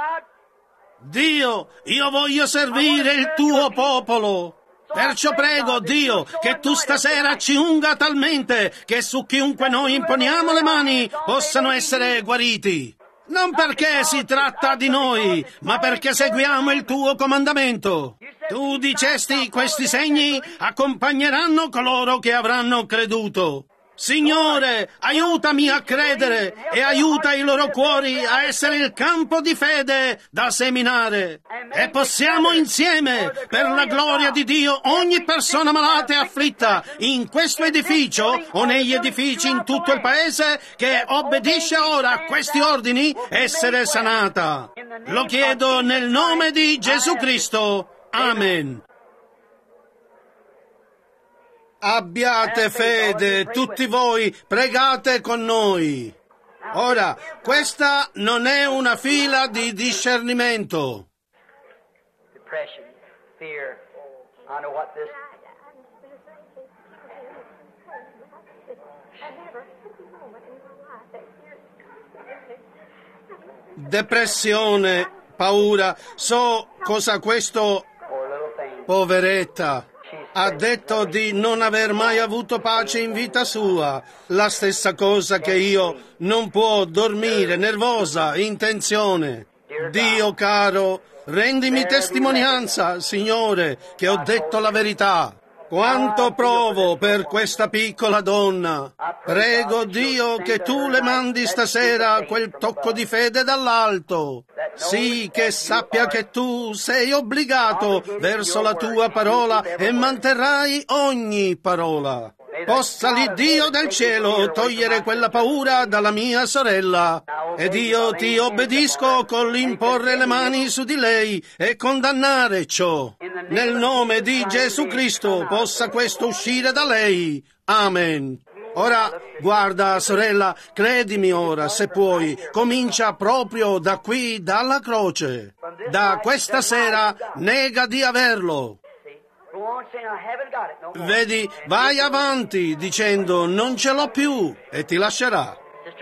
Dio, io voglio servire il tuo popolo. Perciò prego, Dio, che tu stasera ci unga talmente che su chiunque noi imponiamo le mani possano essere guariti. Non perché si tratta di noi, ma perché seguiamo il tuo comandamento. Tu dicesti, questi segni accompagneranno coloro che avranno creduto. Signore, aiutami a credere e aiuta i loro cuori a essere il campo di fede da seminare. E possiamo insieme, per la gloria di Dio, ogni persona malata e afflitta in questo edificio o negli edifici in tutto il paese che obbedisce ora a questi ordini, essere sanata. Lo chiedo nel nome di Gesù Cristo. Amen. Abbiate fede, tutti voi, pregate con noi. Ora, questa non è una fila di discernimento. Depression, fear. I know what this. depressione, paura. So cosa questo, poveretta, ha detto di non aver mai avuto pace in vita sua. La stessa cosa che io, non può dormire, nervosa, in tensione. Dio caro, rendimi testimonianza, Signore, che ho detto la verità. Quanto provo per questa piccola donna. Prego Dio che tu le mandi stasera quel tocco di fede dall'alto. Sì, che sappia che tu sei obbligato verso la tua parola e manterrai ogni parola. Possa l'Iddio del cielo togliere quella paura dalla mia sorella. Ed io ti obbedisco con l'imporre le mani su di lei e condannare ciò. Nel nome di Gesù Cristo possa questo uscire da lei. Amen. Ora, guarda, sorella, credimi ora, se puoi, comincia proprio da qui, dalla croce. Da questa sera nega di averlo. Vedi, vai avanti dicendo non ce l'ho più e ti lascerà.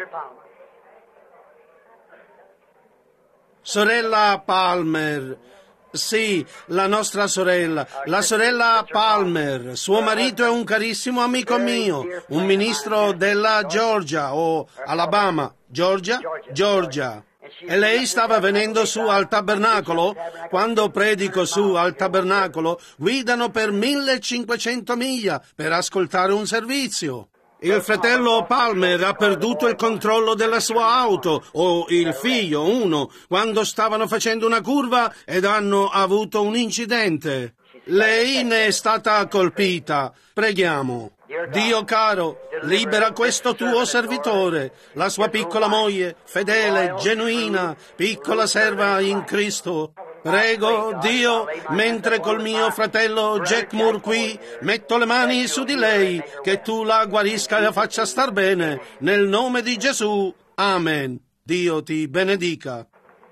Sorella Palmer, sì, la nostra sorella, la sorella Palmer, suo marito è un carissimo amico mio, un ministro della Georgia o Alabama, Georgia? E lei stava venendo su al tabernacolo. Quando predico su al tabernacolo, guidano per 1500 miglia per ascoltare un servizio. Il fratello Palmer ha perduto il controllo della sua auto, o il figlio, uno, quando stavano facendo una curva ed hanno avuto un incidente. Lei ne è stata colpita. Preghiamo. Dio caro, libera questo tuo servitore, la sua piccola moglie, fedele, genuina, piccola serva in Cristo. Prego, Dio, mentre col mio fratello Jack Moore qui metto le mani su di lei, che tu la guarisca e la faccia star bene, nel nome di Gesù. Amen. Dio ti benedica.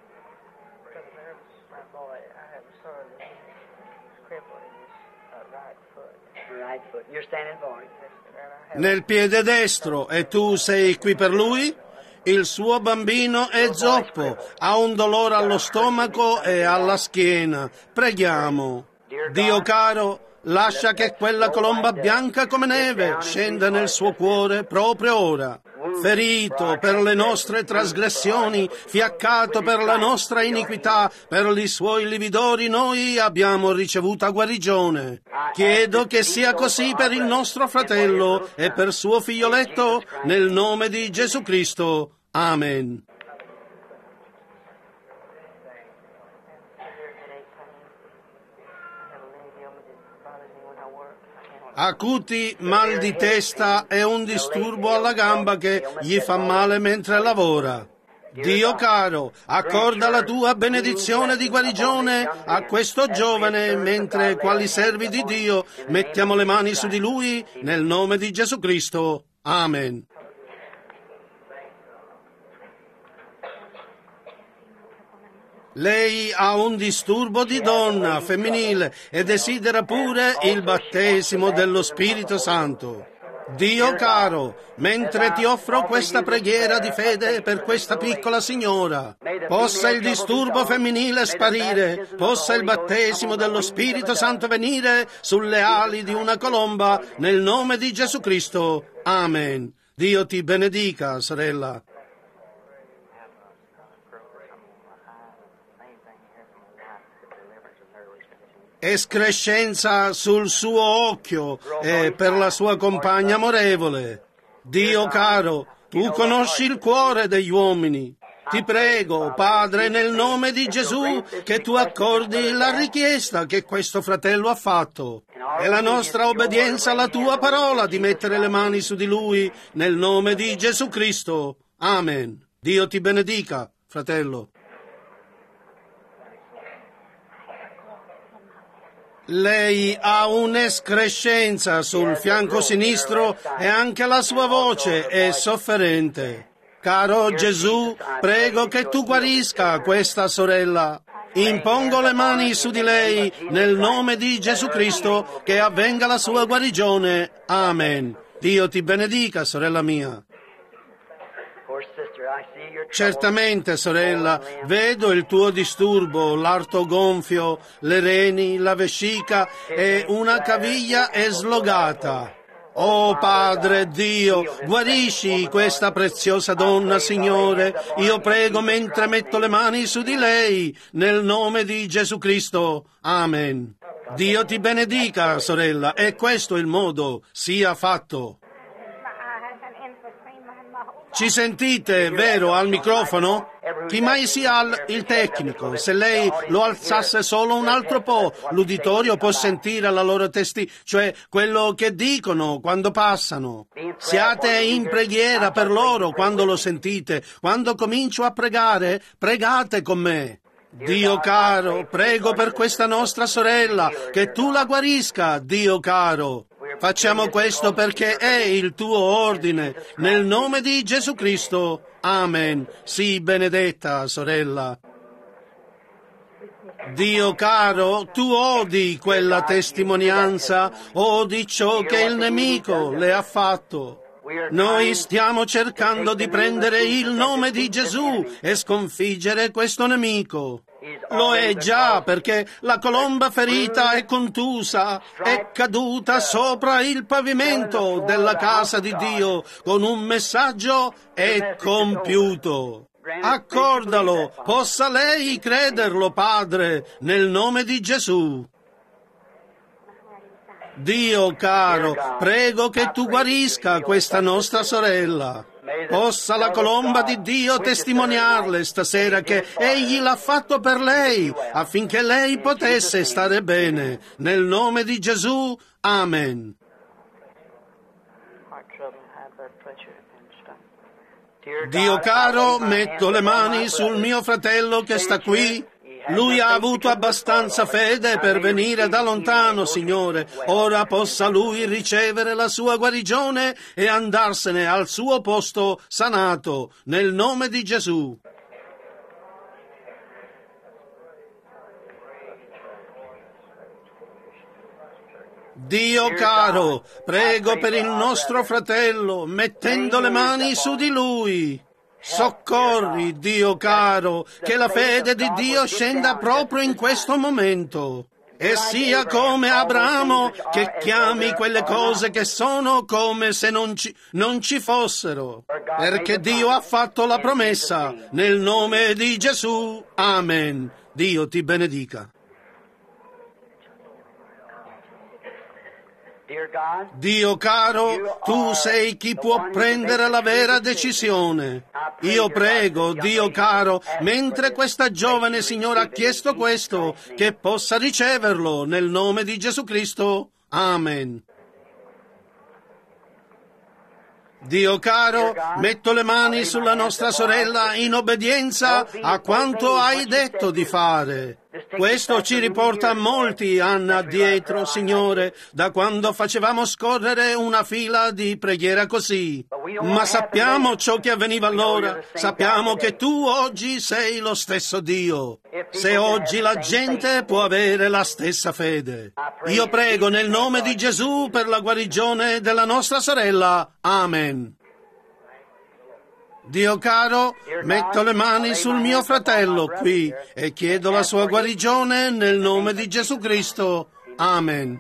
Nel piede destro, e tu sei qui per lui? Il suo bambino è zoppo, ha un dolore allo stomaco e alla schiena. Preghiamo. Dio caro, lascia che quella colomba bianca come neve scenda nel suo cuore proprio ora. Ferito per le nostre trasgressioni, fiaccato per la nostra iniquità, per i suoi lividori noi abbiamo ricevuta guarigione. Chiedo che sia così per il nostro fratello e per suo figlioletto, nel nome di Gesù Cristo. Amen. Acuti mal di testa e un disturbo alla gamba che gli fa male mentre lavora. Dio caro, accorda la tua benedizione di guarigione a questo giovane mentre, quali servi di Dio, mettiamo le mani su di lui nel nome di Gesù Cristo. Amen. Lei ha un disturbo di donna femminile e desidera pure il battesimo dello Spirito Santo. Dio caro, mentre ti offro questa preghiera di fede per questa piccola signora, possa il disturbo femminile sparire, possa il battesimo dello Spirito Santo venire sulle ali di una colomba, nel nome di Gesù Cristo. Amen. Dio ti benedica, sorella. Escrescenza sul suo occhio e per la sua compagna amorevole. Dio caro, tu conosci il cuore degli uomini. Ti prego, Padre, nel nome di Gesù, che tu accordi la richiesta che questo fratello ha fatto. È la nostra obbedienza alla tua parola di mettere le mani su di lui nel nome di Gesù Cristo. Amen. Dio ti benedica, fratello. Lei ha un'escrescenza sul fianco sinistro e anche la sua voce è sofferente. Caro Gesù, prego che tu guarisca questa sorella. Impongo le mani su di lei nel nome di Gesù Cristo, che avvenga la sua guarigione. Amen. Dio ti benedica, sorella mia. Certamente, sorella, vedo il tuo disturbo, l'arto gonfio, le reni, la vescica e una caviglia è slogata. Oh Padre Dio, guarisci questa preziosa donna, Signore. Io prego mentre metto le mani su di lei, nel nome di Gesù Cristo. Amen. Dio ti benedica, sorella, e questo è il modo, sia fatto. Ci sentite, vero, al microfono? Chi mai sia il tecnico, se lei lo alzasse solo un altro po', l'uditorio può sentire la loro cioè quello che dicono quando passano. Siate in preghiera per loro quando lo sentite. Quando comincio a pregare, pregate con me. Dio caro, prego per questa nostra sorella, che tu la guarisca, Dio caro. Facciamo questo perché è il tuo ordine, nel nome di Gesù Cristo. Amen. Sii benedetta, sorella. Dio caro, tu odi quella testimonianza, odi ciò che il nemico le ha fatto. Noi stiamo cercando di prendere il nome di Gesù e sconfiggere questo nemico. Lo è già, perché la colomba ferita e contusa è caduta sopra il pavimento della casa di Dio con un messaggio: è compiuto. Accordalo, possa lei crederlo, Padre, nel nome di Gesù. Dio caro, prego che tu guarisca questa nostra sorella. Possa la colomba di Dio testimoniarle stasera che Egli l'ha fatto per lei, affinché lei potesse stare bene. Nel nome di Gesù, Amen. Dio caro, metto le mani sul mio fratello che sta qui. Lui ha avuto abbastanza fede per venire da lontano, Signore. Ora possa lui ricevere la sua guarigione e andarsene al suo posto sanato, nel nome di Gesù. Dio caro, prego per il nostro fratello, mettendo le mani su di lui. Soccorri, Dio caro, che la fede di Dio scenda proprio in questo momento. E sia come Abramo, che chiami quelle cose che sono come se non ci fossero. Perché Dio ha fatto la promessa, nel nome di Gesù. Amen. Dio ti benedica. Dio caro, tu sei chi può prendere la vera decisione. Io prego, Dio caro, mentre questa giovane signora ha chiesto questo, che possa riceverlo nel nome di Gesù Cristo. Amen. Dio caro, metto le mani sulla nostra sorella in obbedienza a quanto hai detto di fare. Questo ci riporta molti anni addietro, Signore, da quando facevamo scorrere una fila di preghiera così. Ma sappiamo ciò che avveniva allora, sappiamo che tu oggi sei lo stesso Dio. Se oggi la gente può avere la stessa fede. Io prego nel nome di Gesù per la guarigione della nostra sorella. Amen. Dio caro, metto le mani sul mio fratello qui e chiedo la sua guarigione nel nome di Gesù Cristo. Amen.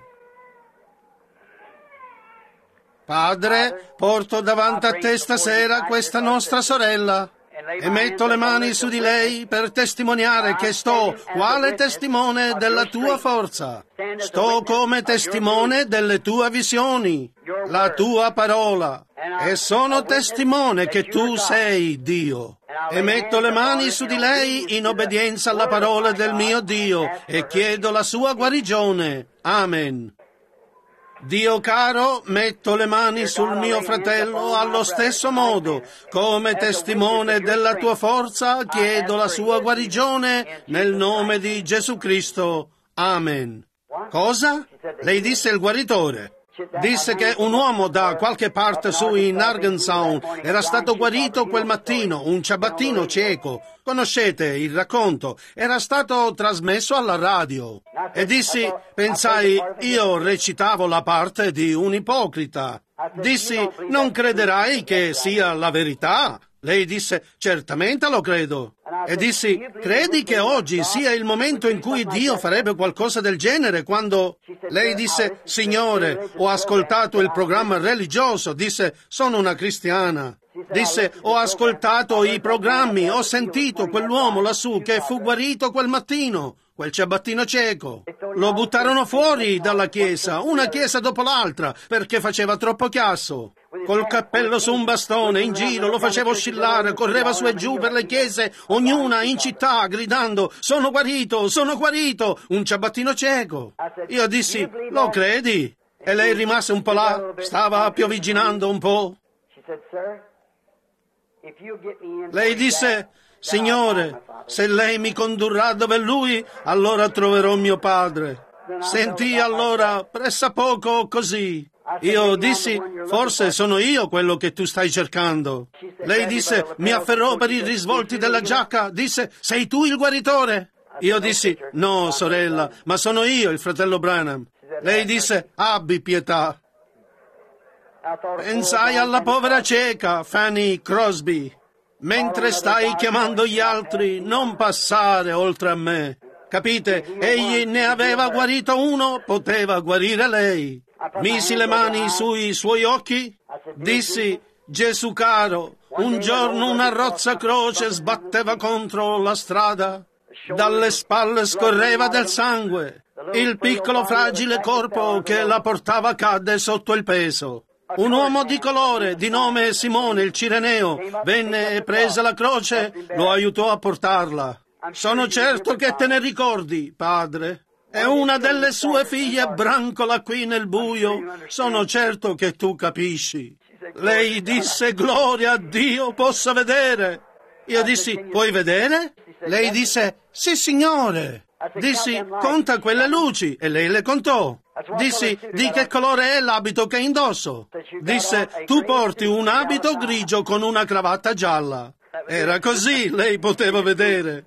Padre, porto davanti a te stasera questa nostra sorella e metto le mani su di lei per testimoniare che sto quale testimone della tua forza. Sto come testimone delle tue visioni, la tua parola, e sono testimone che tu sei Dio. E metto le mani su di lei in obbedienza alla parola del mio Dio e chiedo la sua guarigione. Amen. Dio caro, metto le mani sul mio fratello allo stesso modo. Come testimone della tua forza, chiedo la sua guarigione nel nome di Gesù Cristo. Amen. Cosa? Lei disse il guaritore. Disse che un uomo da qualche parte su in Arkansas era stato guarito quel mattino, un ciabattino cieco. Conoscete il racconto? Era stato trasmesso alla radio. E pensai, io recitavo la parte di un ipocrita. Dissi, non crederai che sia la verità? Lei disse, certamente lo credo. E dissi, credi che oggi sia il momento in cui Dio farebbe qualcosa del genere quando... Lei disse, Signore, ho ascoltato il programma religioso. Disse, sono una cristiana. Disse, ho ascoltato i programmi, ho sentito quell'uomo lassù che fu guarito quel mattino, quel ciabattino cieco. Lo buttarono fuori dalla chiesa, una chiesa dopo l'altra, perché faceva troppo chiasso. Col cappello su un bastone, in giro, lo faceva oscillare, correva su e giù per le chiese, ognuna in città, gridando, sono guarito, un ciabattino cieco. Io dissi, lo credi? E lei rimase un po' là, stava piovigginando un po'. Lei disse, Signore, se lei mi condurrà dove Lui, allora troverò mio padre. Sentì allora pressappoco così. Io dissi, forse sono io quello che tu stai cercando. Lei disse, mi afferrò per i risvolti della giacca, disse, sei tu il guaritore? Io dissi, no, sorella, ma sono io il fratello Branham. Lei disse, abbi pietà. Pensai alla povera cieca, Fanny Crosby. Mentre stai chiamando gli altri, non passare oltre a me. Capite? Egli ne aveva guarito uno, poteva guarire lei. Misi le mani sui suoi occhi, dissi, Gesù caro, un giorno una rozza croce sbatteva contro la strada. Dalle spalle scorreva del sangue. Il piccolo fragile corpo che la portava cadde sotto il peso. Un uomo di colore, di nome Simone il Cireneo, venne e prese la croce, lo aiutò a portarla. Sono certo che te ne ricordi, padre. È una delle sue figlie brancola qui nel buio. Sono certo che tu capisci. Lei disse, gloria a Dio, posso vedere. Io dissi, puoi vedere? Lei disse, sì signore. Dissi, conta quelle luci, e lei le contò. Dissi, di che colore è l'abito che indosso? Disse, tu porti un abito grigio con una cravatta gialla. Era così, lei poteva vedere.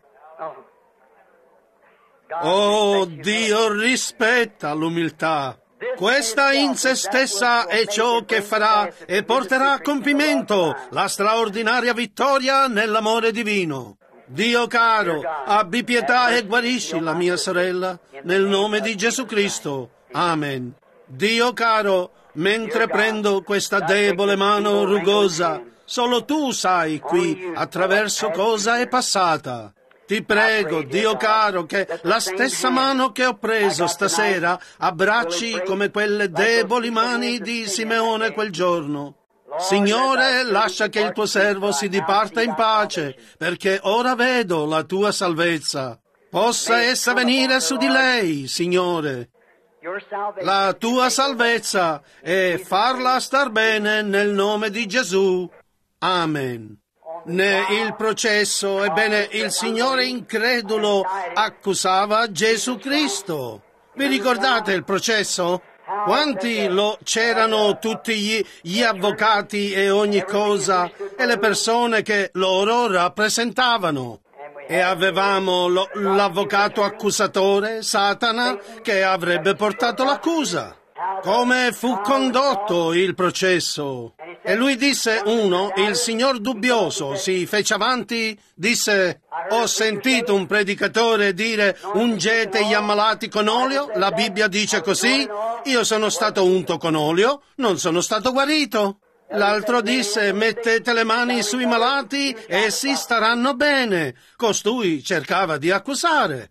Oh, Dio rispetta l'umiltà. Questa in se stessa è ciò che farà e porterà a compimento la straordinaria vittoria nell'amore divino. Dio caro, abbi pietà e guarisci la mia sorella, nel nome di Gesù Cristo. Amen. Dio caro, mentre prendo questa debole mano rugosa, solo tu sai qui attraverso cosa è passata. Ti prego, Dio caro, che la stessa mano che ho preso stasera abbracci come quelle deboli mani di Simeone quel giorno. Signore, lascia che il tuo servo si diparta in pace, perché ora vedo la tua salvezza. Possa essa venire su di lei, Signore. La tua salvezza e farla star bene nel nome di Gesù. Amen. Il processo, ebbene, il Signore incredulo accusava Gesù Cristo. Vi ricordate il processo? Quanti c'erano tutti gli avvocati e ogni cosa e le persone che loro rappresentavano. E avevamo l'avvocato accusatore, Satana, che avrebbe portato l'accusa. Come fu condotto il processo? E lui disse, il signor Dubbioso si fece avanti, disse, ho sentito un predicatore dire, ungete gli ammalati con olio, la Bibbia dice così, io sono stato unto con olio, non sono stato guarito. L'altro disse, mettete le mani sui malati, essi staranno bene. Costui cercava di accusare.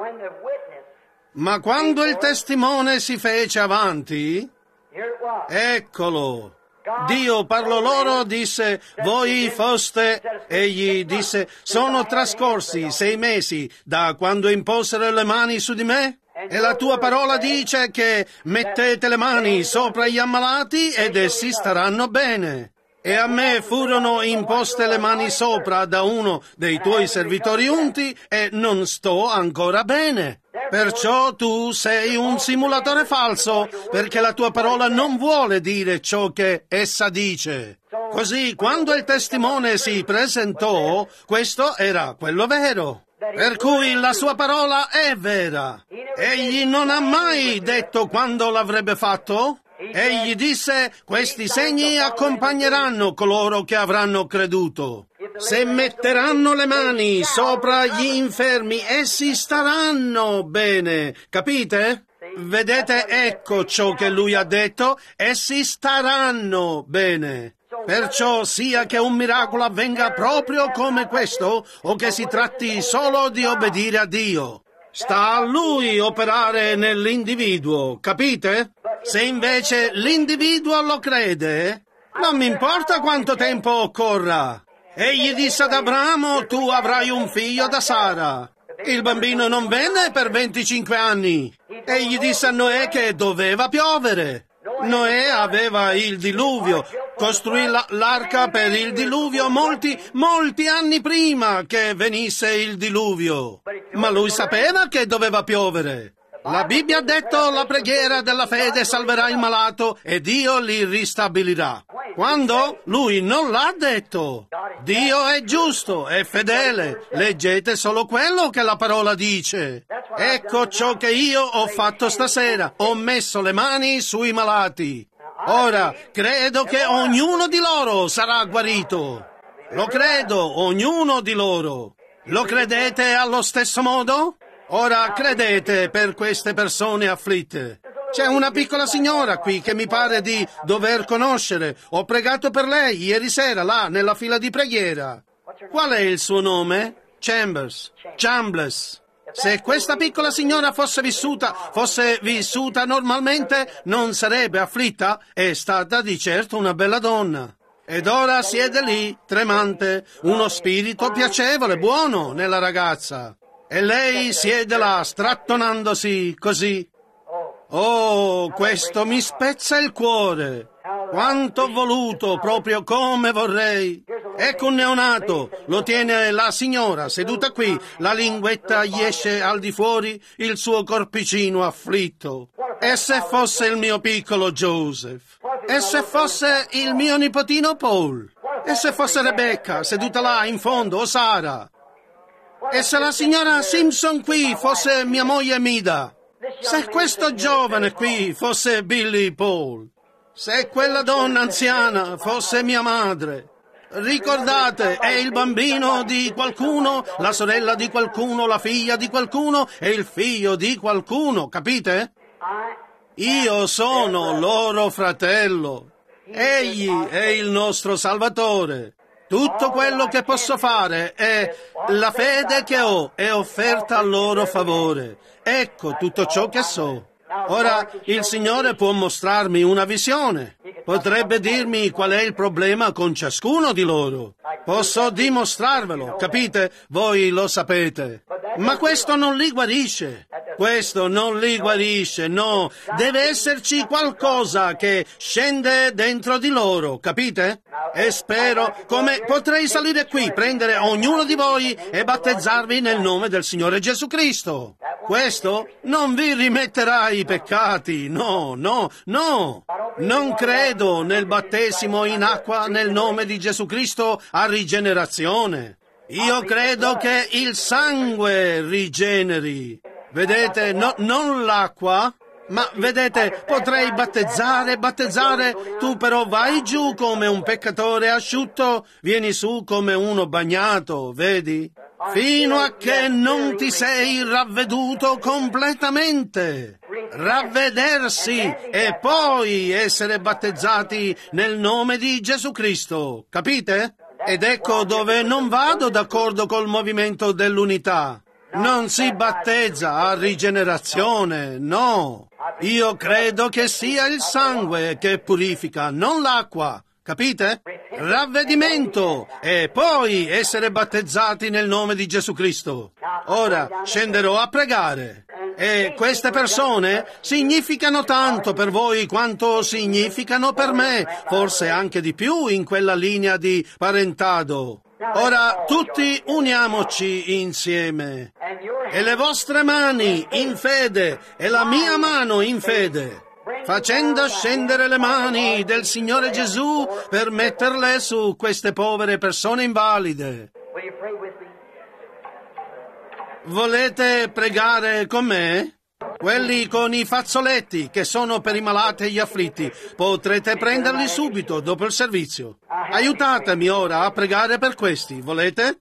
Ma quando il testimone si fece avanti, eccolo. Dio parlò loro, disse, voi foste, egli disse, sono trascorsi 6 mesi da quando imposero le mani su di me? E la tua parola dice che mettete le mani sopra gli ammalati ed essi staranno bene. E a me furono imposte le mani sopra da uno dei tuoi servitori unti e non sto ancora bene. Perciò tu sei un simulatore falso, perché la tua parola non vuole dire ciò che essa dice. Così, quando il testimone si presentò, questo era quello vero. Per cui la sua parola è vera. Egli non ha mai detto quando l'avrebbe fatto. Egli disse, questi segni accompagneranno coloro che avranno creduto. Se metteranno le mani sopra gli infermi, essi staranno bene, capite? Vedete, ecco ciò che lui ha detto, essi staranno bene. Perciò sia che un miracolo avvenga proprio come questo, o che si tratti solo di obbedire a Dio. Sta a lui operare nell'individuo, capite? Se invece l'individuo lo crede, non mi importa quanto tempo occorra. Egli disse ad Abramo, tu avrai un figlio da Sara. Il bambino non venne per 25 anni. Egli disse a Noè che doveva piovere. Noè aveva il diluvio. Costruì l'arca per il diluvio molti anni prima che venisse il diluvio. Ma lui sapeva che doveva piovere. La Bibbia ha detto la preghiera della fede salverà il malato e Dio li ristabilirà. Quando? Lui non l'ha detto. Dio è giusto, è fedele. Leggete solo quello che la parola dice. Ecco ciò che io ho fatto stasera. Ho messo le mani sui malati. Ora, credo che ognuno di loro sarà guarito. Lo credo, ognuno di loro. Lo credete allo stesso modo? Ora credete per queste persone afflitte. C'è una piccola signora qui che mi pare di dover conoscere. Ho pregato per lei ieri sera, là, nella fila di preghiera. Qual è il suo nome? Chambliss. Se questa piccola signora fosse vissuta normalmente, non sarebbe afflitta. È stata di certo una bella donna. Ed ora siede lì, tremante, uno spirito piacevole, buono nella ragazza. E lei siede là, strattonandosi così. Oh, questo mi spezza il cuore. Quanto ho voluto, proprio come vorrei. Ecco un neonato, lo tiene la signora, seduta qui, la linguetta gli esce al di fuori, il suo corpicino afflitto. E se fosse il mio piccolo Joseph? E se fosse il mio nipotino Paul? E se fosse Rebecca, seduta là in fondo, o Sara? E se la signora Simpson qui fosse mia moglie Mida? Se questo giovane qui fosse Billy Paul? Se quella donna anziana fosse mia madre? Ricordate, è il bambino di qualcuno, la sorella di qualcuno, la figlia di qualcuno e il figlio di qualcuno, capite? Io sono loro fratello. Egli è il nostro Salvatore. Tutto quello che posso fare è la fede che ho è offerta a loro favore. Ecco tutto ciò che so. Ora il Signore può mostrarmi una visione. Potrebbe dirmi qual è il problema con ciascuno di loro. Posso dimostrarvelo, capite? Voi lo sapete. Ma questo non li guarisce. Questo non li guarisce, no. Deve esserci qualcosa che scende dentro di loro, capite? E spero, come potrei salire qui, prendere ognuno di voi e battezzarvi nel nome del Signore Gesù Cristo. Questo non vi rimetterà i peccati, no. Non credo nel battesimo in acqua nel nome di Gesù Cristo a rigenerazione. Io credo che il sangue rigeneri. Vedete, non l'acqua, ma vedete, potrei battezzare, tu però vai giù come un peccatore asciutto, vieni su come uno bagnato, vedi? Fino a che non ti sei ravveduto completamente. Ravvedersi e poi essere battezzati nel nome di Gesù Cristo, capite? Ed ecco dove non vado d'accordo col movimento dell'unità. Non si battezza a rigenerazione, no. Io credo che sia il sangue che purifica, non l'acqua, capite? Ravvedimento e poi essere battezzati nel nome di Gesù Cristo. Ora scenderò a pregare. E queste persone significano tanto per voi quanto significano per me, forse anche di più in quella linea di parentado. Ora tutti uniamoci insieme. E le vostre mani in fede e la mia mano in fede, facendo scendere le mani del Signore Gesù per metterle su queste povere persone invalide. Volete pregare con me? Quelli con i fazzoletti, che sono per i malati e gli afflitti, potrete prenderli subito dopo il servizio. Aiutatemi ora a pregare per questi, volete?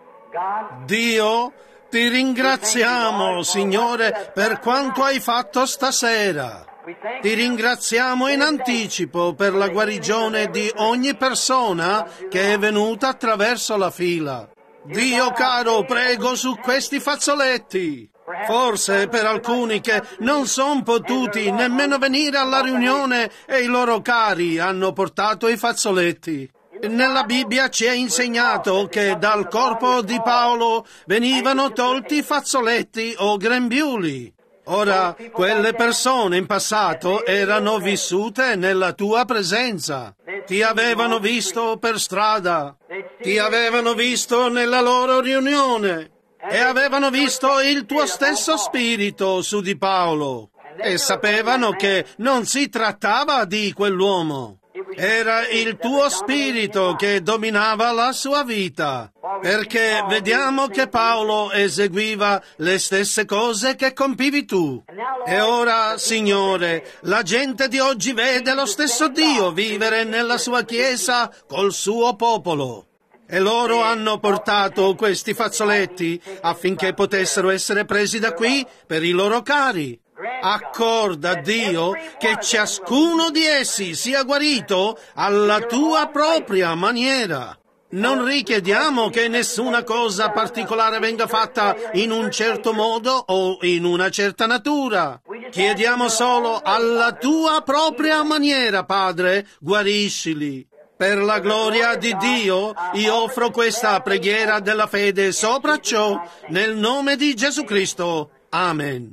Dio, ti ringraziamo, Signore, per quanto hai fatto stasera. Ti ringraziamo in anticipo per la guarigione di ogni persona che è venuta attraverso la fila. Dio caro, prego su questi fazzoletti. Forse per alcuni che non sono potuti nemmeno venire alla riunione e i loro cari hanno portato i fazzoletti. Nella Bibbia ci è insegnato che dal corpo di Paolo venivano tolti fazzoletti o grembiuli. Ora, quelle persone in passato erano vissute nella tua presenza. Ti avevano visto per strada, ti avevano visto nella loro riunione e avevano visto il tuo stesso spirito su di Paolo e sapevano che non si trattava di quell'uomo. Era il tuo spirito che dominava la sua vita, perché vediamo che Paolo eseguiva le stesse cose che compivi tu. E ora, Signore, la gente di oggi vede lo stesso Dio vivere nella sua Chiesa col suo popolo. E loro hanno portato questi fazzoletti affinché potessero essere presi da qui per i loro cari. Accorda, Dio, che ciascuno di essi sia guarito alla tua propria maniera. Non richiediamo che nessuna cosa particolare venga fatta in un certo modo o in una certa natura. Chiediamo solo alla tua propria maniera, Padre, guariscili. Per la gloria di Dio, io offro questa preghiera della fede sopra ciò, nel nome di Gesù Cristo. Amen.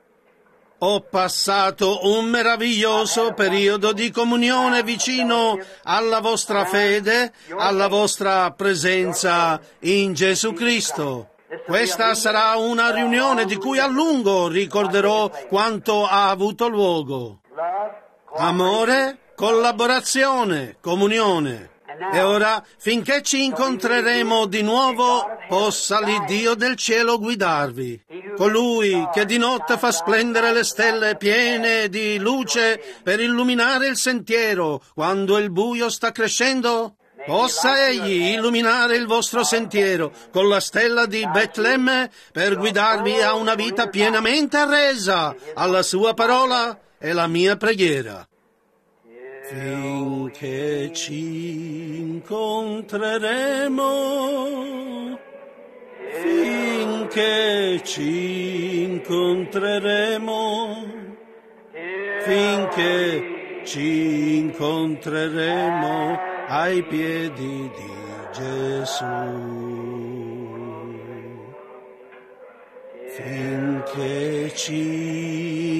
Ho passato un meraviglioso periodo di comunione vicino alla vostra fede, alla vostra presenza in Gesù Cristo. Questa sarà una riunione di cui a lungo ricorderò quanto ha avuto luogo. Amore, collaborazione, comunione. E ora, finché ci incontreremo di nuovo, possa l'Iddio del cielo guidarvi. Colui che di notte fa splendere le stelle piene di luce per illuminare il sentiero quando il buio sta crescendo, possa egli illuminare il vostro sentiero con la stella di Betlemme per guidarvi a una vita pienamente arresa alla sua parola e la mia preghiera. Finché ci incontreremo, finché ci incontreremo, finché ci incontreremo ai piedi di Gesù. Finché ci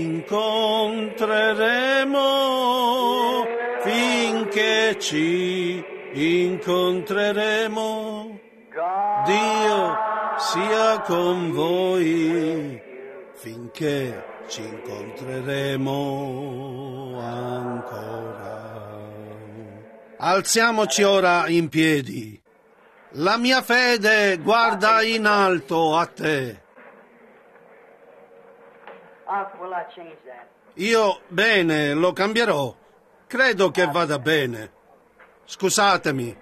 incontreremo, finché ci incontreremo, Dio sia con voi, finché ci incontreremo ancora. Alziamoci ora in piedi. La mia fede guarda in alto a te. Io, bene, lo cambierò. Credo che vada bene. Scusatemi.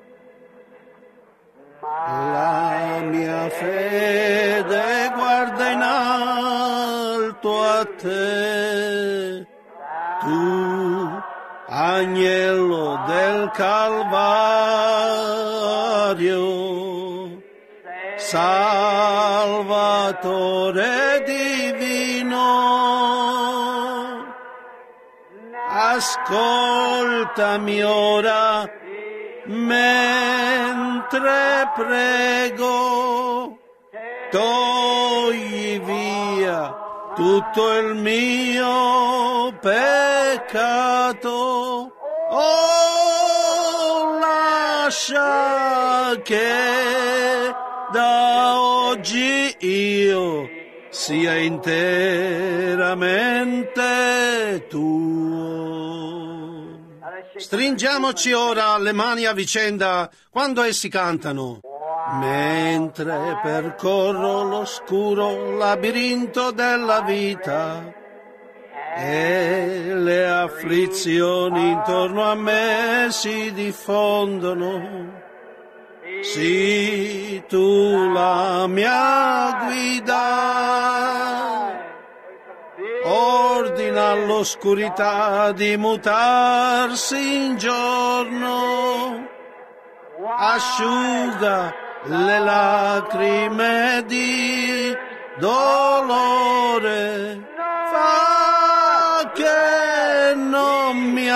La mia fede guarda in alto a te. Tu, agnello del Calvario, Salvatore divino, ascoltami ora mentre prego, togli via tutto il mio peccato. Oh, lascia che da oggi io sia interamente tuo. Stringiamoci ora le mani a vicenda quando essi cantano. mentre percorro l'oscuro labirinto della vita e le afflizioni intorno a me si diffondono. Sii tu la mia guida, ordina all'oscurità di mutarsi in giorno, asciuga le lacrime di dolore, fa che non mi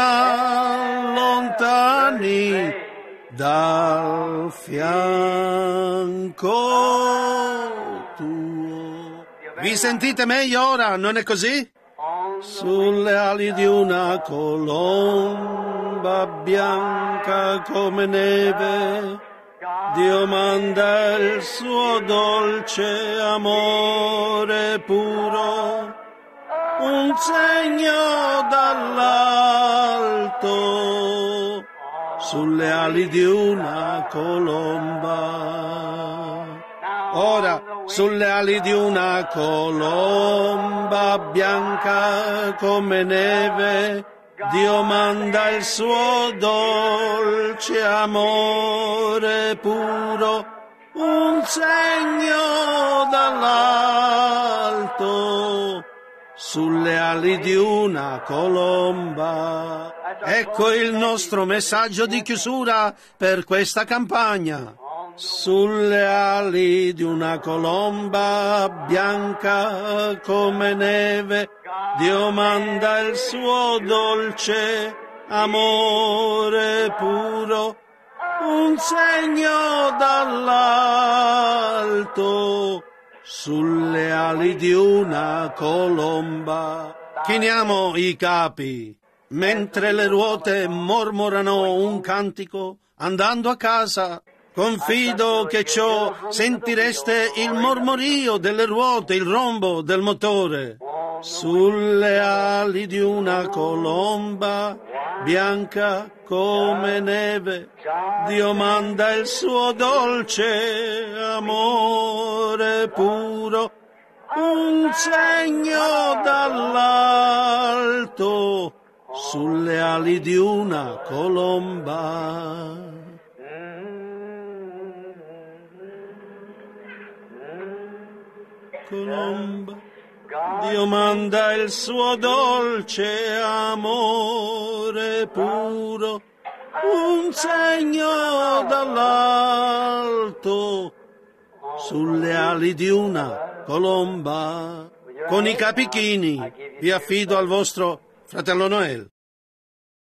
allontani dal fianco tuo. Vi sentite meglio ora, non è così? Sulle ali di una colomba bianca come neve, Dio manda il suo dolce amore puro, un segno dall'alto, sulle ali di una colomba. Ora, sulle ali di una colomba bianca come neve, Dio manda il suo dolce amore puro, un segno dall'alto, sulle ali di una colomba. Ecco il nostro messaggio di chiusura per questa campagna. Sulle ali di una colomba bianca come neve, Dio manda il suo dolce amore puro, un segno dall'alto, sulle ali di una colomba. Chiniamo i capi, mentre le ruote mormorano un cantico, andando a casa. Confido che ciò sentireste il mormorio delle ruote, il rombo del motore. Sulle ali di una colomba bianca come neve, Dio manda il suo dolce amore puro, un segno dall'alto, sulle ali di una colomba. Colomba, Dio manda il suo dolce amore puro, un segno dall'alto, sulle ali di una colomba. Con i capi chini vi affido al vostro fratello Noel.